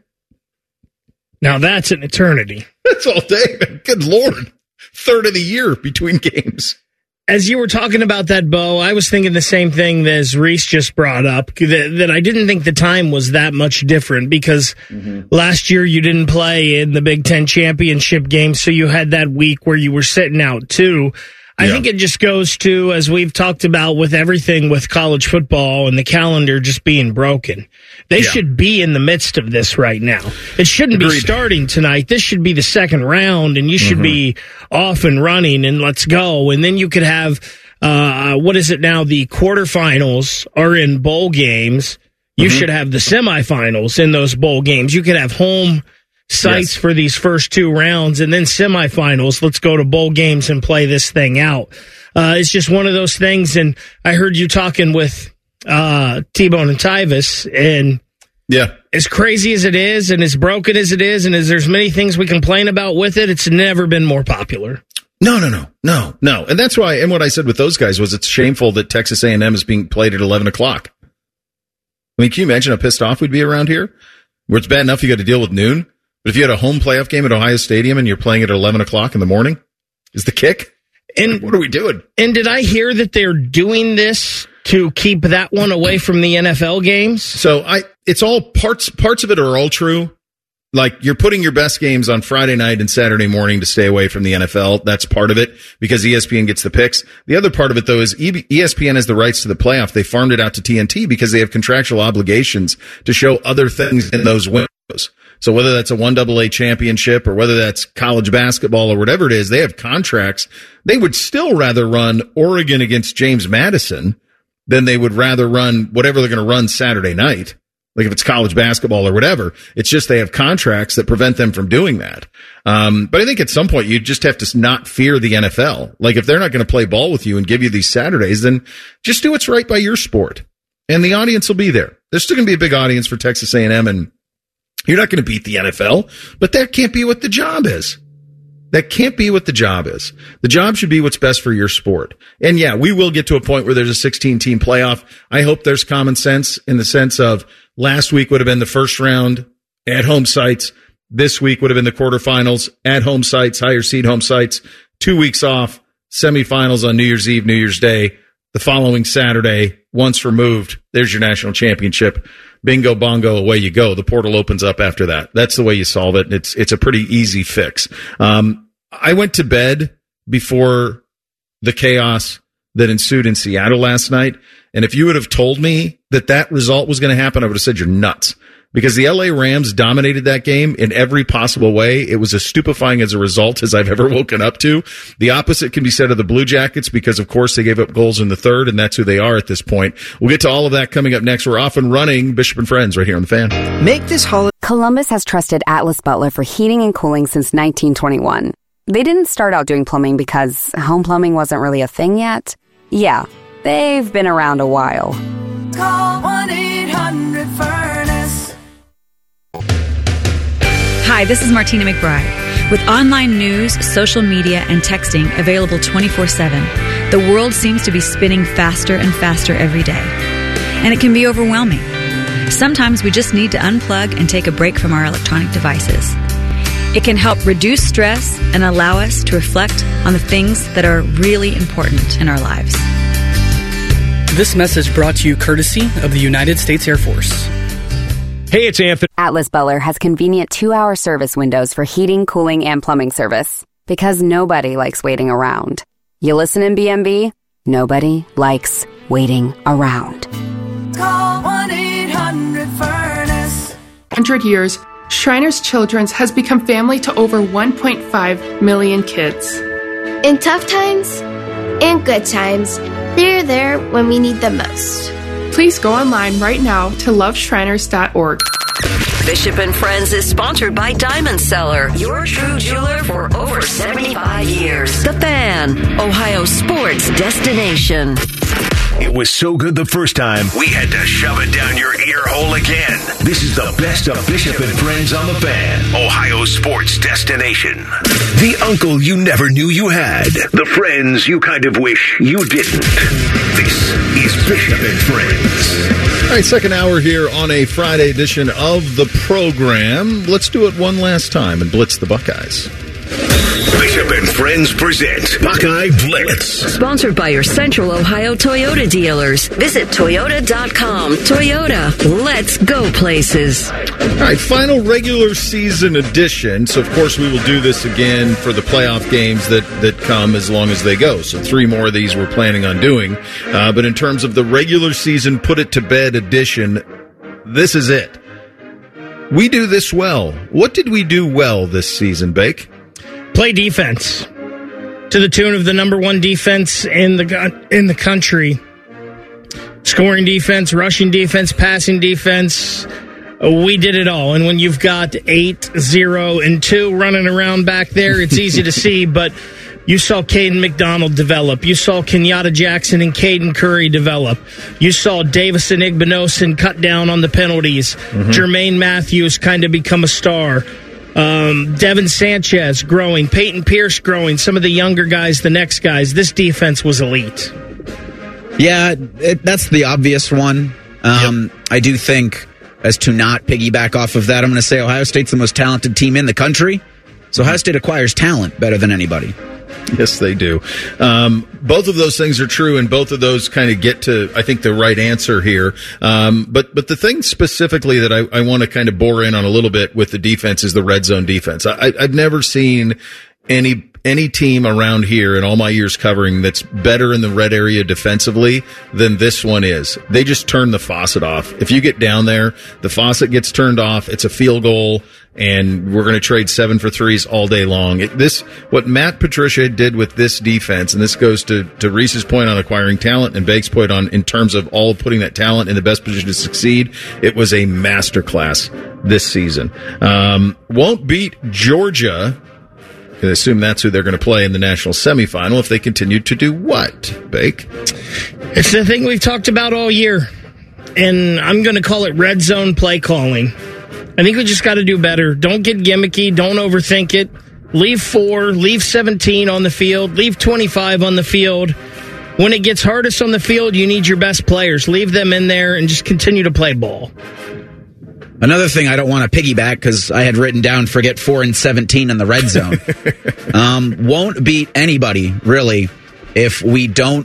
Now that's an eternity. That's all day. Good Lord. Third of the year between games. As you were talking about that, Bo, I was thinking the same thing as Reese just brought up, that, that I didn't think the time was that much different because mm-hmm. last year you didn't play in the Big Ten championship game, so you had that week where you were sitting out too. I yeah. think it just goes to, as we've talked about with everything with college football and the calendar just being broken. They yeah. should be in the midst of this right now. It shouldn't Agreed. be starting tonight. This should be the second round, and you should mm-hmm. be off and running, and let's go. And then you could have, uh, what is it now? The quarterfinals are in bowl games. You mm-hmm. should have the semifinals in those bowl games. You could have home sites yes. for these first two rounds, and then semifinals. Let's go to bowl games and play this thing out. Uh, it's just one of those things. And I heard you talking with uh, T-Bone and Tyvis, and yeah, as crazy as it is, and as broken as it is, and as there's many things we complain about with it, it's never been more popular. No, no, no, no, no. And that's why, and what I said with those guys was it's shameful that Texas A and M is being played at eleven o'clock. I mean, can you imagine how pissed off we'd be around here? Where it's bad enough you got to deal with noon. But if you had a home playoff game at Ohio Stadium and you're playing at eleven o'clock in the morning, is the kick? And what are we doing? And did I hear that they're doing this to keep that one away from the N F L games? So I, it's all parts, parts of it are all true. Like you're putting your best games on Friday night and Saturday morning to stay away from the N F L. That's part of it because E S P N gets the picks. The other part of it though is E S P N has the rights to the playoff. They farmed it out to T N T because they have contractual obligations to show other things in those windows. So whether that's a one double A championship or whether that's college basketball or whatever it is, they have contracts. They would still rather run Oregon against James Madison than they would rather run whatever they're going to run Saturday night. Like if it's college basketball or whatever, it's just they have contracts that prevent them from doing that. Um, but I think at some point you just have to not fear the N F L. Like if they're not going to play ball with you and give you these Saturdays, then just do what's right by your sport. And the audience will be there. There's still going to be a big audience for Texas A and M, and you're not going to beat the N F L, but that can't be what the job is. That can't be what the job is. The job should be what's best for your sport. And yeah, we will get to a point where there's a sixteen team playoff. I hope there's common sense in the sense of last week would have been the first round at home sites. This week would have been the quarterfinals at home sites, higher seed home sites, two weeks off, semifinals on New Year's Eve, New Year's Day. The following Saturday, once removed, there's your national championship. Bingo, bongo, away you go. The portal opens up after that. That's the way you solve it. It's it's a pretty easy fix. Um, I went to bed before the chaos that ensued in Seattle last night, and if you would have told me that that result was going to happen, I would have said you're nuts. Because the L A Rams dominated that game in every possible way. It was as stupefying as a result as I've ever woken up to. The opposite can be said of the Blue Jackets because, of course, they gave up goals in the third, and that's who they are at this point. We'll get to all of that coming up next. We're off and running. Bishop and Friends right here on The Fan. Make this holiday. Columbus has trusted Atlas Butler for heating and cooling since nineteen twenty-one. They didn't start out doing plumbing because home plumbing wasn't really a thing yet. Yeah, they've been around a while. Call one eight hundred furnace. Hi, this is Martina McBride. With online news, social media, and texting available twenty-four seven, the world seems to be spinning faster and faster every day. And it can be overwhelming. Sometimes we just need to unplug and take a break from our electronic devices. It can help reduce stress and allow us to reflect on the things that are really important in our lives. This message brought to you courtesy of the United States Air Force. Hey, it's Anthony. Atlas Butler has convenient two-hour service windows for heating, cooling, and plumbing service because nobody likes waiting around. You listen in B M B? Nobody likes waiting around. Call one eight hundred furnace. one hundred years, Shriners Children's has become family to over one point five million kids. In tough times and good times, they're there when we need them most. Please go online right now to love shriners dot org. Bishop and Friends is sponsored by Diamond Seller, your true jeweler for over seventy-five years. The Fan, Ohio sports destination. It was so good the first time, we had to shove it down your ear hole again. This is the best of Bishop and Friends on the Fan, Ohio sports destination. The uncle you never knew you had. The friends you kind of wish you didn't. This is Bishop and Friends. All right, second hour here on a Friday edition of the program. Let's do it one last time and blitz the Buckeyes. Bishop and Friends present Buckeye Blitz. Sponsored by your Central Ohio Toyota dealers. Visit Toyota dot com. Toyota, let's go places. All right, final regular season edition. So, of course, we will do this again for the playoff games that, that come as long as they go. So three more of these we're planning on doing. Uh, but in terms of the regular season put it to bed edition, this is it. We do this well. What did we do well this season, Bake? Play defense to the tune of the number one defense in the in the country. Scoring defense, rushing defense, passing defense. We did it all. And when you've got eight, zero, and two running around back there, it's easy to see. But you saw Caden McDonald develop. You saw Kenyatta Jackson and Caden Curry develop. You saw Davison Igbinosun cut down on the penalties. Mm-hmm. Jermaine Matthews kind of become a star. Um, Devin Sanchez growing, Peyton Pierce growing, some of the younger guys, the next guys. This defense was elite. Yeah, it, that's the obvious one. Um, yep. I do think, as to not piggyback off of that, I'm going to say Ohio State's the most talented team in the country. So Ohio State acquires talent better than anybody. Yes, they do. Um, both of those things are true, and both of those kind of get to, I think, the right answer here. Um, but but the thing specifically that I, I want to kind of bore in on a little bit with the defense is the red zone defense. I, I've never seen any any team around here in all my years covering that's better in the red area defensively than this one is. They just turn the faucet off. If you get down there, the faucet gets turned off. It's a field goal, and we're going to trade seven for threes all day long. It, this, what Matt Patricia did with this defense, and this goes to, to Reese's point on acquiring talent and Bake's point on in terms of all putting that talent in the best position to succeed. It was a masterclass this season. Um, won't beat Georgia. I assume that's who they're going to play in the national semifinal if they continue to do what, Bake? It's the thing we've talked about all year, and I'm going to call it red zone play calling. I think we just got to do better. Don't get gimmicky. Don't overthink it. Leave four, leave seventeen on the field, leave twenty-five on the field. When it gets hardest on the field, you need your best players. Leave them in there and just continue to play ball. Another thing I don't want to piggyback, because I had written down forget four and seventeen in the red zone. um, won't beat anybody, really, if we don't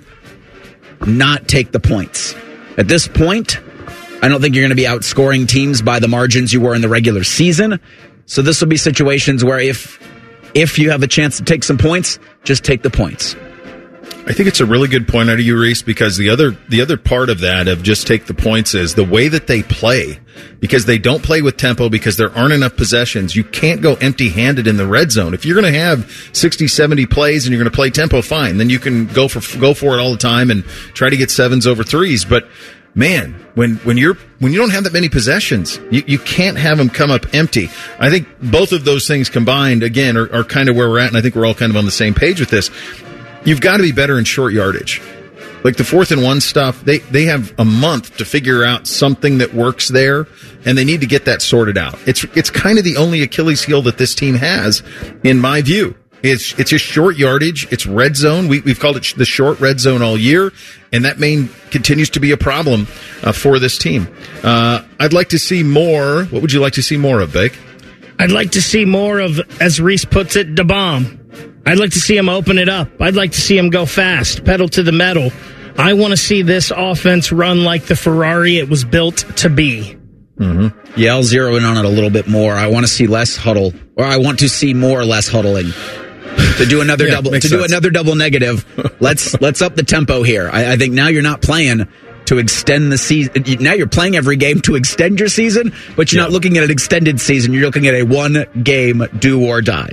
not take the points. At this point, I don't think you're going to be outscoring teams by the margins you were in the regular season. So this will be situations where if if you have a chance to take some points, just take the points. I think it's a really good point out of you, Reese, because the other the other part of that of just take the points is the way that they play. Because they don't play with tempo, because there aren't enough possessions. You can't go empty-handed in the red zone. If you're going to have sixty, seventy plays and you're going to play tempo, fine. Then you can go for go for it all the time and try to get sevens over threes. But man, when when you're when you don't have that many possessions, you, you can't have them come up empty. I think both of those things combined, again, are, are kind of where we're at, and I think we're all kind of on the same page with this. You've got to be better in short yardage. Like the fourth and one stuff, they, they have a month to figure out something that works there, and they need to get that sorted out. It's it's kind of the only Achilles heel that this team has, in my view. It's it's just short yardage. It's red zone. We, we've called it the short red zone all year, and that main continues to be a problem uh, for this team. Uh, I'd like to see more. What would you like to see more of, Bake? I'd like to see more of, as Reese puts it, the bomb. I'd like to see him open it up. I'd like to see him go fast, pedal to the metal. I want to see this offense run like the Ferrari it was built to be. Mm-hmm. Yeah, I'll zero in on it a little bit more. I want to see less huddle, or I want to see more less huddling. To do another yeah, double, to sense. do another double negative. Let's let's up the tempo here. I, I think now you're not playing to extend the season. Now you're playing every game to extend your season, but you're yeah. not looking at an extended season. You're looking at a one game do or die.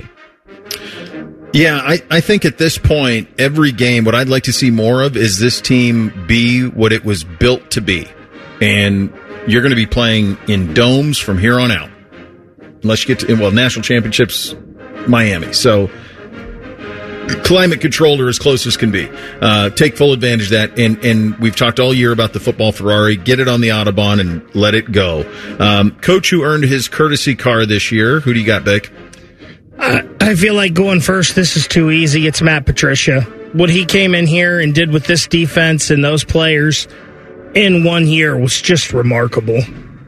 Yeah, I, I think at this point, every game, what I'd like to see more of is this team be what it was built to be. And you're going to be playing in domes from here on out. Unless you get to, well, national championships, Miami. So climate controlled or as close as can be. Uh, take full advantage of that. And, and we've talked all year about the football Ferrari. Get it on the Autobahn and let it go. Um, coach who earned his courtesy car this year. Who do you got, Vic? I, I feel like going first, this is too easy. It's Matt Patricia. What he came in here and did with this defense and those players in one year was just remarkable.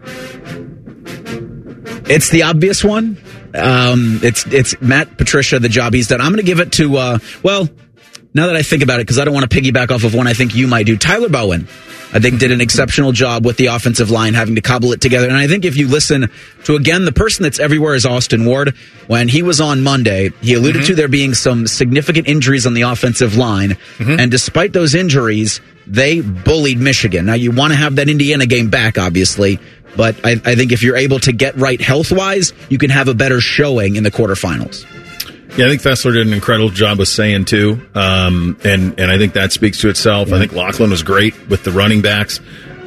It's the obvious one. Um, it's it's Matt Patricia, the job he's done. I'm going to give it to, uh, well, now that I think about it, because I don't want to piggyback off of one I think you might do, Tyler Bowen. I think did an exceptional job with the offensive line, having to cobble it together. And I think if you listen to, again, the person that's everywhere is Austin Ward. When he was on Monday, he alluded mm-hmm. to there being some significant injuries on the offensive line. Mm-hmm. And despite those injuries, they bullied Michigan. Now, you want to have that Indiana game back, obviously. But I, I think if you're able to get right health-wise, you can have a better showing in the quarterfinals. Yeah, I think Fessler did an incredible job of saying, too. Um, and, and I think that speaks to itself. Yeah. I think Lachlan was great with the running backs.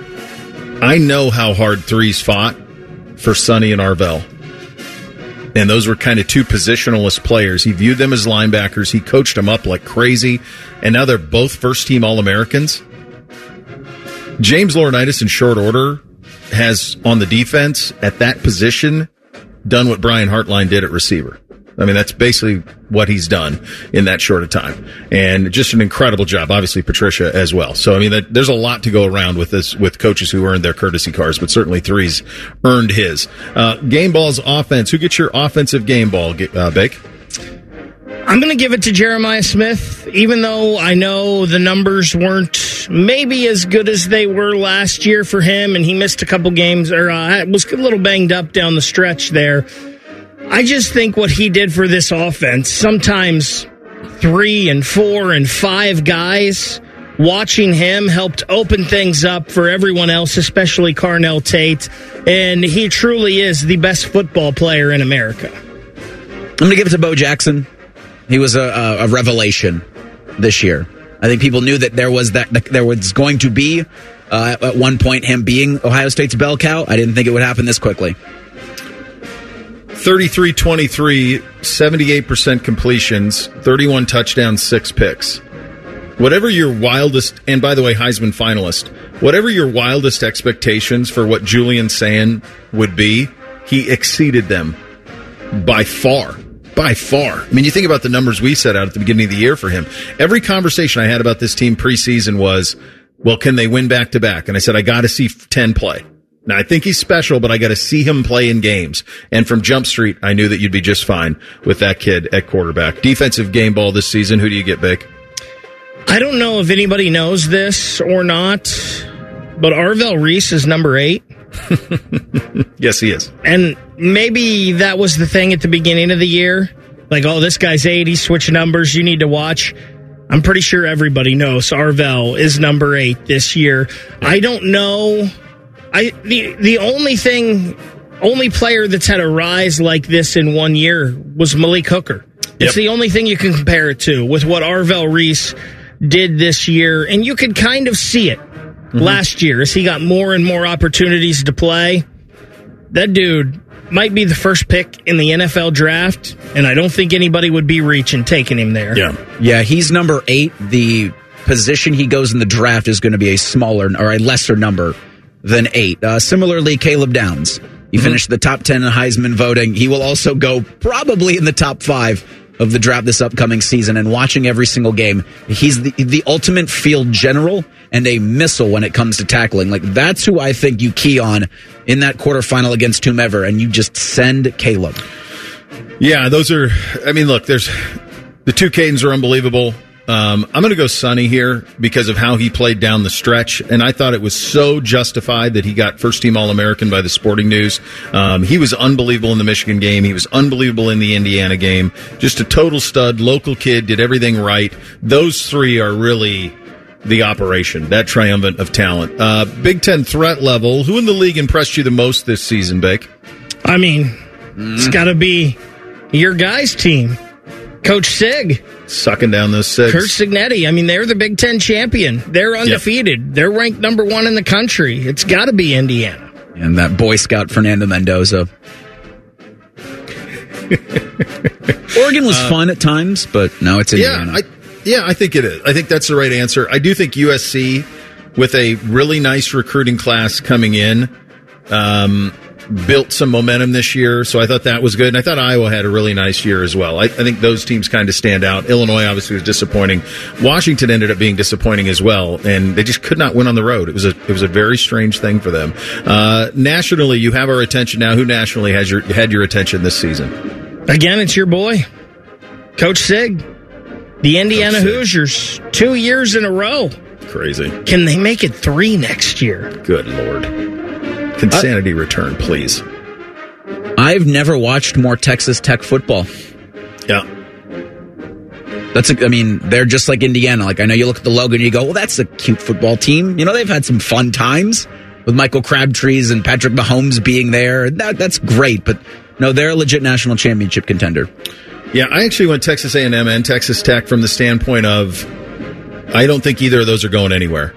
I know how hard threes fought for Sonny and Arvell. And those were kind of two positionalist players. He viewed them as linebackers. He coached them up like crazy. And now they're both first-team All-Americans. James Laurinaitis, in short order, has, on the defense, at that position, done what Brian Hartline did at receiver. I mean, that's basically what he's done in that short of time. And just an incredible job. Obviously, Patricia as well. So, I mean, that, there's a lot to go around with this, with coaches who earned their courtesy cars, but certainly Threes earned his. Uh, game ball's offense. Who gets your offensive game ball, uh, Bake? I'm going to give it to Jeremiah Smith, even though I know the numbers weren't maybe as good as they were last year for him, and he missed a couple games, or uh, was a little banged up down the stretch there. I just think what he did for this offense, sometimes three and four and five guys, watching him helped open things up for everyone else, especially Carnell Tate, and he truly is the best football player in America. I'm going to give it to Bo Jackson. He was a, a, a revelation this year. I think people knew that there was that there was going to be uh, at one point him being Ohio State's bell cow. I didn't think it would happen this quickly. thirty-three twenty-three, seventy-eight percent completions, thirty-one touchdowns, six picks. Whatever your wildest, and by the way, Heisman finalist, whatever your wildest expectations for what Julian Sand would be, he exceeded them by far. By far. I mean, you think about the numbers we set out at the beginning of the year for him. Every conversation I had about this team preseason was, well, can they win back-to-back? And I said, I got to see ten play. Now, I think he's special, but I got to see him play in games. And from Jump Street, I knew that you'd be just fine with that kid at quarterback. Defensive game ball this season, who do you get, Vic? I don't know if anybody knows this or not, but Arvell Reese is number eight. Yes, he is. And maybe that was the thing at the beginning of the year. Like, oh, this guy's eight, he's switching numbers, you need to watch. I'm pretty sure everybody knows Arvell is number eight this year. I don't know. I the the only thing, only player that's had a rise like this in one year was Malik Hooker. It's yep. the only thing you can compare it to with what Arvell Reese did this year. And you could kind of see it mm-hmm. last year as he got more and more opportunities to play. That dude might be the first pick in the N F L draft, and I don't think anybody would be reaching taking him there. Yeah, yeah, he's number eight. The position he goes in the draft is going to be a smaller or a lesser number than eight. Uh, similarly, Caleb Downs. He mm-hmm. finished the top ten in Heisman voting. He will also go probably in the top five of the draft this upcoming season. And watching every single game, he's the, the ultimate field general and a missile when it comes to tackling. Like, that's who I think you key on in that quarterfinal against whomever, and you just send Caleb. Yeah, those are, I mean, look, there's, the two Cadens are unbelievable. Um, I'm going to go Sonny here because of how he played down the stretch, and I thought it was so justified that he got first-team All-American by the Sporting News. Um, he was unbelievable in the Michigan game. He was unbelievable in the Indiana game. Just a total stud, local kid, did everything right. Those three are really the operation, that triumvirate of talent. Uh, Big Ten threat level, who in the league impressed you the most this season, Bake? I mean, mm. it's got to be your guys' team. Coach Sig. Sucking down those six. Kurt Signetti. I mean, they're the Big Ten champion. They're undefeated. Yep. They're ranked number one in the country. It's got to be Indiana. And that Boy Scout Fernando Mendoza. Oregon was uh, fun at times, but no, it's Indiana. Yeah, I, yeah, I think it is. I think that's the right answer. I do think U S C, with a really nice recruiting class coming in, um, built some momentum this year, so I thought that was good. And I thought Iowa had a really nice year as well. I, I think those teams kind of stand out. Illinois obviously was disappointing. Washington ended up being disappointing as well, and they just could not win on the road. It was a it was a very strange thing for them. Uh, nationally, you have our attention now. Who nationally has your had your attention this season? Again, it's your boy, Coach Sig. The Indiana Hoosiers, two years in a row. Crazy. Can they make it three next year? Good Lord. Insanity uh, return, please. I've never watched more Texas Tech football. Yeah. That's, a, I mean, they're just like Indiana. Like, I know you look at the logo and you go, well, that's a cute football team. You know, they've had some fun times with Michael Crabtrees and Patrick Mahomes being there. That, that's great. But no, they're a legit national championship contender. Yeah, I actually went Texas A and M and Texas Tech from the standpoint of I don't think either of those are going anywhere.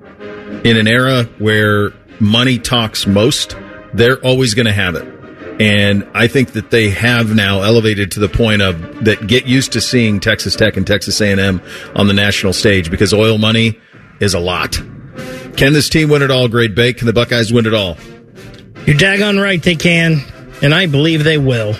In an era where money talks most, they're always going to have it. And I think that they have now elevated to the point of that get used to seeing Texas Tech and Texas A and M on the national stage because oil money is a lot. Can this team win it all, Grade Bake? Can the Buckeyes win it all? You're daggone right they can, and I believe they will.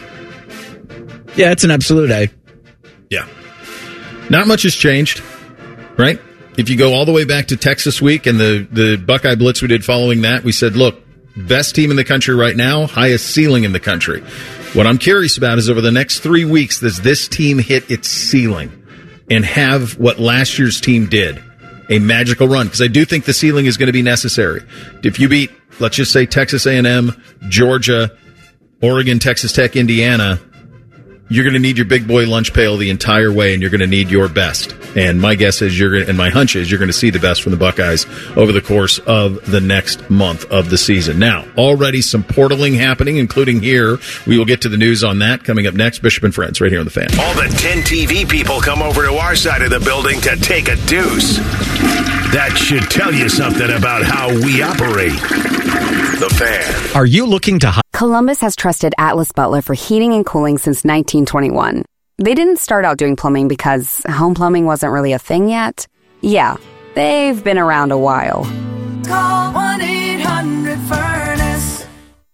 Yeah, it's an absolute A. Yeah. Not much has changed, right? If you go all the way back to Texas Week and the, the Buckeye Blitz we did following that, we said, look, best team in the country right now, highest ceiling in the country. What I'm curious about is over the next three weeks, does this team hit its ceiling and have what last year's team did, a magical run? Because I do think the ceiling is going to be necessary. If you beat, let's just say, Texas A and M, Georgia, Oregon, Texas Tech, Indiana, you're going to need your big boy lunch pail the entire way, and you're going to need your best. And my guess is you're going to, and my hunch is you're going to see the best from the Buckeyes over the course of the next month of the season. Now, already some portaling happening, including here. We will get to the news on that coming up next. Bishop and Friends, right here on The Fan. All the ten T V people come over to our side of the building to take a deuce. That should tell you something about how we operate. The Fan. Are you looking to... Columbus has trusted Atlas Butler for heating and cooling since nineteen twenty-one. They didn't start out doing plumbing because home plumbing wasn't really a thing yet. Yeah, they've been around a while. Call one eight hundred furnace.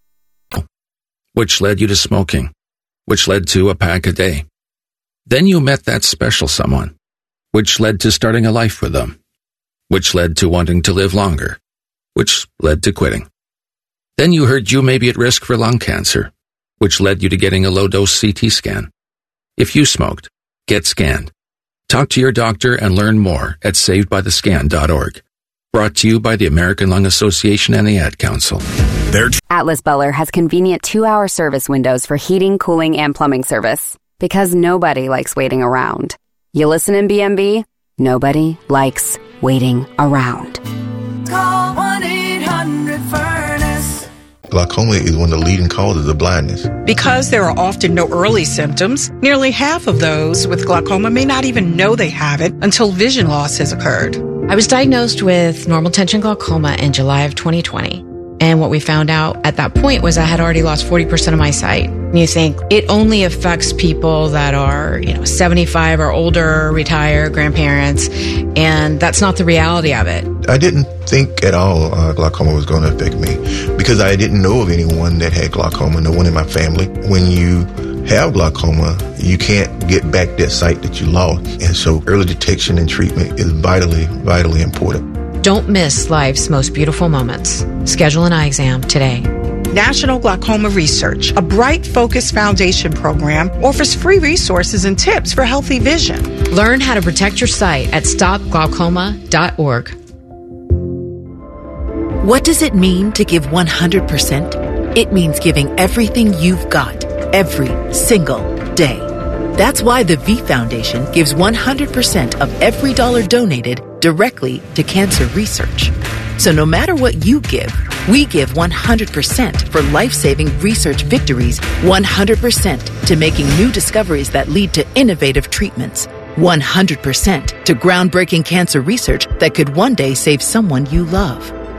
Which led you to smoking, which led to a pack a day. Then you met that special someone, which led to starting a life with them, which led to wanting to live longer, which led to quitting. Then you heard you may be at risk for lung cancer, which led you to getting a low-dose C T scan. If you smoked, get scanned. Talk to your doctor and learn more at saved by the scan dot org. Brought to you by the American Lung Association and the Ad Council. T- Atlas Butler has convenient two-hour service windows for heating, cooling, and plumbing service because nobody likes waiting around. You listen in B M B? Nobody likes waiting around. Call one eight hundred furnace. Glaucoma is one of the leading causes of blindness. Because there are often no early symptoms, nearly half of those with glaucoma may not even know they have it until vision loss has occurred. I was diagnosed with normal tension glaucoma in July of twenty twenty. And what we found out at that point was I had already lost forty percent of my sight. And you think it only affects people that are, you know, seventy-five or older, retired, grandparents, and that's not the reality of it. I didn't think at all uh, glaucoma was going to affect me because I didn't know of anyone that had glaucoma, no one in my family. When you have glaucoma, you can't get back that sight that you lost. And so early detection and treatment is vitally, vitally important. Don't miss life's most beautiful moments. Schedule an eye exam today. National Glaucoma Research, a Bright Focus Foundation program, offers free resources and tips for healthy vision. Learn how to protect your sight at stop glaucoma dot org. What does it mean to give one hundred percent? It means giving everything you've got, every single day. That's why the V Foundation gives one hundred percent of every dollar donated directly to cancer research. So no matter what you give, we give one hundred percent for life-saving research victories, one hundred percent to making new discoveries that lead to innovative treatments, one hundred percent to groundbreaking cancer research that could one day save someone you love.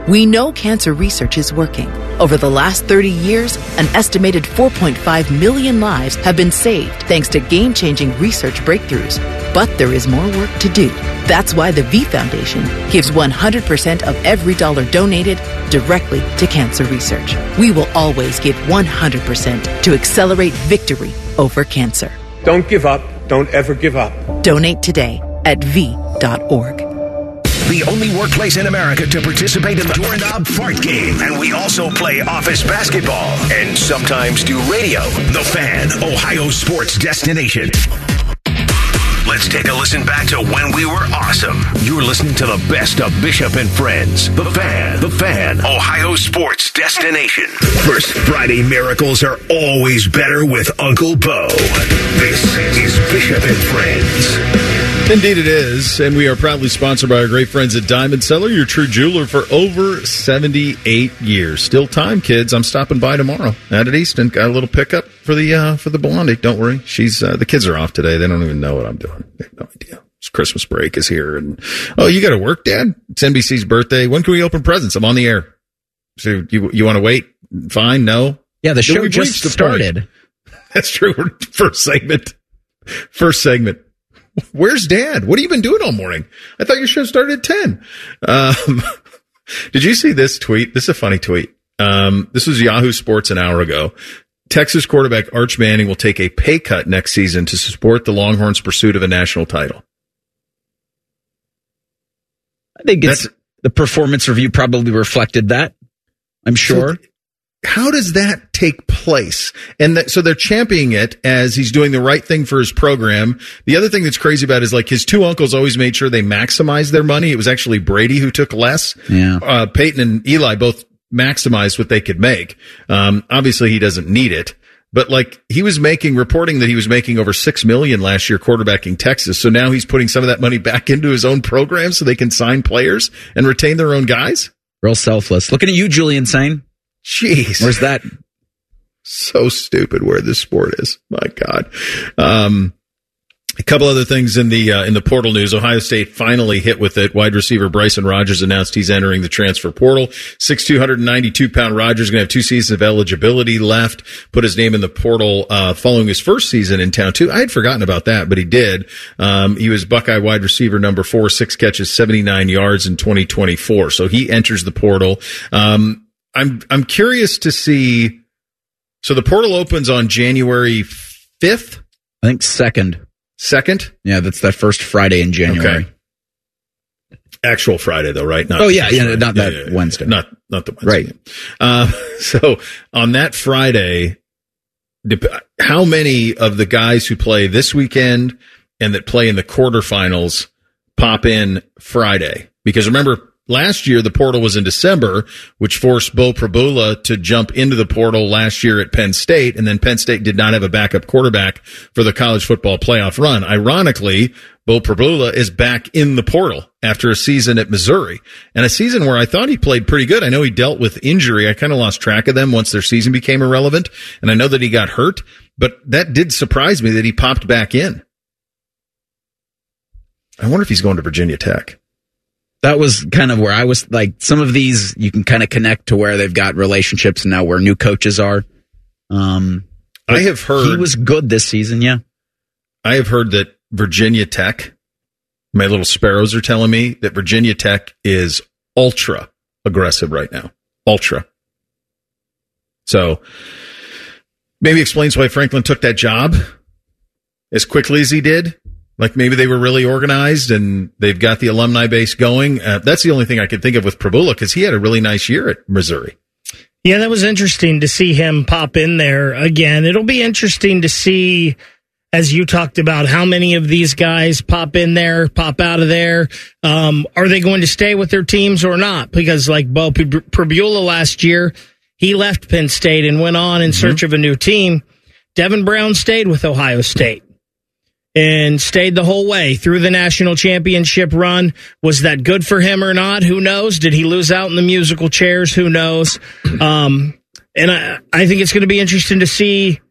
We know cancer research is working. Over the last thirty years, an estimated four point five million lives have been saved thanks to game-changing research breakthroughs. But there is more work to do. That's why the V Foundation gives one hundred percent of every dollar donated directly to cancer research. We will always give one hundred percent to accelerate victory over cancer. Don't give up. Don't ever give up. Donate today at v dot org. The only workplace in America to participate in the Doorknob Fart Game. And we also play office basketball and sometimes do radio. The Fan, Ohio sports destination. Let's take a listen back to when we were awesome. You're listening to the best of Bishop and Friends. The Fan, The Fan, Ohio sports destination. First Friday miracles are always better with Uncle Bo. This is Bishop and Friends. Indeed it is, and we are proudly sponsored by our great friends at Diamond Cellar, your true jeweler for over seventy-eight years. Still time, kids. I'm stopping by tomorrow out at Easton. Got a little pickup for the uh, for the Blondie. Don't worry, she's uh, the kids are off today. They don't even know what I'm doing. They have no idea. It's Christmas break is here, and oh, you got to work, Dad? It's N B C's birthday. When can we open presents? I'm on the air. So you you want to wait? Fine. No. Yeah, the show just started. That's true. First segment. First segment. Where's Dad? What have you been doing all morning? I thought your show started at ten. Um, did you see this tweet? This is a funny tweet. Um, this was Yahoo Sports an hour ago. Texas quarterback Arch Manning will take a pay cut next season to support the Longhorns' pursuit of a national title. I think it's That's, the performance review probably reflected that. I'm sure. So, how does that take place? And that, so they're championing it as he's doing the right thing for his program. The other thing that's crazy about it is like his two uncles always made sure they maximized their money. It was actually Brady who took less. Yeah. Uh, Peyton and Eli both maximized what they could make. Um, obviously he doesn't need it, but like he was making, reporting that he was making over six million last year quarterbacking Texas. So now he's putting some of that money back into his own program so they can sign players and retain their own guys. Real selfless. Looking at you, Julian Sane. Jeez. Where's that? So stupid where this sport is. My God. Um, a couple other things in the, uh, in the portal news. Ohio State finally hit with it. Wide receiver Bryson Rogers announced he's entering the transfer portal. six two ninety-two pound Rogers going to have two seasons of eligibility left. Put his name in the portal, uh, following his first season in town too. I had forgotten about that, but he did. Um, he was Buckeye wide receiver number four, six catches, seventy-nine yards in twenty twenty-four. So he enters the portal. Um, I'm, I'm curious to see. So the portal opens on January fifth? I think second. Second? Yeah, that's that first Friday in January. Okay. Actual Friday though, right? Not oh yeah, yeah, not that yeah, yeah, Wednesday. Not, not the Wednesday. Right. Uh, so on that Friday, how many of the guys who play this weekend and that play in the quarterfinals pop in Friday? Because remember, last year, the portal was in December, which forced Bo Prabula to jump into the portal last year at Penn State, and then Penn State did not have a backup quarterback for the college football playoff run. Ironically, Bo Prabula is back in the portal after a season at Missouri, and a season where I thought he played pretty good. I know he dealt with injury. I kind of lost track of them once their season became irrelevant, and I know that he got hurt, but that did surprise me that he popped back in. I wonder if he's going to Virginia Tech. That was kind of where I was like, some of these you can kind of connect to where they've got relationships and now where new coaches are. Um, I have heard he was good this season. Yeah. I have heard that Virginia Tech, my little sparrows are telling me that Virginia Tech is ultra aggressive right now. Ultra. So maybe explains why Franklin took that job as quickly as he did. Like maybe they were really organized and they've got the alumni base going. Uh, that's the only thing I could think of with Prabula because he had a really nice year at Missouri. Yeah, that was interesting to see him pop in there again. It'll be interesting to see, as you talked about, how many of these guys pop in there, pop out of there. Um, are they going to stay with their teams or not? Because like Bo Prabula last year, he left Penn State and went on in mm-hmm. search of a new team. Devin Brown stayed with Ohio State and stayed the whole way through the national championship run. Was that good for him or not? Who knows? Did he lose out in the musical chairs? Who knows? Um, and I, I think it's going to be interesting to see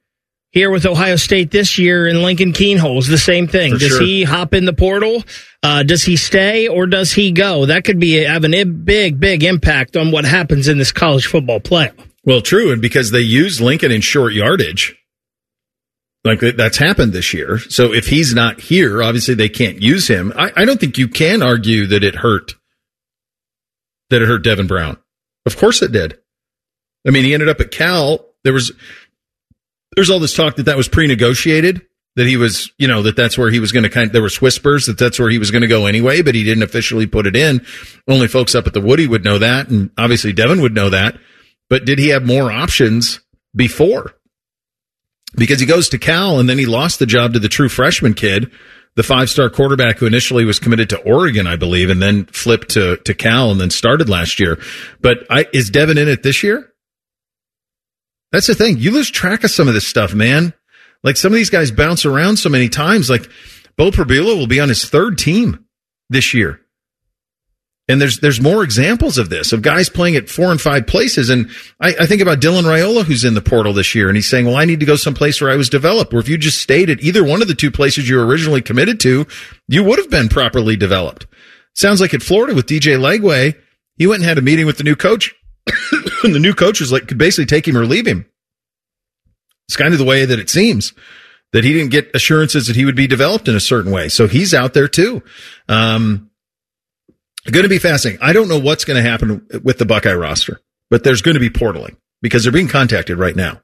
here with Ohio State this year, and Lincoln Keenholz, the same thing. For does sure. he hop in the portal? Uh, does he stay or does he go? That could be have a big, big impact on what happens in this college football playoff. Well, true, and because they use Lincoln in short yardage, like that's happened this year. So if he's not here, obviously they can't use him. I, I don't think you can argue that it hurt, that it hurt Devin Brown. Of course it did. I mean, he ended up at Cal. There was, there's all this talk that that was pre-negotiated, that he was, you know, that that's where he was going to kind of, there was whispers that that's where he was going to go anyway, but he didn't officially put it in. Only folks up at the Woody would know that, and obviously Devin would know that. But did he have more options before? Because he goes to Cal and then he lost the job to the true freshman kid, the five-star quarterback who initially was committed to Oregon, I believe, and then flipped to, to Cal and then started last year. But I, is Devin in it this year? That's the thing. You lose track of some of this stuff, man. Like, some of these guys bounce around so many times. Like, Bo Prabula will be on his third team this year. And there's there's more examples of this, of guys playing at four and five places. And I, I think about Dylan Raiola, who's in the portal this year, and he's saying, well, I need to go someplace where I was developed. Where if you just stayed at either one of the two places you were originally committed to, you would have been properly developed. Sounds like at Florida with D J Legway, he went and had a meeting with the new coach. And the new coach was like, could basically take him or leave him. It's kind of the way that it seems, that he didn't get assurances that he would be developed in a certain way. So he's out there too. Um, going to be fascinating. I don't know what's going to happen with the Buckeye roster, but there's going to be portaling because they're being contacted right now.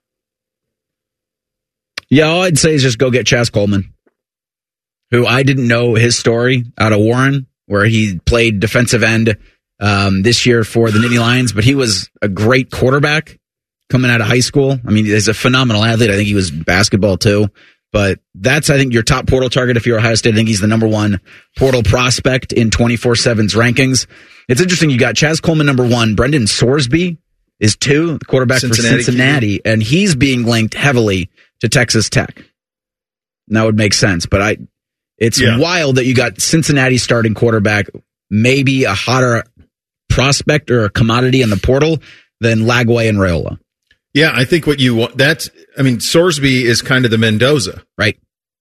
Yeah, all I'd say is just go get Chaz Coleman, who I didn't know his story out of Warren, where he played defensive end um, this year for the Nittany Lions, but he was a great quarterback coming out of high school. I mean, he's a phenomenal athlete. I think he was basketball too. But that's, I think, your top portal target if you're Ohio State. I think he's the number one portal prospect in twenty-four seven's rankings. It's interesting. You got Chaz Coleman, number one. Brendan Sorsby is two, the quarterback Cincinnati, for Cincinnati. And he's being linked heavily to Texas Tech. And that would make sense. But I, it's yeah. wild that you got Cincinnati starting quarterback, maybe a hotter prospect or a commodity in the portal than Lagway and Raiola. Yeah, I think what you want, that's, I mean, Sorsby is kind of the Mendoza. Right.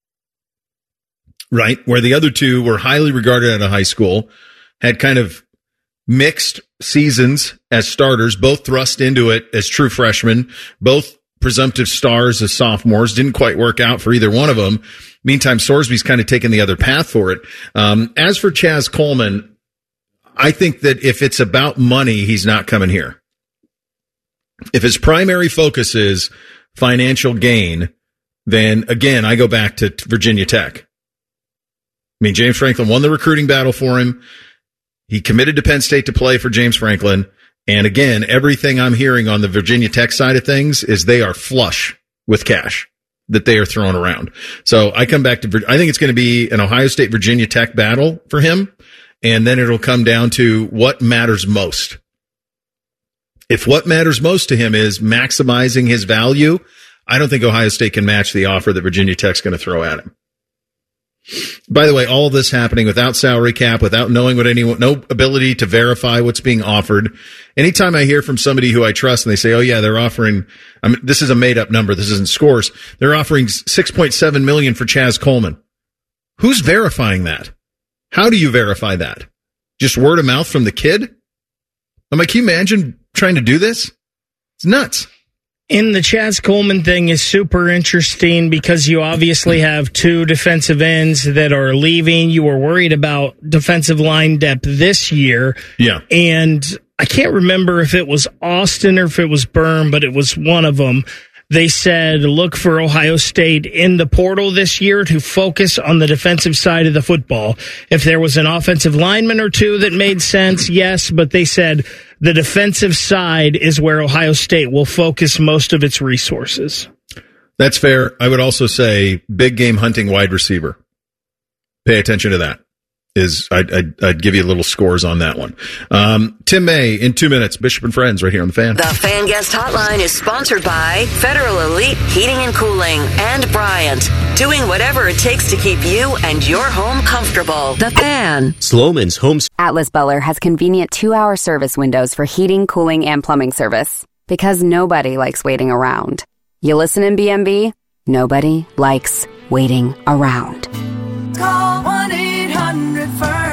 Right, where the other two were highly regarded out of high school, had kind of mixed seasons as starters, both thrust into it as true freshmen, both presumptive stars as sophomores. Didn't quite work out for either one of them. Meantime, Sorsby's kind of taken the other path for it. Um, as for Chaz Coleman, I think that if it's about money, he's not coming here. If his primary focus is financial gain, then again, I go back to Virginia Tech. I mean, James Franklin won the recruiting battle for him. He committed to Penn State to play for James Franklin. And again, everything I'm hearing on the Virginia Tech side of things is they are flush with cash that they are throwing around. So I come back to, I think it's going to be an Ohio State Virginia Tech battle for him. And then it'll come down to what matters most. If what matters most to him is maximizing his value, I don't think Ohio State can match the offer that Virginia Tech's going to throw at him. By the way, all of this happening without salary cap, without knowing what anyone, no ability to verify what's being offered. Anytime I hear from somebody who I trust and they say, oh yeah, they're offering, I mean, this is a made up number. This isn't scores. They're offering six point seven million dollars for Chaz Coleman. Who's verifying that? How do you verify that? Just word of mouth from the kid? I'm like, can you imagine trying to do this? It's nuts. And the Chaz Coleman thing is super interesting because you obviously have two defensive ends that are leaving. You were worried about defensive line depth this year. Yeah. And I can't remember if it was Austin or if it was Byrne, but it was one of them. They said, look for Ohio State in the portal this year to focus on the defensive side of the football. If there was an offensive lineman or two that made sense, yes, but they said the defensive side is where Ohio State will focus most of its resources. That's fair. I would also say big game hunting wide receiver. Pay attention to that. Is I'd, I'd, I'd give you little scores on that one. Um, Tim May in two minutes. Bishop and Friends right here on the Fan. The Fan Guest Hotline is sponsored by Federal Elite Heating and Cooling and Bryant, doing whatever it takes to keep you and your home comfortable. The Fan. Sloman's Homes. Atlas Butler has convenient two-hour service windows for heating, cooling, and plumbing service because nobody likes waiting around. You listen in B M B? Nobody likes waiting around. Call one eight hundred furnace.